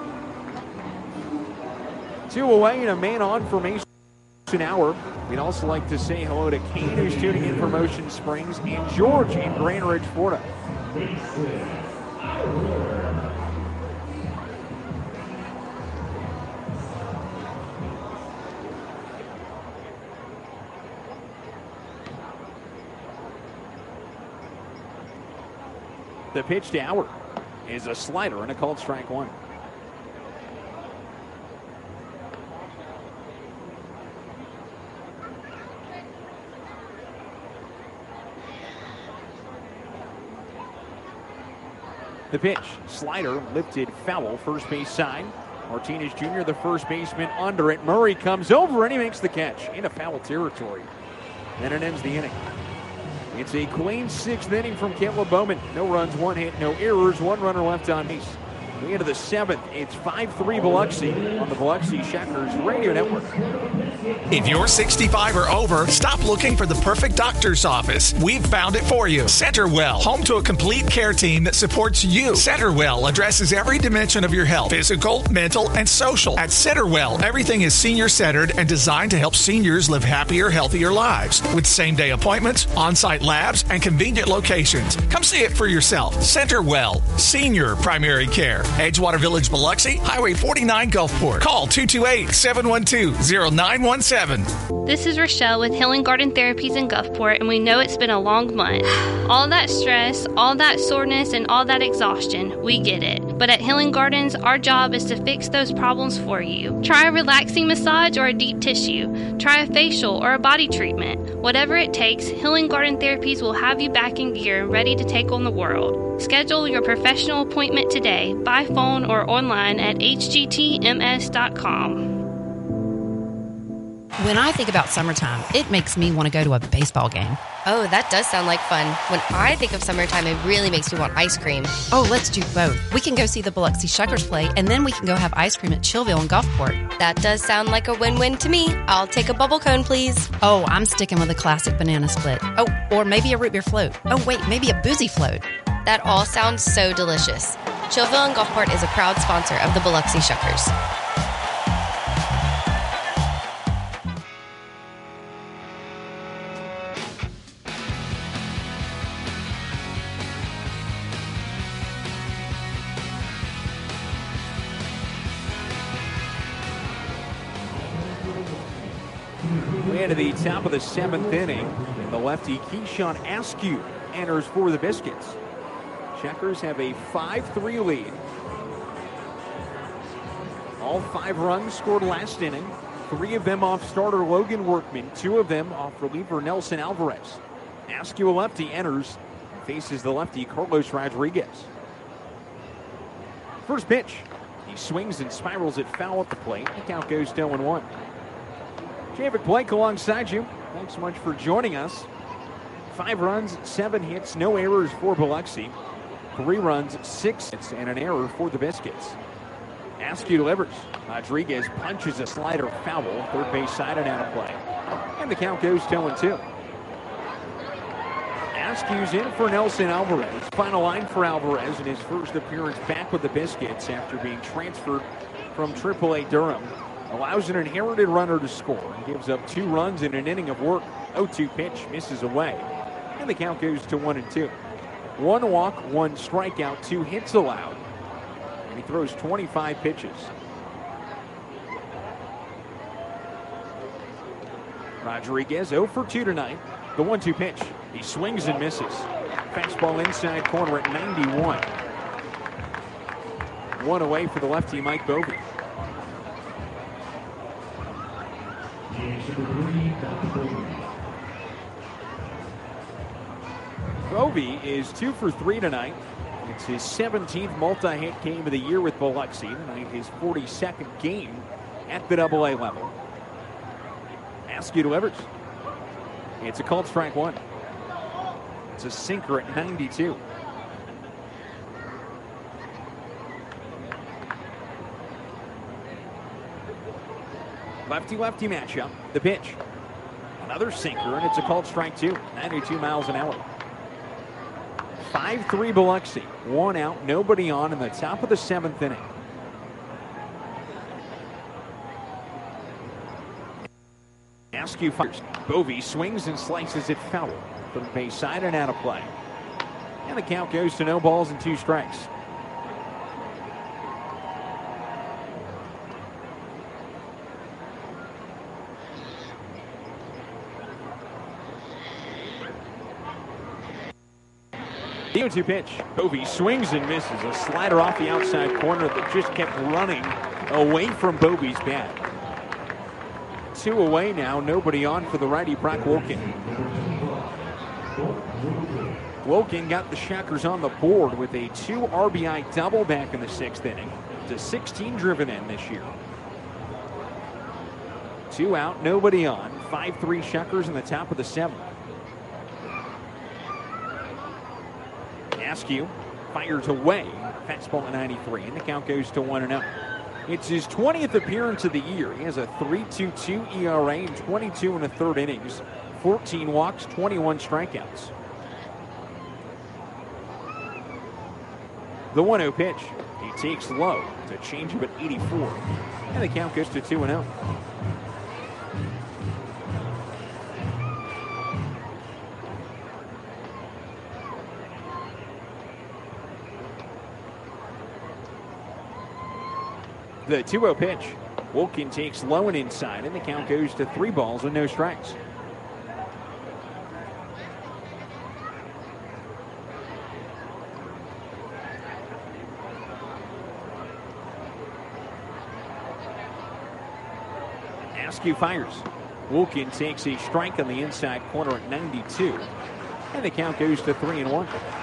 2 away and a man on for Mason Hour. We'd also like to say hello to Kane, who's tuning in from Ocean Springs, and George in Grand Ridge, Florida. The pitch to Howard is a slider and a called strike 1. The pitch, slider, lifted foul, first base side. Martinez Jr., the first baseman, under it. Murray comes over and he makes the catch into foul territory. And it ends the inning. It's a clean 6th inning from Caleb Bowman. No runs, 1 hit, no errors, 1 runner left on base. We into the 7th. It's 5-3 Biloxi on the Biloxi Checkers Radio Network. If you're 65 or over, stop looking for the perfect doctor's office. We've found it for you. Centerwell, home to a complete care team that supports you. Centerwell addresses every dimension of your health, physical, mental, and social. At Centerwell, everything is senior-centered and designed to help seniors live happier, healthier lives. With same-day appointments, on-site labs, and convenient locations. Come see it for yourself. Centerwell, senior primary care. Edgewater Village, Biloxi, Highway 49, Gulfport. Call 228-712-0917. This is Rochelle with Healing Garden Therapies in Gulfport, and we know it's been a long month. All that stress, all that soreness, and all that exhaustion, we get it. But at Healing Gardens, our job is to fix those problems for you. Try a relaxing massage or a deep tissue. Try a facial or a body treatment. Whatever it takes, Healing Garden Therapies will have you back in gear and ready to take on the world. Schedule your professional appointment today by phone or online at hgtms.com. When I think about summertime, it makes me want to go to a baseball game. Oh, that does sound like fun. When I think of summertime, it really makes me want ice cream. Oh, let's do both. We can go see the Biloxi Shuckers play, and then we can go have ice cream at Chillville in Gulfport. That does sound like a win-win to me. I'll take a bubble cone, please. Oh, I'm sticking with a classic banana split. Oh, or maybe a root beer float. Oh, wait, maybe a boozy float. That all sounds so delicious. Chillville in Gulfport is a proud sponsor of the Biloxi Shuckers. To the top of the 7th inning, and the lefty Keyshawn Askew enters for the Biscuits. Checkers have a 5-3 lead. All 5 runs scored last inning, 3 of them off starter Logan Workman, 2 of them off reliever Nelson Alvarez. Askew, a lefty, enters and faces the lefty Carlos Rodriguez. First pitch, he swings and spirals it foul at the plate. The count goes to 0-1. Javik Blake alongside you. Thanks so much for joining us. 5 runs, 7 hits, no errors for Biloxi. 3 runs, 6 hits, and an error for the Biscuits. Askew delivers. Rodriguez punches a slider foul. Third base side and out of play. And the count goes to 0-2. Askew's in for Nelson Alvarez. Final line for Alvarez in his first appearance back with the Biscuits after being transferred from AAA Durham. Allows an inherited runner to score and gives up 2 runs in an inning of work. 0-2 pitch misses away. And the count goes to 1-2. 1 walk, 1 strikeout, 2 hits allowed. And he throws 25 pitches. Rodriguez 0 for 2 tonight. The 1-2 pitch. He swings and misses. Fastball inside corner at 91. 1 away for the lefty Mike Bovee. Bovee is 2 for 3 tonight. It's his 17th multi-hit game of the year with Biloxi. Tonight, his 42nd game at the AA level. Askew delivers. It's a called strike one. It's a sinker at 92. Lefty-lefty matchup. The pitch. Another sinker, and it's a called strike two. 92 miles an hour. 5-3 Biloxi. One out, nobody on in the top of the 7th inning. Askew fires. Bovee swings and slices it foul from the base side and out of play. And the count goes to no balls and 2 strikes. The 0-2 pitch. Bovee swings and misses. A slider off the outside corner that just kept running away from Bovee's bat. 2 away now. Nobody on for the righty, Brock Wilkin. Wilkin got the Shockers on the board with a 2 RBI double back in the 6th inning. To 16 driven in this year. 2 out, nobody on. 5-3 Shockers in the top of the 7th. Askew fires away. Fastball at 93, and the count goes to 1-0. It's his 20th appearance of the year. He has a 3.22 ERA in 22 1/3 innings, 14 walks, 21 strikeouts. The 1-0 pitch. He takes low to change him at 84, and the count goes to 2-0. The 2-0 pitch. Wilkin takes low and inside, and the count goes to 3 balls and no strikes. Askew fires. Wilkin takes a strike on the inside corner at 92, and the count goes to 3-1.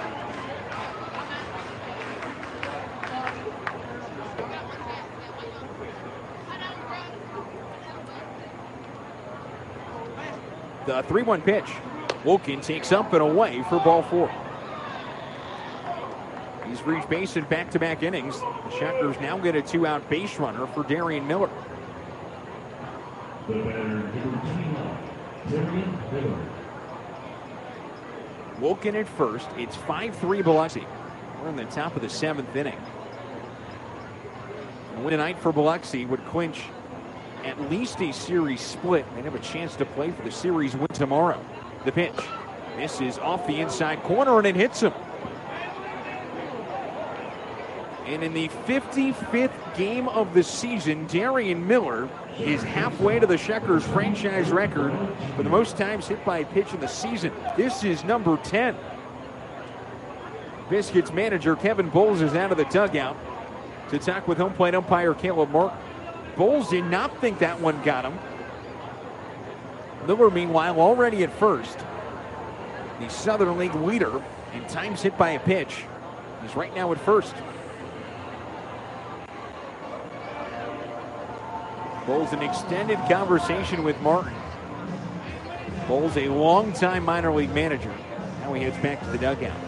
The 3-1 pitch. Wilkin takes up and away for ball 4. He's reached base in back-to-back innings. The Shockers now get a 2-out base runner for Darian Miller. Wilkin at first. It's 5-3 Biloxi. We're in the top of the 7th inning. A win tonight for Biloxi would clinch at least a series split. They'd have a chance to play for the series win tomorrow. The pitch. This is off the inside corner, and it hits him. And in the 55th game of the season, Darian Miller is halfway to the Shockers franchise record for the most times hit by a pitch in the season. This is number 10. Biscuits manager Kevin Bowles is out of the dugout to talk with home plate umpire Caleb Martin. Bowles did not think that one got him. Miller, meanwhile, already at first. The Southern League leader in times hit by a pitch is right now at first. Bowles an extended conversation with Martin. Bowles a longtime minor league manager. Now he heads back to the dugout.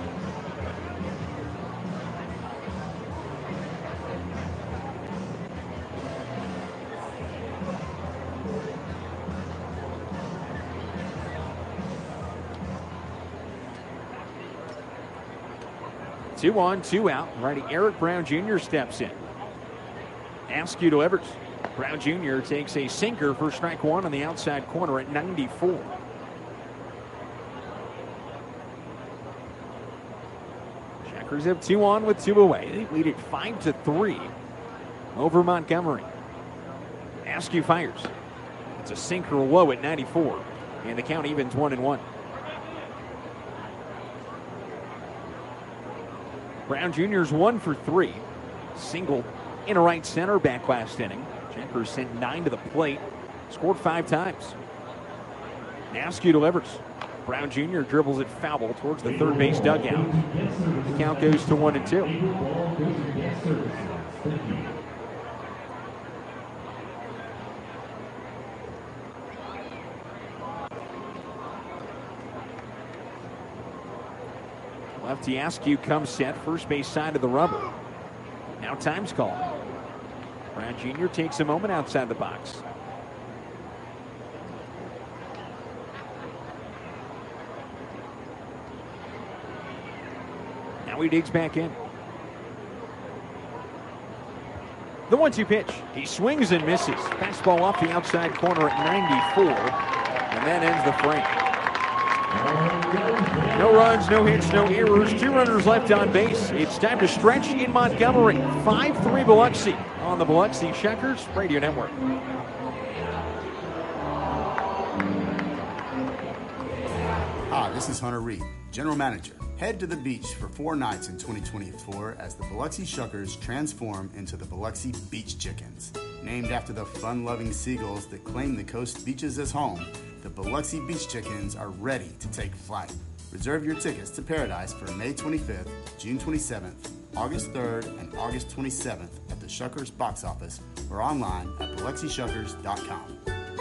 Two on, 2 out. Righty Eric Brown Jr. steps in. Askew delivers. Brown Jr. takes a sinker for strike 1 on the outside corner at 94. Shockers have 2 on with 2 away. They lead it 5-3 over Montgomery. Askew fires. It's a sinker low at 94, and the count evens 1-1. Brown Jr.'s 1 for 3. Single in a right center back last inning. Shockers sent 9 to the plate. Scored 5 times. Askew delivers. Brown Jr. dribbles it foul towards the third base dugout. The count goes to 1-2. Lefty Askew comes set, first base side of the rubber. Now time's called. Brown Jr. takes a moment outside the box. Now he digs back in. The 1-2 pitch. He swings and misses. Fastball off the outside corner at 94. And that ends the frame. No runs, no hits, no errors. 2 runners left on base. It's time to stretch in Montgomery. 5-3 Biloxi on the Biloxi Shuckers Radio Network. Hi, this is Hunter Reed, General Manager. Head to the beach for 4 nights in 2024 as the Biloxi Shuckers transform into the Biloxi Beach Chickens. Named after the fun-loving seagulls that claim the coast beaches as home, the Biloxi Beach Chickens are ready to take flight. Reserve your tickets to Paradise for May 25th, June 27th, August 3rd, and August 27th at the Shuckers box office or online at BiloxiShuckers.com.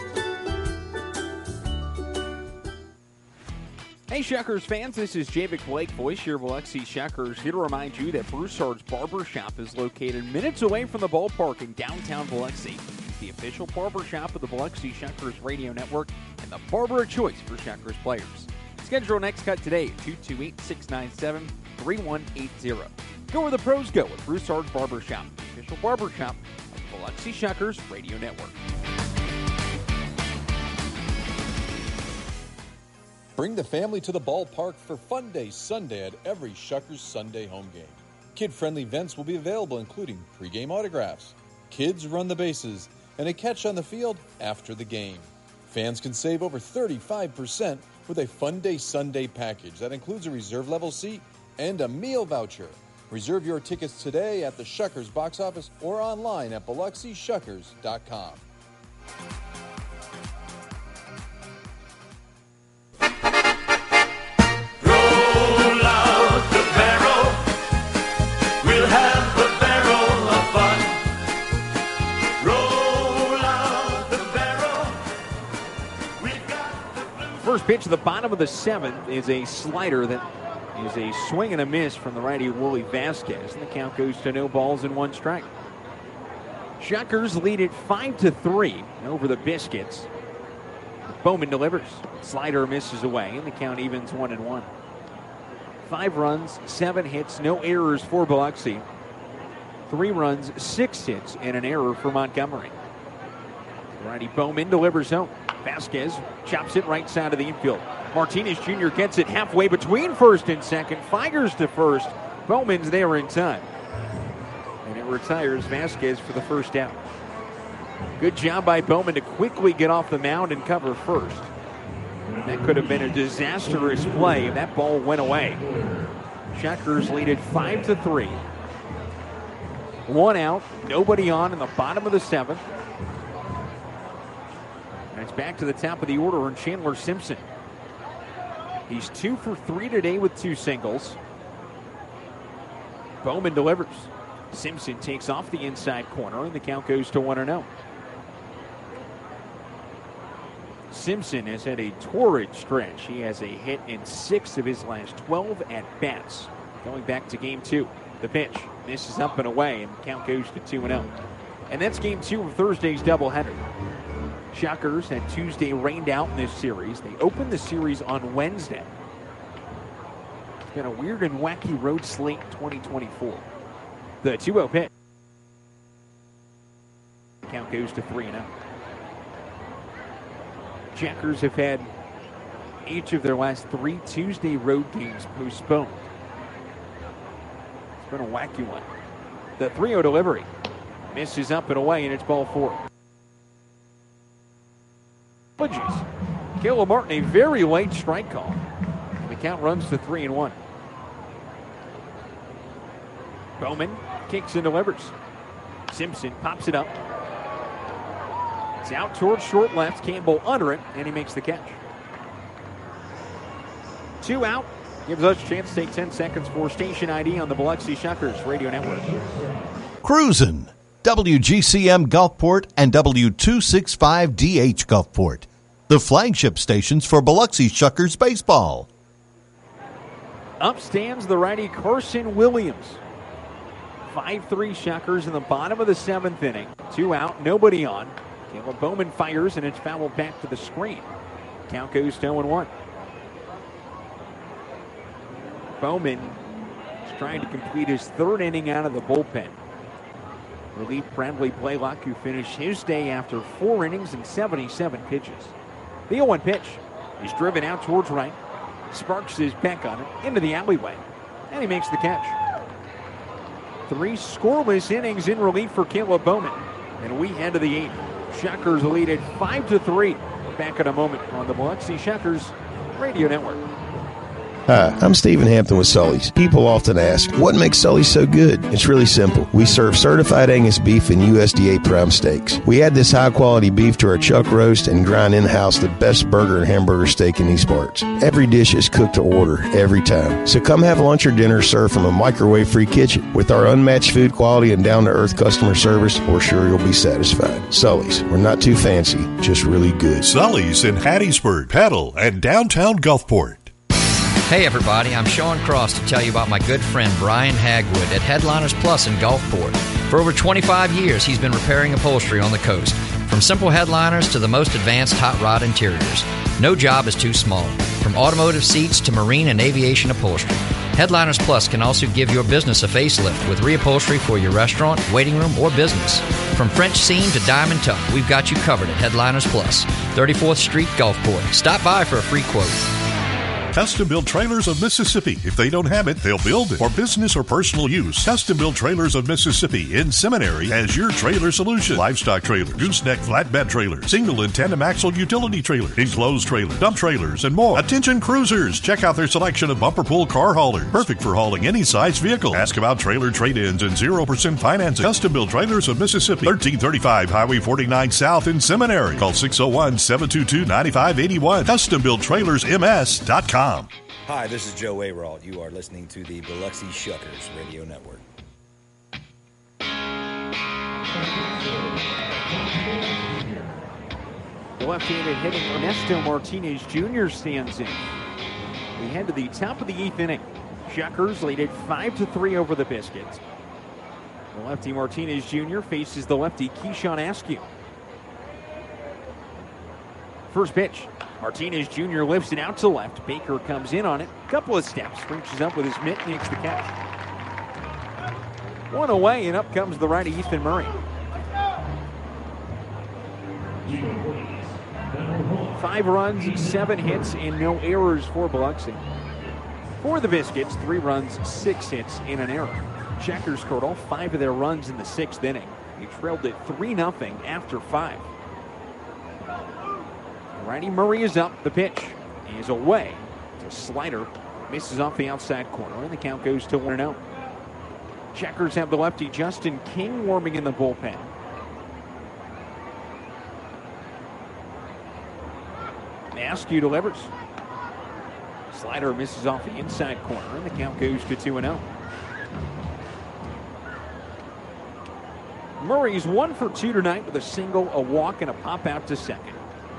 Hey Shuckers fans, this is Javic Blake, voice your Biloxi Shuckers, here to remind you that Broussard's Barber Shop is located minutes away from the ballpark in downtown Biloxi. It's the official barber shop of the Biloxi Shuckers Radio Network and the barber of choice for Shuckers players. Schedule your next cut today at 228-697-3180. Go where the pros go with Broussard's Barber Shop, the official barber shop of the Biloxi Shuckers Radio Network. Bring the family to the ballpark for Fun Day Sunday at every Shuckers Sunday home game. Kid-friendly events will be available, including pregame autographs, kids run the bases, and a catch on the field after the game. Fans can save over 35% with a Fun Day Sunday package that includes a reserve level seat and a meal voucher. Reserve your tickets today at the Shuckers box office or online at BiloxiShuckers.com. First pitch at the bottom of the 7th is a slider that is a swing and a miss from the righty Willie Vasquez, and the count goes to no balls and 1 strike. Shuckers lead it 5-3 over the Biscuits. Bowman delivers. Slider misses away, and the count evens 1-1. 5 runs, 7 hits, no errors for Biloxi. 3 runs, 6 hits, and an error for Montgomery. Righty Bowman delivers home. Vasquez chops it right side of the infield. Martinez Jr. gets it halfway between first and second. Figers to first. Bowman's there in time. And it retires Vasquez for the first out. Good job by Bowman to quickly get off the mound and cover first. That could have been a disastrous play if that ball went away. Shuckers lead it 5-3. 1 out, nobody on in the bottom of the 7th. And it's back to the top of the order and Chandler Simpson. He's 2 for 3 today with 2 singles. Bowman delivers. Simpson takes off the inside corner and the count goes to 1-0. Simpson has had a torrid stretch. He has a hit in 6 of his last 12 at-bats. Going back to game 2. The pitch misses up and away and the count goes to 2-0. And that's game 2 of Thursday's doubleheader. Shuckers had Tuesday rained out in this series. They opened the series on Wednesday. It's been a weird and wacky road slate in 2024. The 2-0 pitch. Count goes to 3-0. Shuckers have had each of their last 3 Tuesday road games postponed. It's been a wacky one. The 3-0 delivery misses up and away, and it's ball 4. Caleb Martin, a very late strike call. And the count runs to 3-1. Bowman kicks and delivers. Simpson pops it up. It's out towards short left. Campbell under it, and he makes the catch. 2 out. Gives us a chance to take 10 seconds for station ID on the Biloxi Shuckers Radio Network. Cruisin'. WGCM Gulfport and W265DH Gulfport. The flagship stations for Biloxi Shuckers baseball. Up stands the righty Carson Williams. 5-3 Shuckers in the bottom of the 7th inning. 2 out, nobody on. Caleb Bowman fires, and it's fouled back to the screen. Count goes to 0-1. Bowman is trying to complete his 3rd inning out of the bullpen. Relief Bradley Blaylock, who finished his day after 4 innings and 77 pitches. The 0-1 pitch is driven out towards right. Sparks his back on it into the alleyway, and he makes the catch. 3 scoreless innings in relief for Caleb Bowman, and we head to the 8th. Shuckers lead at 5-3. Back in a moment on the Biloxi Shuckers Radio Network. Hi, I'm Stephen Hampton with Sully's. People often ask, what makes Sully's so good? It's really simple. We serve certified Angus beef and USDA prime steaks. We add this high-quality beef to our chuck roast and grind in-house the best burger and hamburger steak in these parts. Every dish is cooked to order, every time. So come have lunch or dinner served from a microwave-free kitchen. With our unmatched food quality and down-to-earth customer service, we're sure you'll be satisfied. Sully's. We're not too fancy, just really good. Sully's in Hattiesburg, Petal, and downtown Gulfport. Hey everybody, I'm Sean Cross to tell you about my good friend Brian Hagwood at Headliners Plus in Gulfport. For over 25 years, he's been repairing upholstery on the coast, from simple headliners to the most advanced hot rod interiors. No job is too small, from automotive seats to marine and aviation upholstery. Headliners Plus can also give your business a facelift with reupholstery for your restaurant, waiting room, or business. From French seam to diamond tuck, we've got you covered at Headliners Plus, 34th Street, Gulfport. Stop by for a free quote. Custom Built Trailers of Mississippi. If they don't have it, they'll build it. For business or personal use, Custom Built Trailers of Mississippi in Seminary has your trailer solution. Livestock trailer, gooseneck flatbed trailer, single and tandem axle utility trailer, enclosed trailer, dump trailers, and more. Attention cruisers, check out their selection of bumper pull car haulers. Perfect for hauling any size vehicle. Ask about trailer trade-ins and 0% financing. Custom Built Trailers of Mississippi, 1335 Highway 49 South in Seminary. Call 601-722-9581. CustomBuiltTrailersMS.com. Hi, this is Joe Ayrault. You are listening to the Biloxi Shuckers Radio Network. The left-handed hitting Ernesto Martinez Jr. stands in. We head to the top of the 8th inning. Shuckers lead at 5-3 over the Biscuits. The lefty Martinez Jr. faces the lefty Keyshawn Askew. First pitch. Martinez Jr. lifts it out to left. Baker comes in on it. Couple of steps. Reaches up with his mitt and makes the catch. 1 away, and up comes the righty Ethan Murray. 5 runs, 7 hits, and no errors for Biloxi. For the Biscuits, 3 runs, 6 hits, and an error. Shuckers scored all 5 of their runs in the 6th inning. They trailed it 3-0 after 5. Righty Murray is up. The pitch is away. It's a slider. Misses off the outside corner, and the count goes to 1-0. Shuckers have the lefty Justin King warming in the bullpen. Askew delivers. Slider misses off the inside corner, and the count goes to 2-0. Murray's 1 for 2 tonight with a single, a walk, and a pop out to second.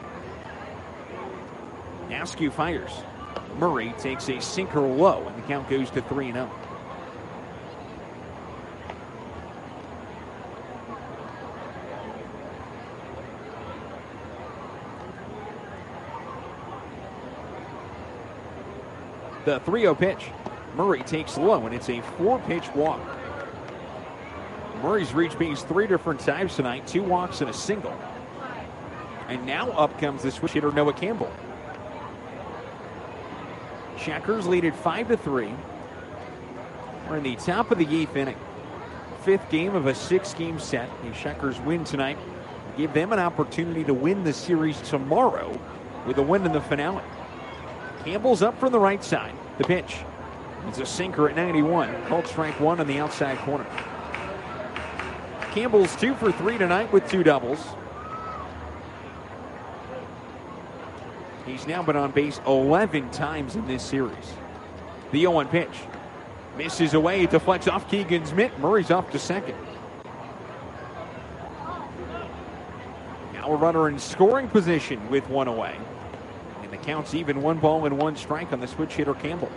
Askew fires. Murray takes a sinker low, and the count goes to 3-0. The 3-0 pitch. Murray takes low, and it's a 4-pitch walk. Murray's reached base 3 different times tonight, 2 walks and a single. And now up comes the switch hitter Noah Campbell. Shuckers lead at 5-3. We're in the top of the 8th inning. 5th game of a 6-game set. The Shuckers win tonight. Give them an opportunity to win the series tomorrow with a win in the finale. Campbell's up from the right side. The pitch. It's a sinker at 91. Called strike 1 on the outside corner. Campbell's 2 for 3 tonight with 2 doubles. He's now been on base 11 times in this series. The 0-1 pitch. Misses away, deflects off Keegan's mitt. Murray's off to second. Now a runner in scoring position with one away. And the count's even, 1 ball and 1 strike on the switch hitter Campbell.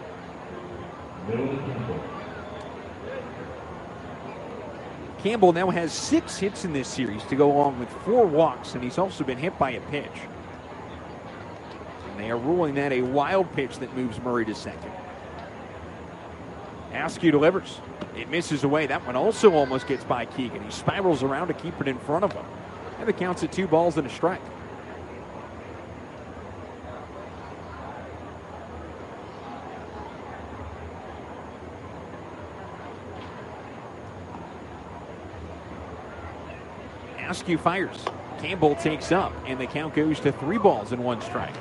Campbell now has 6 hits in this series to go along with 4 walks, and he's also been hit by a pitch. And they are ruling that a wild pitch that moves Murray to second. Askew delivers. It misses away. That one also almost gets by Keegan. He spirals around to keep it in front of him. And the count's at 2 balls and a strike. Askew fires. Campbell takes up, and the count goes to 3 balls and 1 strike.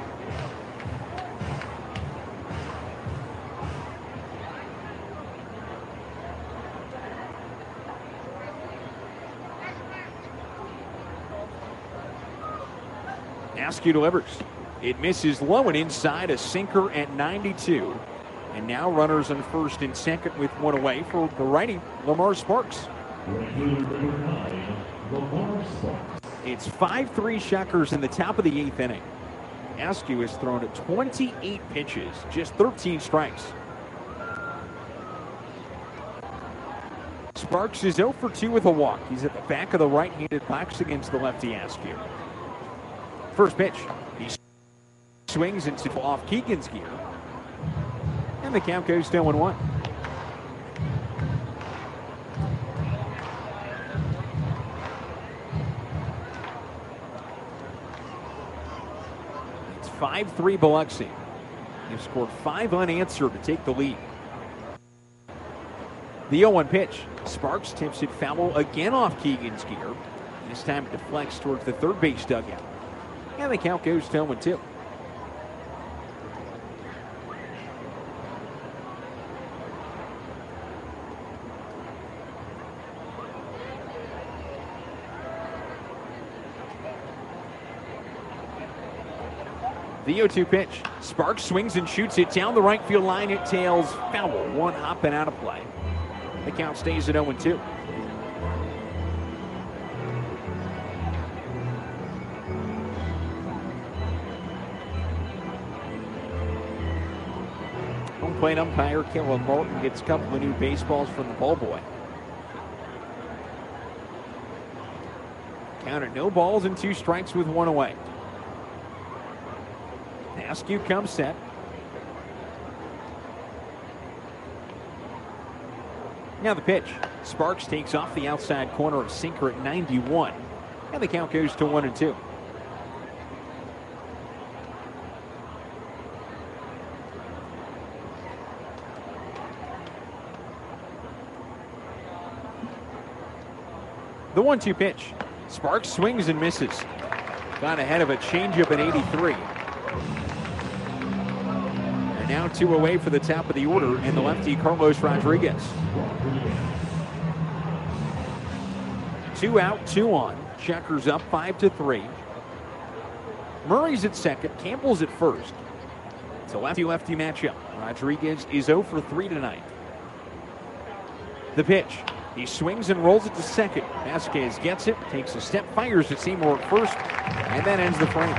Askew delivers. It misses low and inside, a sinker at 92. And now runners on first and second with 1 away for the righty, Lamar Sparks. It's 5-3 Shuckers in the top of the 8th inning. Askew has thrown at 28 pitches, just 13 strikes. Sparks is 0 for 2 with a walk. He's at the back of the right-handed box against the lefty Askew. First pitch, he swings into off Keegan's gear, and the count goes to 0-1. It's 5-3 Biloxi. They've scored 5 unanswered to take the lead. The 0-1 pitch, Sparks tips it foul again off Keegan's gear. This time it deflects towards the third base dugout. And the count goes to 0-2. The 0-2 pitch. Sparks swings and shoots it down the right field line. It tails foul. 1 hopping out of play. The count stays at 0-2. Plate umpire Kellen Martin gets a couple of new baseballs from the ball boy. Count at no balls and 2 strikes with 1 away. Askew comes set. Now the pitch. Sparks takes off the outside corner of sinker at 91. And the count goes to 1-2. The 1-2 pitch. Sparks swings and misses. Got ahead of a changeup at 83. And now 2 away for the top of the order and the lefty Carlos Rodriguez. 2 out, 2 on. Checkers up 5-3. Murray's at second. Campbell's at first. It's a lefty-lefty matchup. Rodriguez is 0 for 3 tonight. The pitch. He swings and rolls it to second. Vasquez gets it, takes a step, fires at Seymour at first, and then ends the frame.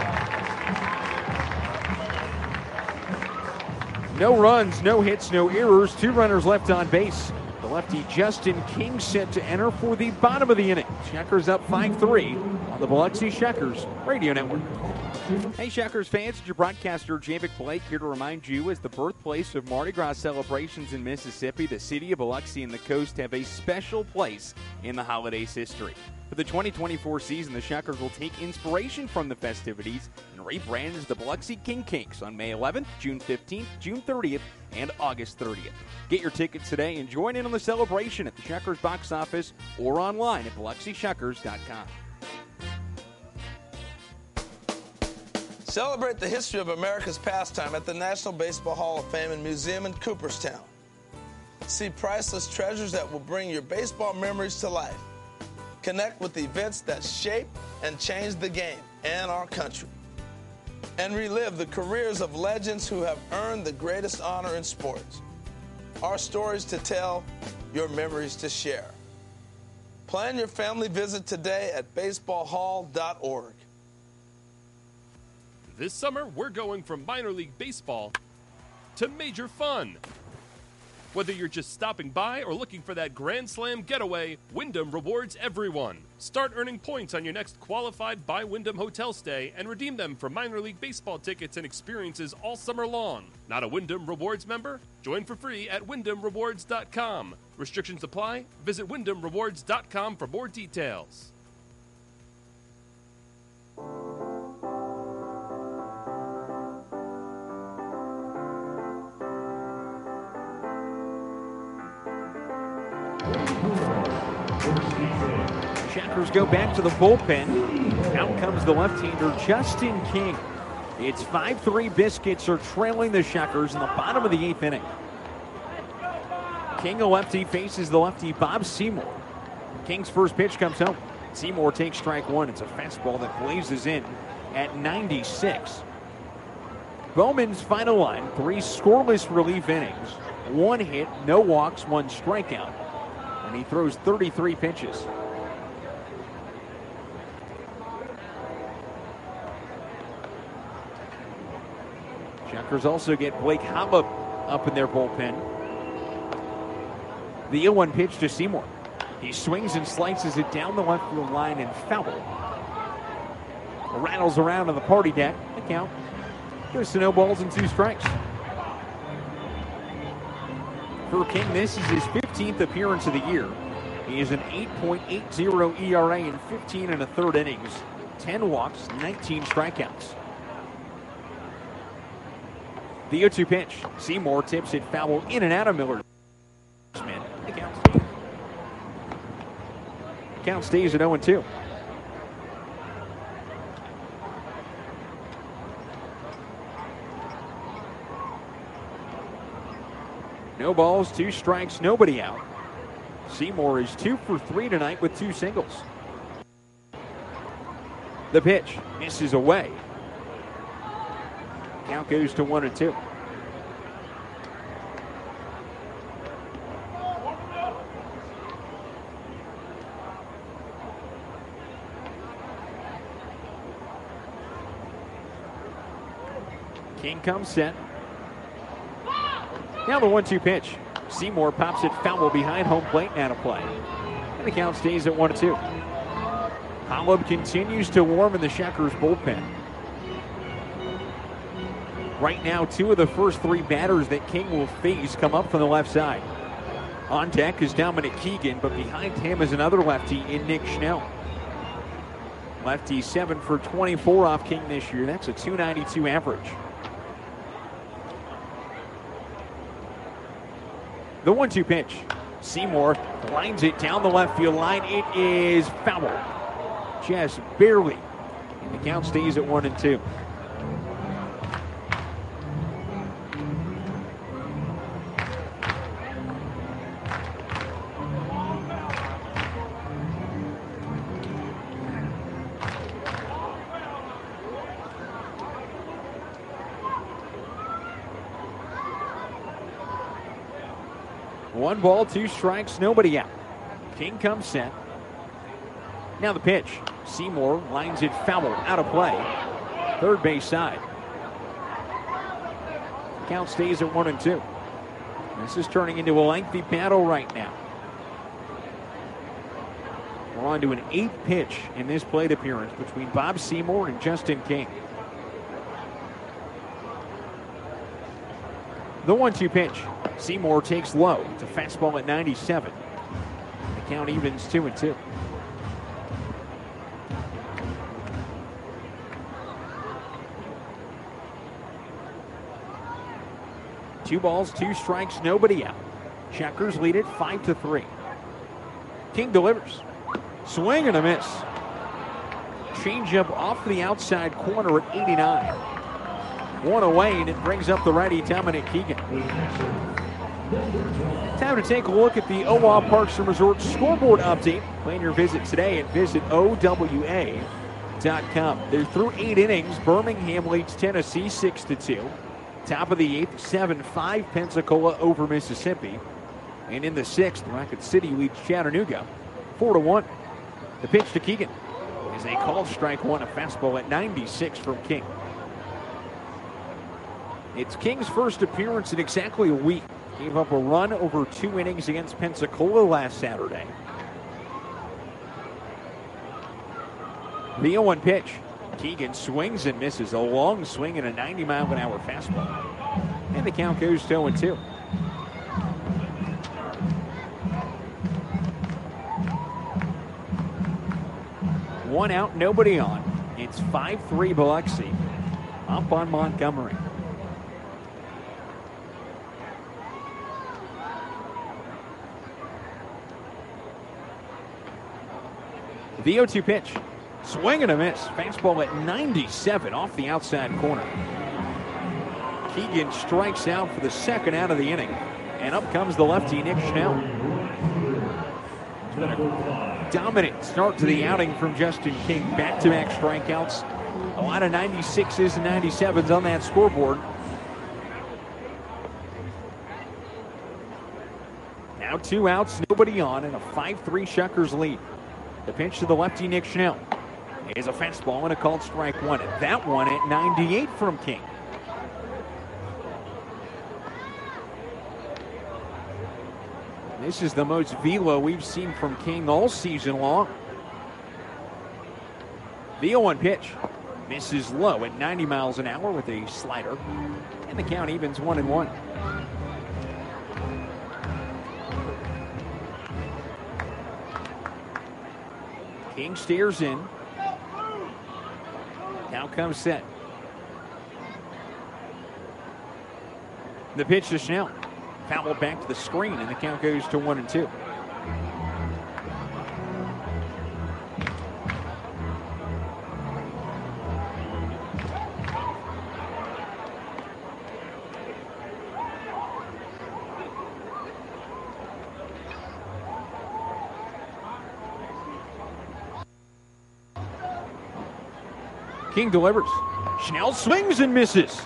No runs, no hits, no errors. 2 runners left on base. The lefty Justin King set to enter for the bottom of the inning. Shuckers up 5-3 on the Biloxi Shuckers Radio Network. Hey Shuckers fans, it's your broadcaster Javic Blake here to remind you, as the birthplace of Mardi Gras celebrations in Mississippi, the city of Biloxi and the coast have a special place in the holiday's history. For the 2024 season, the Shuckers will take inspiration from the festivities and rebrand as the Biloxi King Cakes on May 11th, June 15th, June 30th, and August 30th. Get your tickets today and join in on the celebration at the Shuckers box office or online at BiloxiShuckers.com. Celebrate the history of America's pastime at the National Baseball Hall of Fame and Museum in Cooperstown. See priceless treasures that will bring your baseball memories to life. Connect with the events that shape and change the game and our country. and relive the careers of legends who have earned the greatest honor in sports. Our stories to tell, your memories to share. Plan your family visit today at baseballhall.org. This summer, we're going from minor league baseball to major fun. Whether you're just stopping by or looking for that Grand Slam getaway, Wyndham rewards everyone. Start earning points on your next qualified by Wyndham hotel stay and redeem them for minor league baseball tickets and experiences all summer long. Not a Wyndham Rewards member? Join for free at WyndhamRewards.com. Restrictions apply. Visit WyndhamRewards.com for more details. Shockers go back to the bullpen. Out comes the left-hander Justin King. It's 5-3. Biscuits are trailing the Shockers in the bottom of the 8th inning. King, a lefty, faces the lefty Bob Seymour. King's first pitch comes home. Seymour takes strike one. It's a fastball that blazes in at 96. Bowman's final line, 3 scoreless relief innings, 1 hit, no walks, 1 strikeout. And he throws 33 pitches. Shockers also get Blake Hollop up in their bullpen. The 0-1 pitch to Seymour. He swings and slices it down the left field line and foul. Rattles around on the party deck. The count goes to no balls and 2 strikes. For King, this is his 15th appearance of the year. He is an 8.80 ERA in 15 1/3 innings, 10 walks, 19 strikeouts. The 0-2 pitch. Seymour tips it foul in and out of Miller. The count stays at 0-2. No balls, 2 strikes, nobody out. Seymour is 2 for 3 tonight with 2 singles. The pitch misses away. Count goes to 1-2. King comes set. Now the 1-2 pitch. Seymour pops it foul behind home plate and out of play. And the count stays at 1-2. Hollop continues to warm in the Shockers bullpen. Right now, 2 of the first 3 batters that King will face come up from the left side. On deck is Dominic Keegan, but behind him is another lefty in Nick Schnell. Lefty 7 for 24 off King this year. That's a .292 average. The 1-2 pitch. Seymour lines it down the left field line. It is foul. Just barely. And the count stays at 1-2. One ball, 2 strikes, nobody out. King comes set. Now the pitch. Seymour lines it foul, out of play. Third base side. Count stays at 1-2. This is turning into a lengthy battle right now. We're on to an 8th pitch in this plate appearance between Bob Seymour and Justin King. The 1-2 pitch. Seymour takes low. It's a fastball at 97. The count evens 2-2. Two balls, 2 strikes, nobody out. Shockers lead it 5-3. King delivers. Swing and a miss. Changeup off the outside corner at 89. 1 away, and it brings up the righty Dominic Keegan. Time to take a look at the OWA Parks and Resorts scoreboard update. Plan your visit today at visit OWA.com. BlueChew.com. They're through 8 innings. Birmingham leads Tennessee 6-2. Top of the 8th, 7-5 Pensacola over Mississippi. And in the 6th, Rocket City leads Chattanooga 4-1. The pitch to Keegan is a called strike one, a fastball at 96 from King. It's King's first appearance in exactly a week. Gave up a run over 2 innings against Pensacola last Saturday. The 0-1 pitch. Keegan swings and misses. A long swing and a 90-mile-an-hour fastball. And the count goes to 0-2. One out, nobody on. It's 5-3 Biloxi. Up on Montgomery. The 0-2 pitch. Swing and a miss. Fastball at 97 off the outside corner. Keegan strikes out for the second out of the inning. And up comes the lefty, Nick Schnell. It's been a dominant start to the outing from Justin King. Back-to-back strikeouts. A lot of 96s and 97s on that scoreboard. Now 2 outs, nobody on, and a 5-3 Shuckers lead. The pitch to the lefty, Nick Schnell, is a fastball and a called strike one. That one at 98 from King. This is the most velo we've seen from King all season long. The 0-1 pitch misses low at 90 miles an hour with a slider. And the count evens 1-1. King steers in. Now comes set. The pitch to Schnell. Fouled back to the screen, and the count goes to 1-2. King delivers. Schnell swings and misses.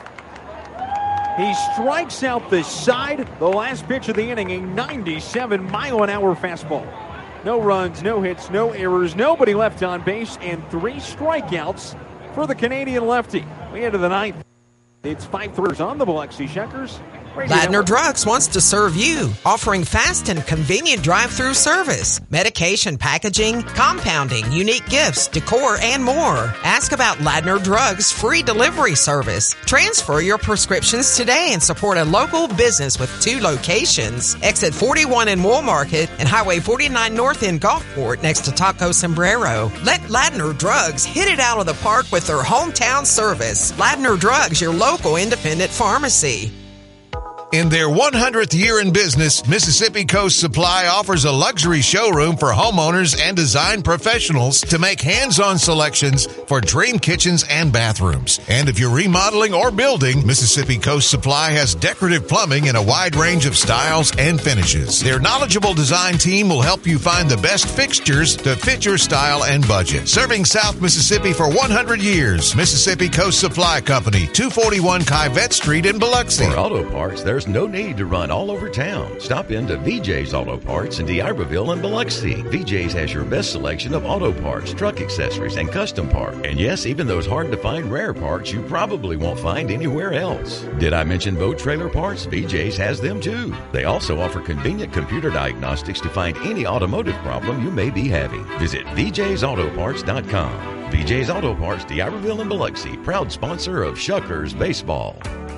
He strikes out the side. The last pitch of the inning, a 97-mile-an-hour fastball. No runs, no hits, no errors, nobody left on base, and 3 strikeouts for the Canadian lefty. We head to the 9th. It's 5-3 on the Biloxi Shuckers. Ladner Drugs wants to serve you, offering fast and convenient drive-through service, medication packaging, compounding, unique gifts, decor, and more. Ask about Ladner Drugs' free delivery service. Transfer your prescriptions today and support a local business with 2 locations. Exit 41 in Wool Market and Highway 49 North in Gulfport next to Taco Sombrero. Let Ladner Drugs hit it out of the park with their hometown service. Ladner Drugs, your local independent pharmacy. In their 100th year in business, Mississippi Coast Supply offers a luxury showroom for homeowners and design professionals to make hands-on selections for dream kitchens and bathrooms. And if you're remodeling or building, Mississippi Coast Supply has decorative plumbing in a wide range of styles and finishes. Their knowledgeable design team will help you find the best fixtures to fit your style and budget. Serving South Mississippi for 100 years, Mississippi Coast Supply Company, 241 Kivette Street in Biloxi. For auto parts, there's no need to run all over town. Stop into VJ's Auto Parts in D'Iberville and Biloxi. VJ's has your best selection of auto parts, truck accessories, and custom parts. And yes, even those hard-to-find rare parts you probably won't find anywhere else. Did I mention boat trailer parts? VJ's has them too. They also offer convenient computer diagnostics to find any automotive problem you may be having. Visit VJ'sAutoparts.com. VJ's Auto Parts, D'Iberville and Biloxi, proud sponsor of Shuckers Baseball.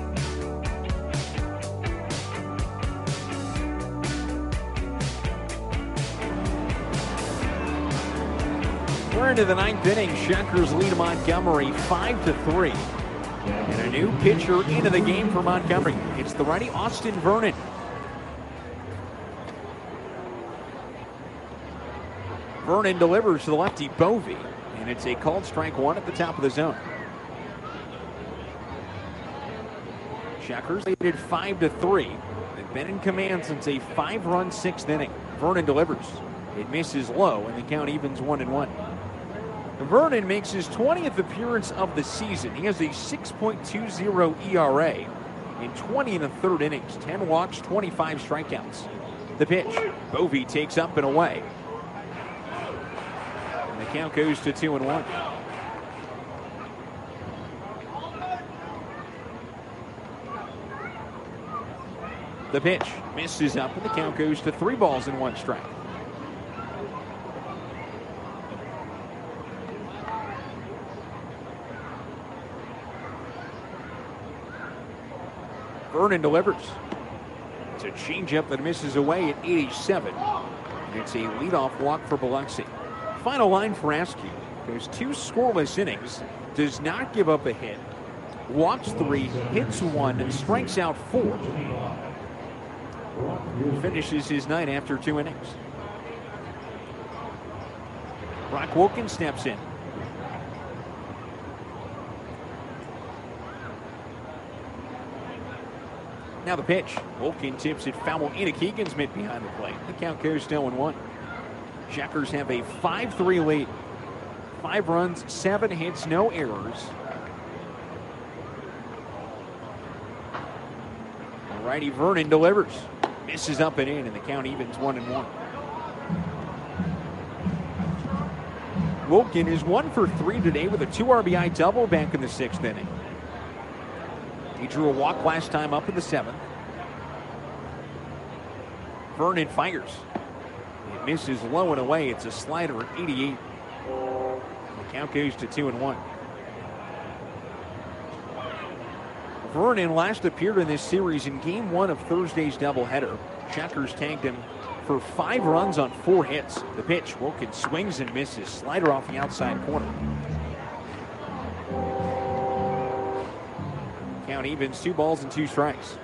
We're into the 9th inning. Shuckers lead Montgomery 5-3. And a new pitcher into the game for Montgomery. It's the righty Austin Vernon. Vernon delivers to the lefty Bovee. And it's a called strike one at the top of the zone. Shuckers leaded 5-3. They've been in command since a 5-run 6th inning. Vernon delivers. It misses low, and the count evens 1-1. Vernon makes his 20th appearance of the season. He has a 6.20 ERA in 20 1/3 innings, 10 walks, 25 strikeouts. The pitch, Bovee takes up and away. And the count goes to 2-1. The pitch misses up, and the count goes to 3 balls and 1 strike. Vernon delivers. It's a changeup that misses away at 87. And it's a leadoff walk for Biloxi. Final line for Askew. Goes 2 scoreless innings. Does not give up a hit. Walks 3, hits 1, and strikes out 4. Finishes his night after 2 innings. Brock Wilkins steps in. Now the pitch. Wilkins tips it foul into Keegan's mitt behind the plate. The count goes to 0-1. Shuckers have a 5-3 lead. 5 runs, 7 hits, no errors. Righty Vernon delivers. Misses up and in, and the count evens 1-1. Wilkins is 1 for 3 today with a 2 RBI double back in the 6th inning. He drew a walk last time up in the 7th. Vernon fires. It misses low and away. It's a slider at 88. The count goes to 2-1. Vernon last appeared in this series in Game 1 of Thursday's doubleheader. Shuckers tagged him for 5 runs on 4 hits. The pitch, Wilkins swings and misses. Slider off the outside corner. Count evens, 2 balls and 2 strikes.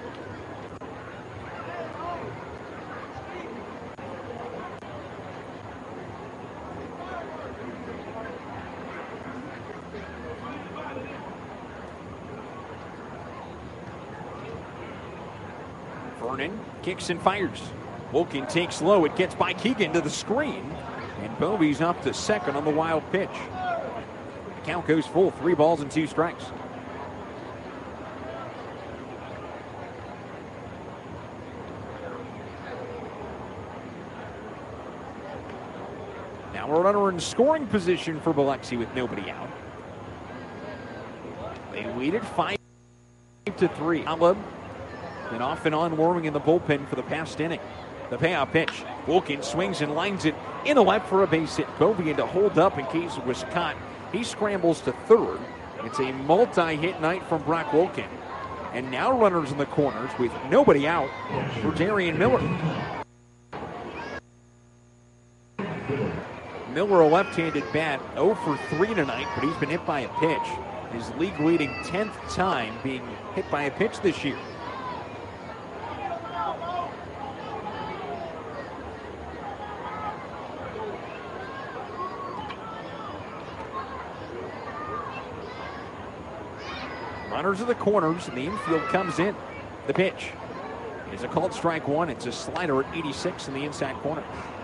Vernon kicks and fires. Wilkins takes low. It gets by Keegan to the screen. And Bovee's up to second on the wild pitch. The count goes full. 3 balls and 2 strikes. Now a runner in scoring position for Biloxi with nobody out. They lead it 5-3. Alab been off and on warming in the bullpen for the past inning. The payoff pitch. Wilkins swings and lines it in the left for a base hit. Bovee to hold up in case it was caught. He scrambles to third. It's a multi-hit night from Brock Wilkins. And now runners in the corners with nobody out for Darian Miller. Miller, a left-handed bat, 0 for 3 tonight, but he's been hit by a pitch. His league-leading 10th time being hit by a pitch this year. Runners of the corners, and the infield comes in. The pitch is a called strike 1. It's a slider at 86 in the inside corner.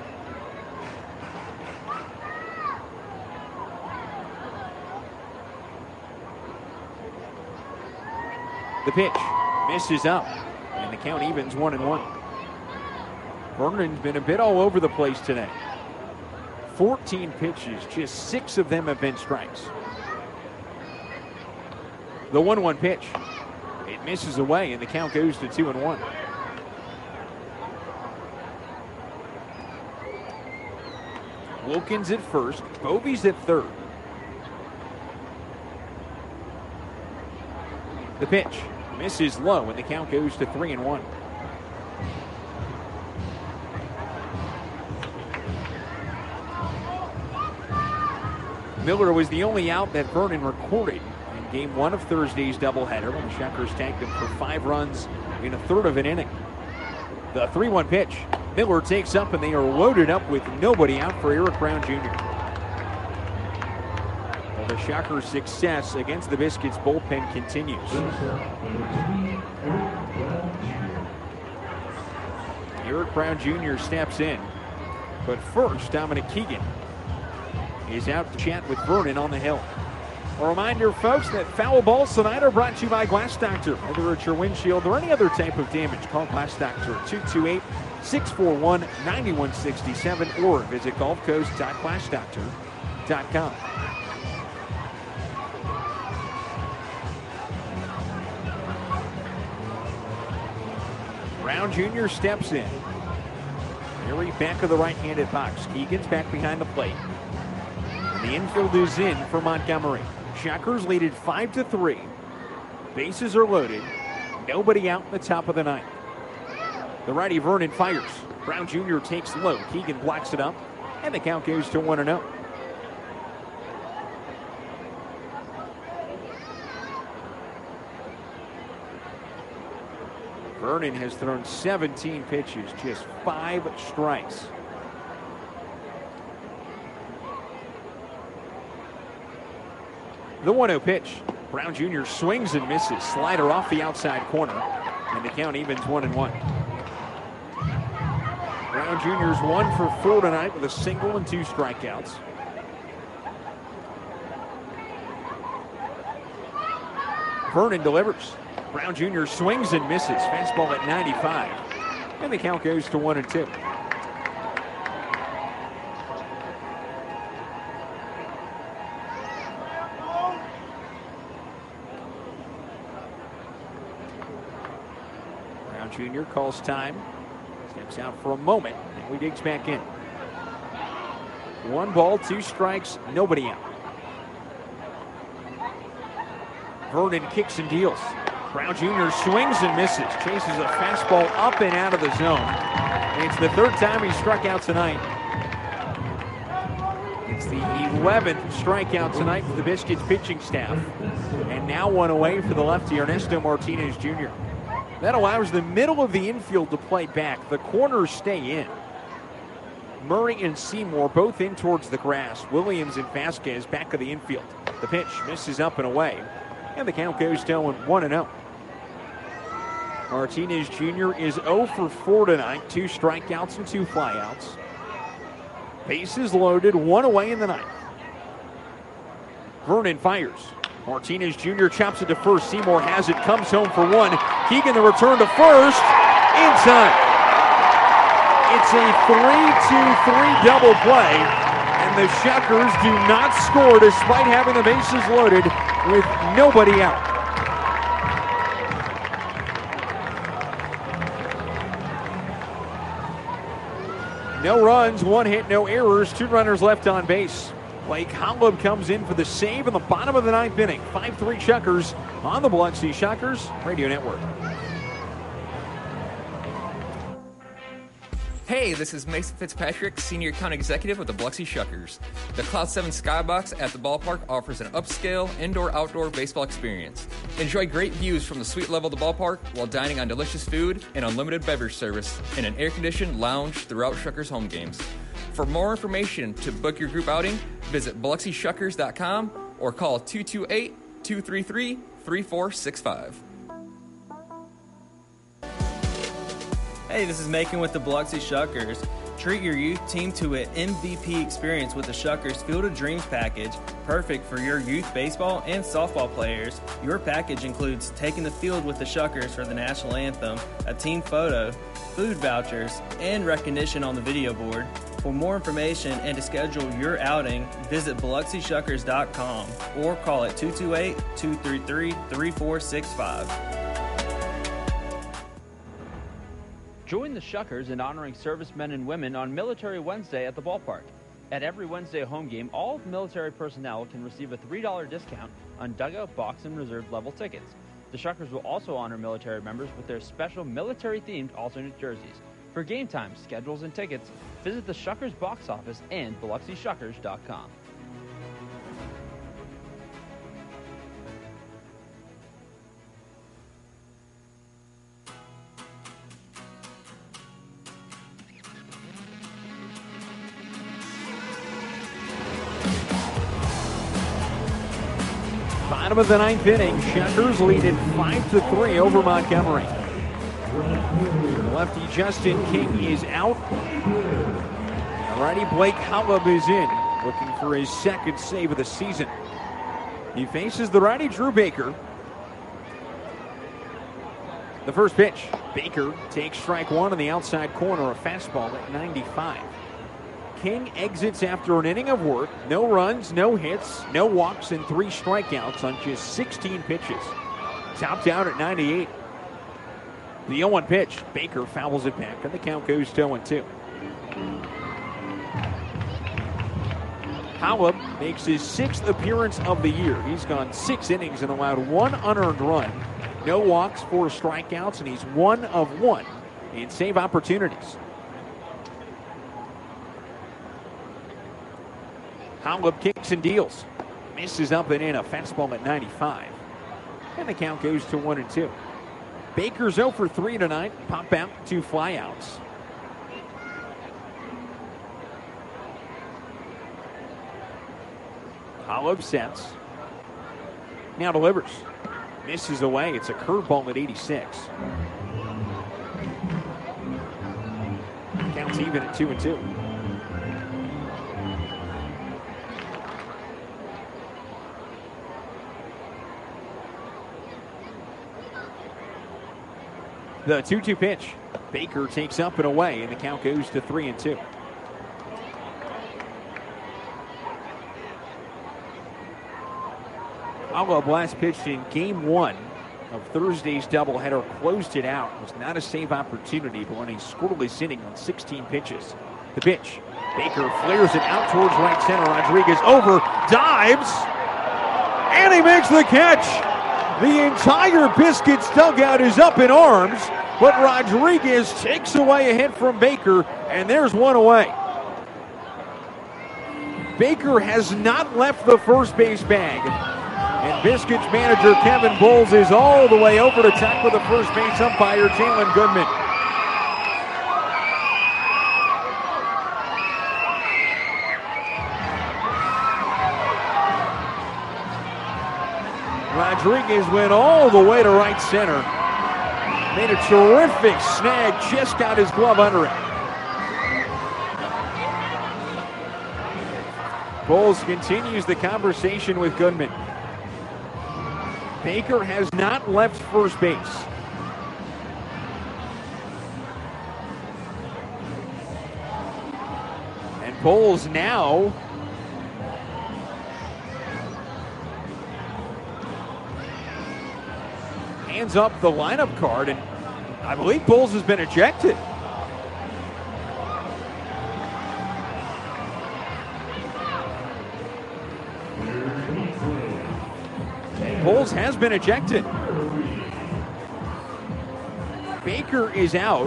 The pitch misses up, and the count evens 1-1. Vernon's been a bit all over the place today. 14 pitches, just 6 of them have been strikes. The 1-1 pitch. It misses away, and the count goes to 2-1. Wilkins at first, Bovee's at third. The pitch misses low, and the count goes to 3-1. Miller was the only out that Vernon recorded in Game 1 of Thursday's doubleheader when the Shuckers tagged him for 5 runs in a third of an inning. The 3-1 pitch. Miller takes up, and they are loaded up with nobody out for Eric Brown Jr. Well, the Shuckers' success against the Biscuits bullpen continues. Eric Brown Jr. steps in, but first, Dominic Keegan. is out to chat with Vernon on the hill. A reminder, folks, that foul balls tonight are brought to you by Glass Doctor. Whether it's your windshield or any other type of damage, call Glass Doctor at 228-641-9167 or visit gulfcoast.glassdoctor.com. Brown Jr. steps in. Very back of the right-handed box. Keegan's back behind the plate. And the infield is in for Montgomery. Shuckers lead it 5-3. Bases are loaded. Nobody out in the top of the ninth. The righty Vernon fires. Brown Jr. takes low. Keegan blocks it up. And the count goes to 1-0. Vernon has thrown 17 pitches, just 5 strikes. The 1-0 pitch. Brown Jr. swings and misses. Slider off the outside corner. And the count evens 1-1. Brown Jr.'s 1 for 4 tonight with a single and 2 strikeouts. Vernon delivers. Brown Jr. swings and misses. Fastball at 95. And the count goes to 1-2. Brown Jr. calls time. Steps out for a moment. And we digs back in. 1 ball, 2 strikes, nobody out. Vernon kicks and deals. Brown Jr. swings and misses. Chases a fastball up and out of the zone. And it's the 3rd time he struck out tonight. It's the 11th strikeout tonight for the Biscuits pitching staff. And now 1 away for the lefty, Ernesto Martinez Jr. That allows the middle of the infield to play back. The corners stay in. Murray and Seymour both in towards the grass. Williams and Vasquez back of the infield. The pitch misses up and away. And the count goes to 1-0. Martinez Jr. is 0 for 4 tonight. 2 strikeouts and 2 flyouts. Bases loaded, 1 away in the ninth. Vernon fires. Martinez Jr. chops it to first. Seymour has it, comes home for 1. Keegan the return to first. In time. It's a 3-2-3 double play. And the Shuckers do not score despite having the bases loaded with nobody out. No runs, 1 hit, no errors, 2 runners left on base. Blake Holub comes in for the save in the bottom of the 9th inning. 5-3 Shuckers on the Biloxi Shuckers Radio Network. Hey, this is Mason Fitzpatrick, Senior Account Executive with the Biloxi Shuckers. The Cloud 7 Skybox at the ballpark offers an upscale indoor-outdoor baseball experience. Enjoy great views from the suite level of the ballpark while dining on delicious food and unlimited beverage service in an air-conditioned lounge throughout Shuckers home games. For more information to book your group outing, visit BiloxiShuckers.com or call 228-233-3465. Hey, this is Macon with the Biloxi Shuckers. Treat your youth team to an MVP experience with the Shuckers Field of Dreams package, perfect for your youth baseball and softball players. Your package includes taking the field with the Shuckers for the national anthem, a team photo, food vouchers, and recognition on the video board. For more information and to schedule your outing, visit BiloxiShuckers.com or call at 228-233-3465. Join the Shuckers in honoring servicemen and women on Military Wednesday at the ballpark. At every Wednesday home game, all military personnel can receive a $3 discount on dugout, box, and reserve level tickets. The Shuckers will also honor military members with their special military-themed alternate jerseys. For game times, schedules, and tickets, visit the Shuckers box office and BiloxiShuckers.com. Bottom of the 9th inning, Shuckers lead it 5-3 over Montgomery. Lefty Justin King is out. Righty Blake Holub is in. looking for his second save of the season. He faces the righty Drew Baker. The first pitch, Baker takes strike one on the outside corner, a fastball at 95. King exits after an inning of work. No runs, no hits, no walks, and 3 strikeouts on just 16 pitches. Topped out at 98. The 0-1 pitch, Baker fouls it back, and the count goes to 0-2. Holub makes his 6th appearance of the year. He's gone 6 innings and allowed 1 unearned run. No walks, 4 strikeouts, and he's 1 of 1 in save opportunities. Holub kicks and deals. Misses up and in, a fastball at 95. And the count goes to 1-2. Baker's 0 for 3 tonight. Pop out, 2 flyouts. Holub sets. Now delivers. Misses away. It's a curveball at 86. Counts even at 2-2. The 2-2 pitch. Baker takes up and away, and the count goes to 3-2. Holub last pitched in Game 1 of Thursday's doubleheader, closed it out. It was not a save opportunity, but when he scoreless inning on 16 pitches. The pitch. Baker flares it out towards right center. Rodriguez over, dives, and he makes the catch. The entire Biscuits dugout is up in arms, but Rodriguez takes away a hit from Baker, and there's one away. Baker has not left the first base bag, and Biscuits manager Kevin Bowles is all the way over to talk with the first base umpire, Jalen Goodman. Rodriguez went all the way to right center. Made a terrific snag, just got his glove under it. Bowles continues the conversation with Goodman. Baker has not left first base. And Bowles now hands up the lineup card, and I believe Bowles has been ejected. Bowles has been ejected. Baker is out.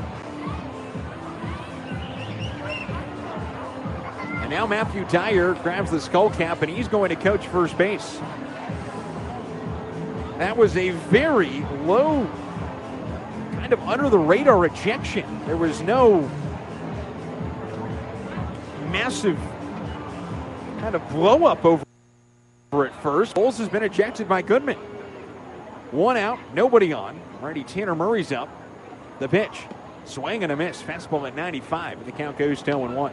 And now Matthew Dyer grabs the skull cap, and he's going to coach first base. That was a very low, kind of under the radar ejection. There was no massive kind of blow up over at first. Bowles has been ejected by Goodman. 1 out, nobody on. Righty Tanner Murray's up. The pitch, swing and a miss. Fastball at 95, and the count goes to 0-1.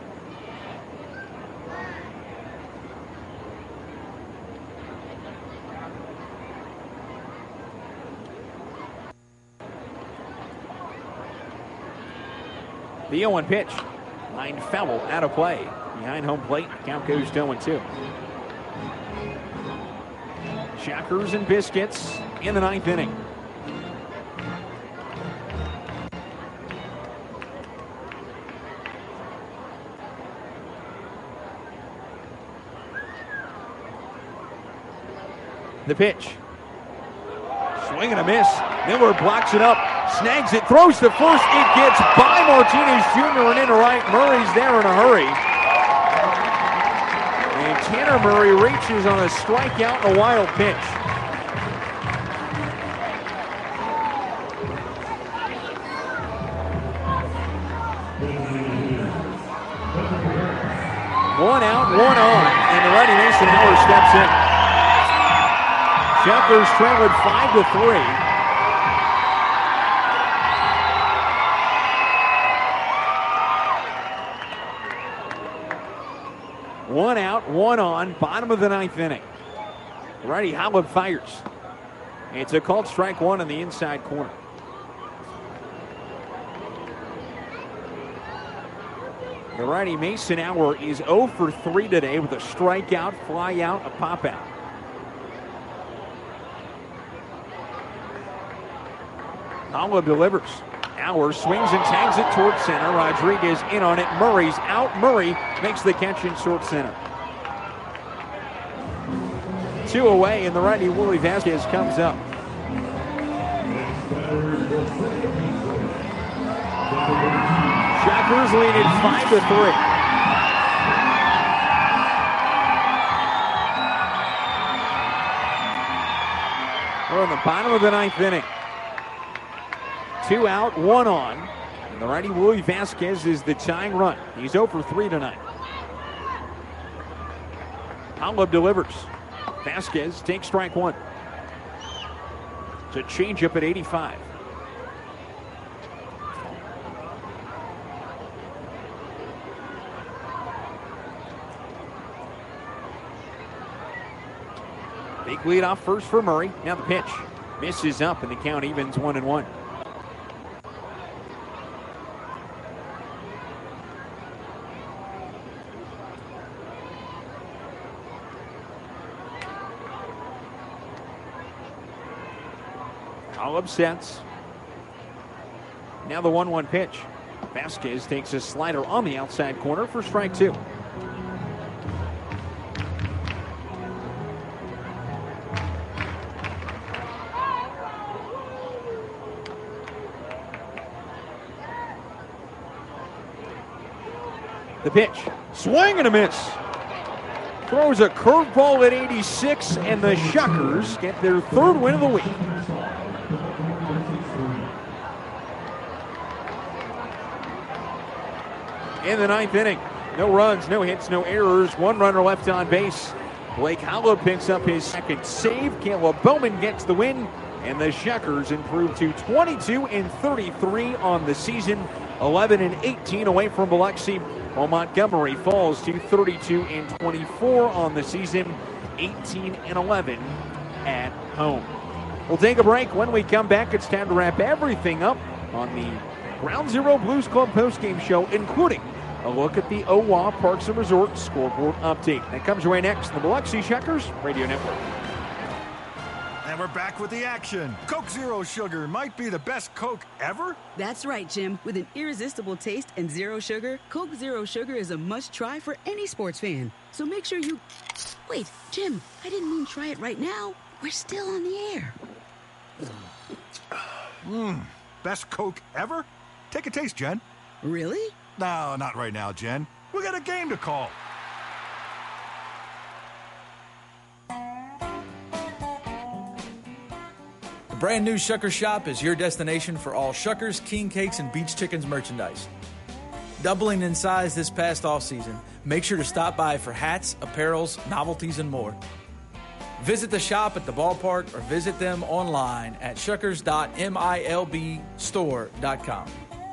The 0-1 pitch, line foul, out of play. Behind home plate, count goes to 0-2. Shockers and Biscuits in the 9th inning. The pitch. Swing and a miss. Miller blocks it up, snags it, throws to first. It gets by Martinez Jr. and into right. Murray's there in a hurry. And Tanner Murray reaches on a strikeout and a wild pitch. One out, one on, and the righty Mason Miller steps in. Shuckers trail it 5-3. 1 out, 1 on, bottom of the 9th inning. Righty Holub fires. It's a called strike 1 in the inside corner. The righty Mason Hour is 0 for 3 today with a strikeout, fly out, a pop out. Holub delivers. Hour swings and tags it towards center. Rodriguez in on it. Murray's out. Murray makes the catch in short center. 2 away, and the righty Willie Vasquez comes up. Shockers lead it 5-3. We're in the bottom of the 9th inning. 2 out, 1 on. And the righty Willie Vasquez is the tying run. He's 0 for 3 tonight. Holub delivers. Vasquez takes strike 1. It's a changeup at 85. Big lead off first for Murray. Now the pitch. Misses up and the count evens 1-1. Holub sets. Now the 1-1 pitch. Vasquez takes a slider on the outside corner for strike 2. The pitch. Swing and a miss. Throws a curveball at 86, and the Shuckers get their 3rd win of the week. In the 9th inning, no runs, no hits, no errors, 1 runner left on base. Blake Holub picks up his 2nd save. Caleb Bowman gets the win, and the Shuckers improve to 22-33 on the season, 11-18 away from Biloxi, while Montgomery falls to 32-24 on the season, 18-11 at home. We'll take a break. When we come back, it's time to wrap everything up on the Ground Zero Blues Club postgame show, including a look at the OWA Parks and Resorts scoreboard update. That comes your way next on the Biloxi Shuckers Radio Network. And we're back with the action. Coke Zero Sugar might be the best Coke ever. That's right, Jim. With an irresistible taste and zero sugar, Coke Zero Sugar is a must-try for any sports fan. So make sure you... Wait, Jim, I didn't mean try it right now. We're still on the air. Best Coke ever? Take a taste, Jen. Really? No, not right now, Jen. We got a game to call. The brand new Shuckers Shop is your destination for all Shuckers, King Cakes, and Beach Chickens merchandise. Doubling in size this past off-season, make sure to stop by for hats, apparels, novelties, and more. Visit the shop at the ballpark or visit them online at shuckers.milbstore.com.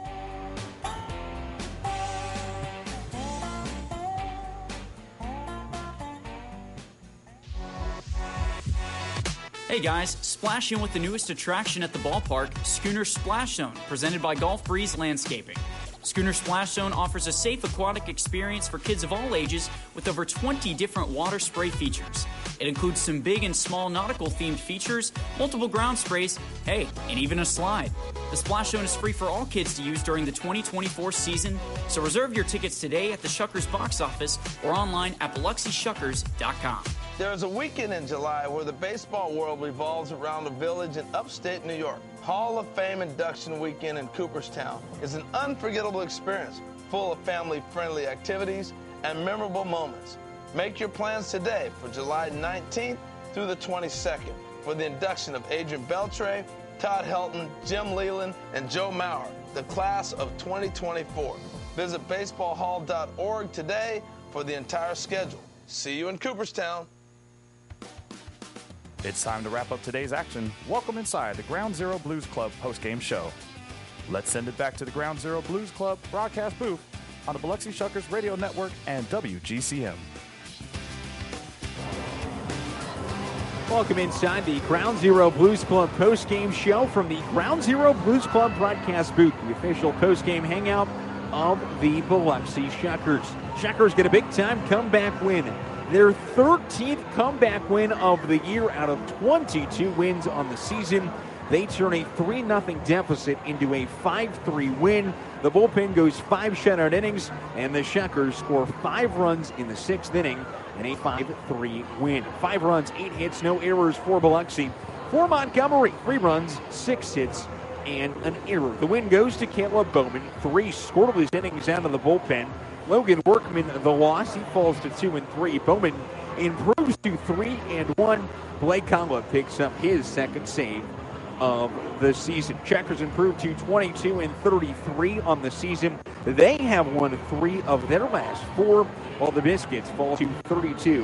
Hey guys, splash in with the newest attraction at the ballpark, Schooner Splash Zone, presented by Golf Breeze Landscaping. Schooner Splash Zone offers a safe aquatic experience for kids of all ages with over 20 different water spray features. It includes some big and small nautical-themed features, multiple ground sprays, hey, and even a slide. The Splash Zone is free for all kids to use during the 2024 season, so reserve your tickets today at the Shuckers box office or online at BiloxiShuckers.com. There's a weekend in July where the baseball world revolves around a village in upstate New York. Hall of Fame Induction Weekend in Cooperstown is an unforgettable experience full of family-friendly activities and memorable moments. Make your plans today for July 19th through the 22nd for the induction of Adrian Beltre, Todd Helton, Jim Leland, and Joe Mauer, the class of 2024. Visit baseballhall.org today for the entire schedule. See you in Cooperstown. It's time to wrap up today's action. Welcome inside the Ground Zero Blues Club postgame show. Let's send it back to the Ground Zero Blues Club broadcast booth on the Biloxi Shuckers Radio Network and WGCM. Welcome inside the Ground Zero Blues Club post-game show from the Ground Zero Blues Club broadcast booth, the official post-game hangout of the Biloxi Shuckers. Shuckers get a big-time comeback win. Their 13th comeback win of the year out of 22 wins on the season. They turn a 3-0 deficit into a 5-3 win. The bullpen goes 5 shutout innings, and the Shuckers score 5 runs in the 6th inning and a 5-3 win. 5 runs, 8 hits, no errors for Biloxi. For Montgomery, 3 runs, 6 hits, and an error. The win goes to Caleb Bowman. 3 scoreless innings out of the bullpen. Logan Workman, the loss. He falls to 2-3. Bowman improves to 3-1. Blake Conlon picks up his second save of the season. Checkers improved to 22-33 on the season. They have won 3 of their last 4, while the Biscuits fall to 32-24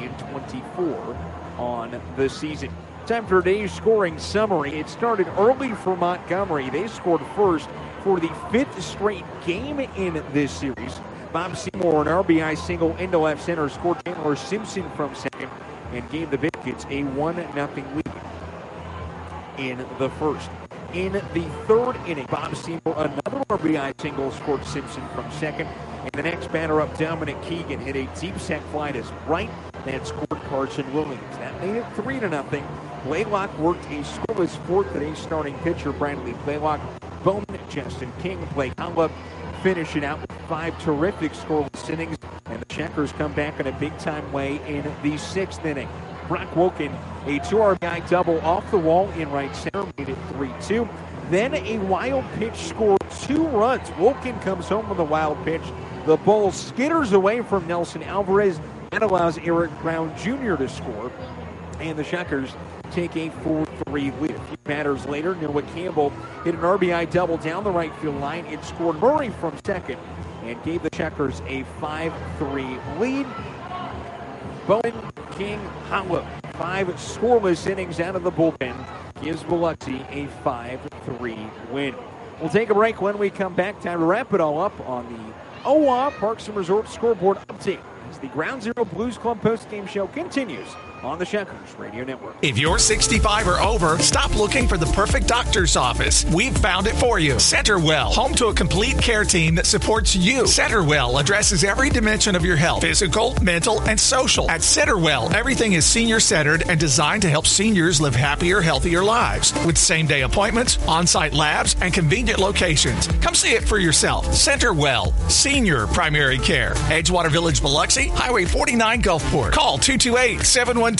on the season. Time for today's scoring summary. It started early for Montgomery. They scored first for the 5th straight game in this series. Bob Seymour, an RBI single into left center, scored Chandler Simpson from second and gave the Biscuits a 1-0 lead in the first. In the 3rd inning, Bob Seymour, another RBI single, scored Simpson from second. And the next batter up, Dominic Keegan, hit a deep sac fly to right that scored Carson Williams. That made it 3-0. Blaylock worked a scoreless 4th inning. Starting pitcher Bradley Blaylock, Bowman, Justin King, Blake Conlon finish it out with 5 terrific scoreless innings. And the Checkers come back in a big-time way in the 6th inning. Brock Wilken, a 2 RBI double off the wall in right center, made it 3-2. Then a wild pitch scored 2 runs. Wilken comes home with a wild pitch. The ball skitters away from Nelson Alvarez. That allows Eric Brown Jr. to score. And the Shuckers take a 4-3 lead. A few batters later, Noah Campbell hit an RBI double down the right field line. It scored Murray from second and gave the Shuckers a 5-3 lead. Bowen, King, Hollow, 5 scoreless innings out of the bullpen gives Biloxi a 5-3 win. We'll take a break. When we come back, time to wrap it all up on the OWA Parks and Resorts scoreboard update as the Ground Zero Blues Club postgame show continues on the Shuckers Radio Network. If you're 65 or over, stop looking for the perfect doctor's office. We've found it for you. Centerwell, home to a complete care team that supports you. Centerwell addresses every dimension of your health, physical, mental, and social. At Centerwell, everything is senior-centered and designed to help seniors live happier, healthier lives. With same-day appointments, on-site labs, and convenient locations. Come see it for yourself. Centerwell, senior primary care. Edgewater Village, Biloxi, Highway 49, Gulfport. Call 228-712-0917.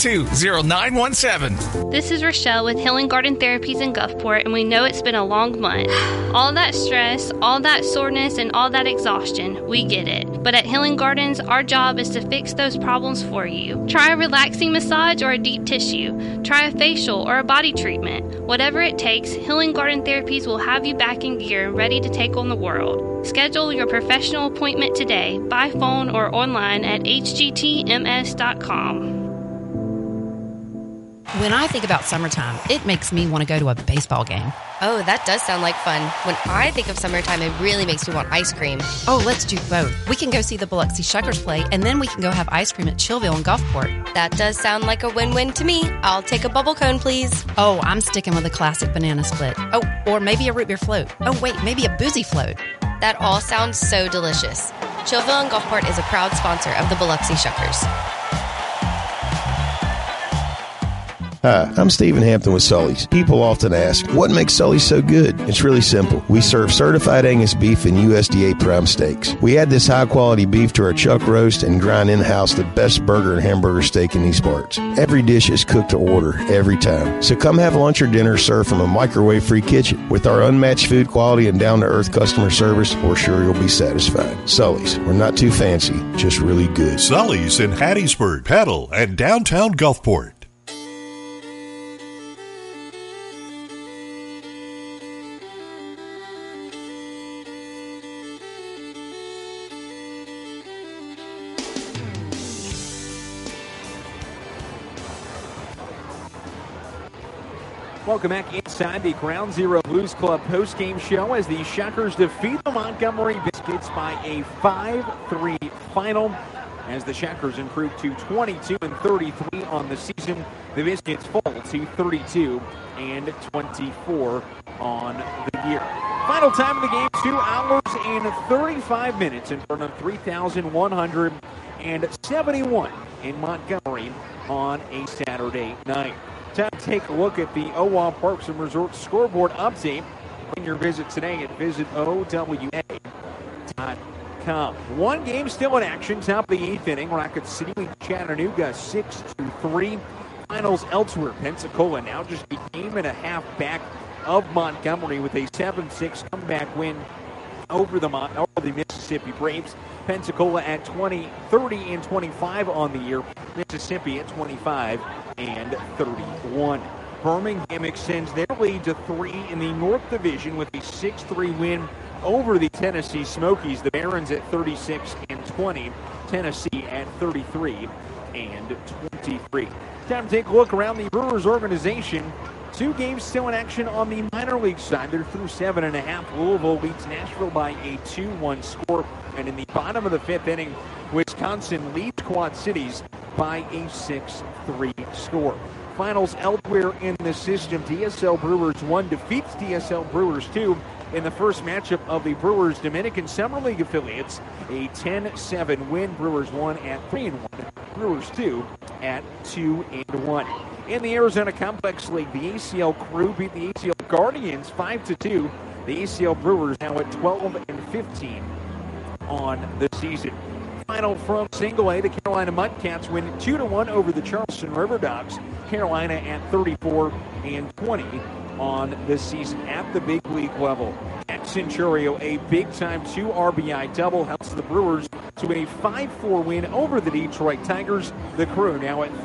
This is Rochelle with Healing Garden Therapies in Gulfport, and we know it's been a long month. All that stress, all that soreness, and all that exhaustion, we get it. But at Healing Gardens, our job is to fix those problems for you. Try a relaxing massage or a deep tissue. Try a facial or a body treatment. Whatever it takes, Healing Garden Therapies will have you back in gear and ready to take on the world. Schedule your professional appointment today by phone or online at hgtms.com. When I think about summertime, it makes me want to go to a baseball game. Oh, that does sound like fun. When I think of summertime, it really makes me want ice cream. Oh, let's do both. We can go see the Biloxi Shuckers play, and then we can go have ice cream at Chillville in Gulfport. That does sound like a win-win to me. I'll take a bubble cone, please. Oh, I'm sticking with a classic banana split. Oh, or maybe a root beer float. Oh, wait, maybe a boozy float. That all sounds so delicious. Chillville in Gulfport is a proud sponsor of the Biloxi Shuckers. Hi, I'm Stephen Hampton with Sully's. People often ask, what makes Sully's so good? It's really simple. We serve certified Angus beef and USDA prime steaks. We add this high-quality beef to our chuck roast and grind in-house the best burger and hamburger steak in these parts. Every dish is cooked to order, every time. So come have lunch or dinner served from a microwave-free kitchen. With our unmatched food quality and down-to-earth customer service, we're sure you'll be satisfied. Sully's, we're not too fancy, just really good. Sully's in Hattiesburg, Petal, and downtown Gulfport. Welcome back inside the Ground Zero Blues Club post-game show as the Shuckers defeat the Montgomery Biscuits Biscuits by a 5-3 final as the Shackers improve to 22-33 on the season. The Biscuits fall to 32-24 on the year. Final time of the game, 2 hours and 35 minutes in front of 3,171 in Montgomery on a Saturday night. Time to take a look at the OWA Parks and Resorts scoreboard update. When your visit today at visitowa.com. One game still in action, top of the 8th inning. Rocket City leads Chattanooga 6-3. Finals elsewhere. Pensacola now just a game and a half back of Montgomery with a 7-6 comeback win over the Mississippi Braves. Pensacola at 30-25 on the year. Mississippi at 25-31. Birmingham extends their lead to 3 in the North Division with a 6-3 win over the Tennessee Smokies. The Barons at 36-20. Tennessee at 33-23. Time to take a look around the Brewers organization. 2 games still in action on the minor league side. They're through 7.5. Louisville leads Nashville by a 2-1 score. And in the bottom of the 5th inning, Wisconsin leads Quad Cities by a 6-3 score. Finals elsewhere in the system. DSL Brewers 1 defeats DSL Brewers 2 in the first matchup of the Brewers Dominican Summer League affiliates. A 10-7 win. Brewers 1 at 3-1. Brewers 2 at 2-1. In the Arizona Complex League, the ACL Crew beat the ACL Guardians 5-2. The ACL Brewers now at 12-15 on the season. Final from Single A, the Carolina Mudcats win 2-1 over the Charleston River Dogs. Carolina at 34-20 on the season at the big league level. At Centurio, a big-time 2 RBI double helps the Brewers to a 5-4 win over the Detroit Tigers. The Crew now at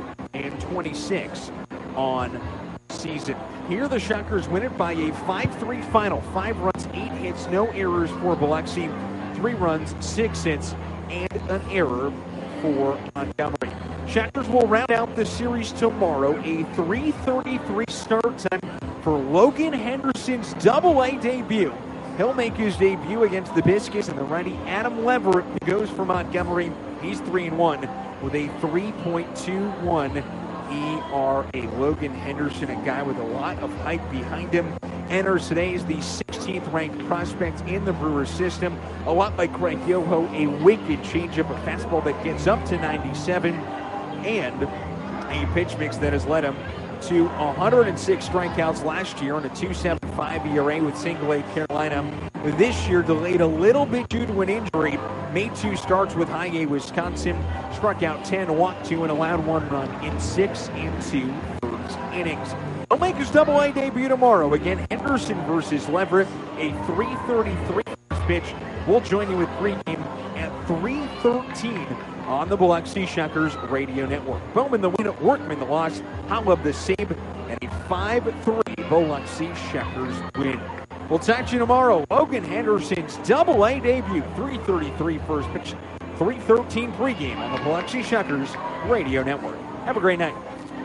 38-26 on season. Here the Shockers win it by a 5-3 final. 5 runs, 8 hits, no errors for Biloxi. 3 runs, 6 hits, and an error for Montgomery. Shockers will round out the series tomorrow. A 3:33 start time for Logan Henderson's Double-A debut. He'll make his debut against the Biscuits, and the righty Adam Leverett goes for Montgomery. He's 3-1 with a 3.21 ERA. Logan Henderson, a guy with a lot of hype behind him, enters today as the 16th ranked prospect in the Brewers system. A lot like Greg Yoho, a wicked changeup, a fastball that gets up to 97, and a pitch mix that has led him to 106 strikeouts last year on a 2.75 ERA with Single A Carolina. This year delayed a little bit due to an injury. Made 2 starts with High A Wisconsin. Struck out 10, walked 2, and allowed 1 run in 6 2/3 innings. He'll make his Double-A debut tomorrow. Again, Henderson versus Leverett. A 3:33 pitch. We'll join you with pregame at 3:13 on the Biloxi Shockers Radio Network. Bowman the win, Workman the loss, Holub the save, and a 5-3 Biloxi Shockers win. We'll talk to you tomorrow. Logan Henderson's Double-A debut, 3:33 first pitch, 3:13 pregame on the Biloxi Shockers Radio Network. Have a great night.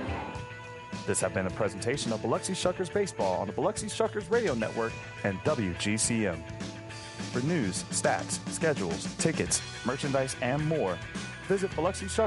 This has been a presentation of Biloxi Shuckers Baseball on the Biloxi Shuckers Radio Network and WGCM. For news, stats, schedules, tickets, merchandise, and more, visit Biloxi Shuckers.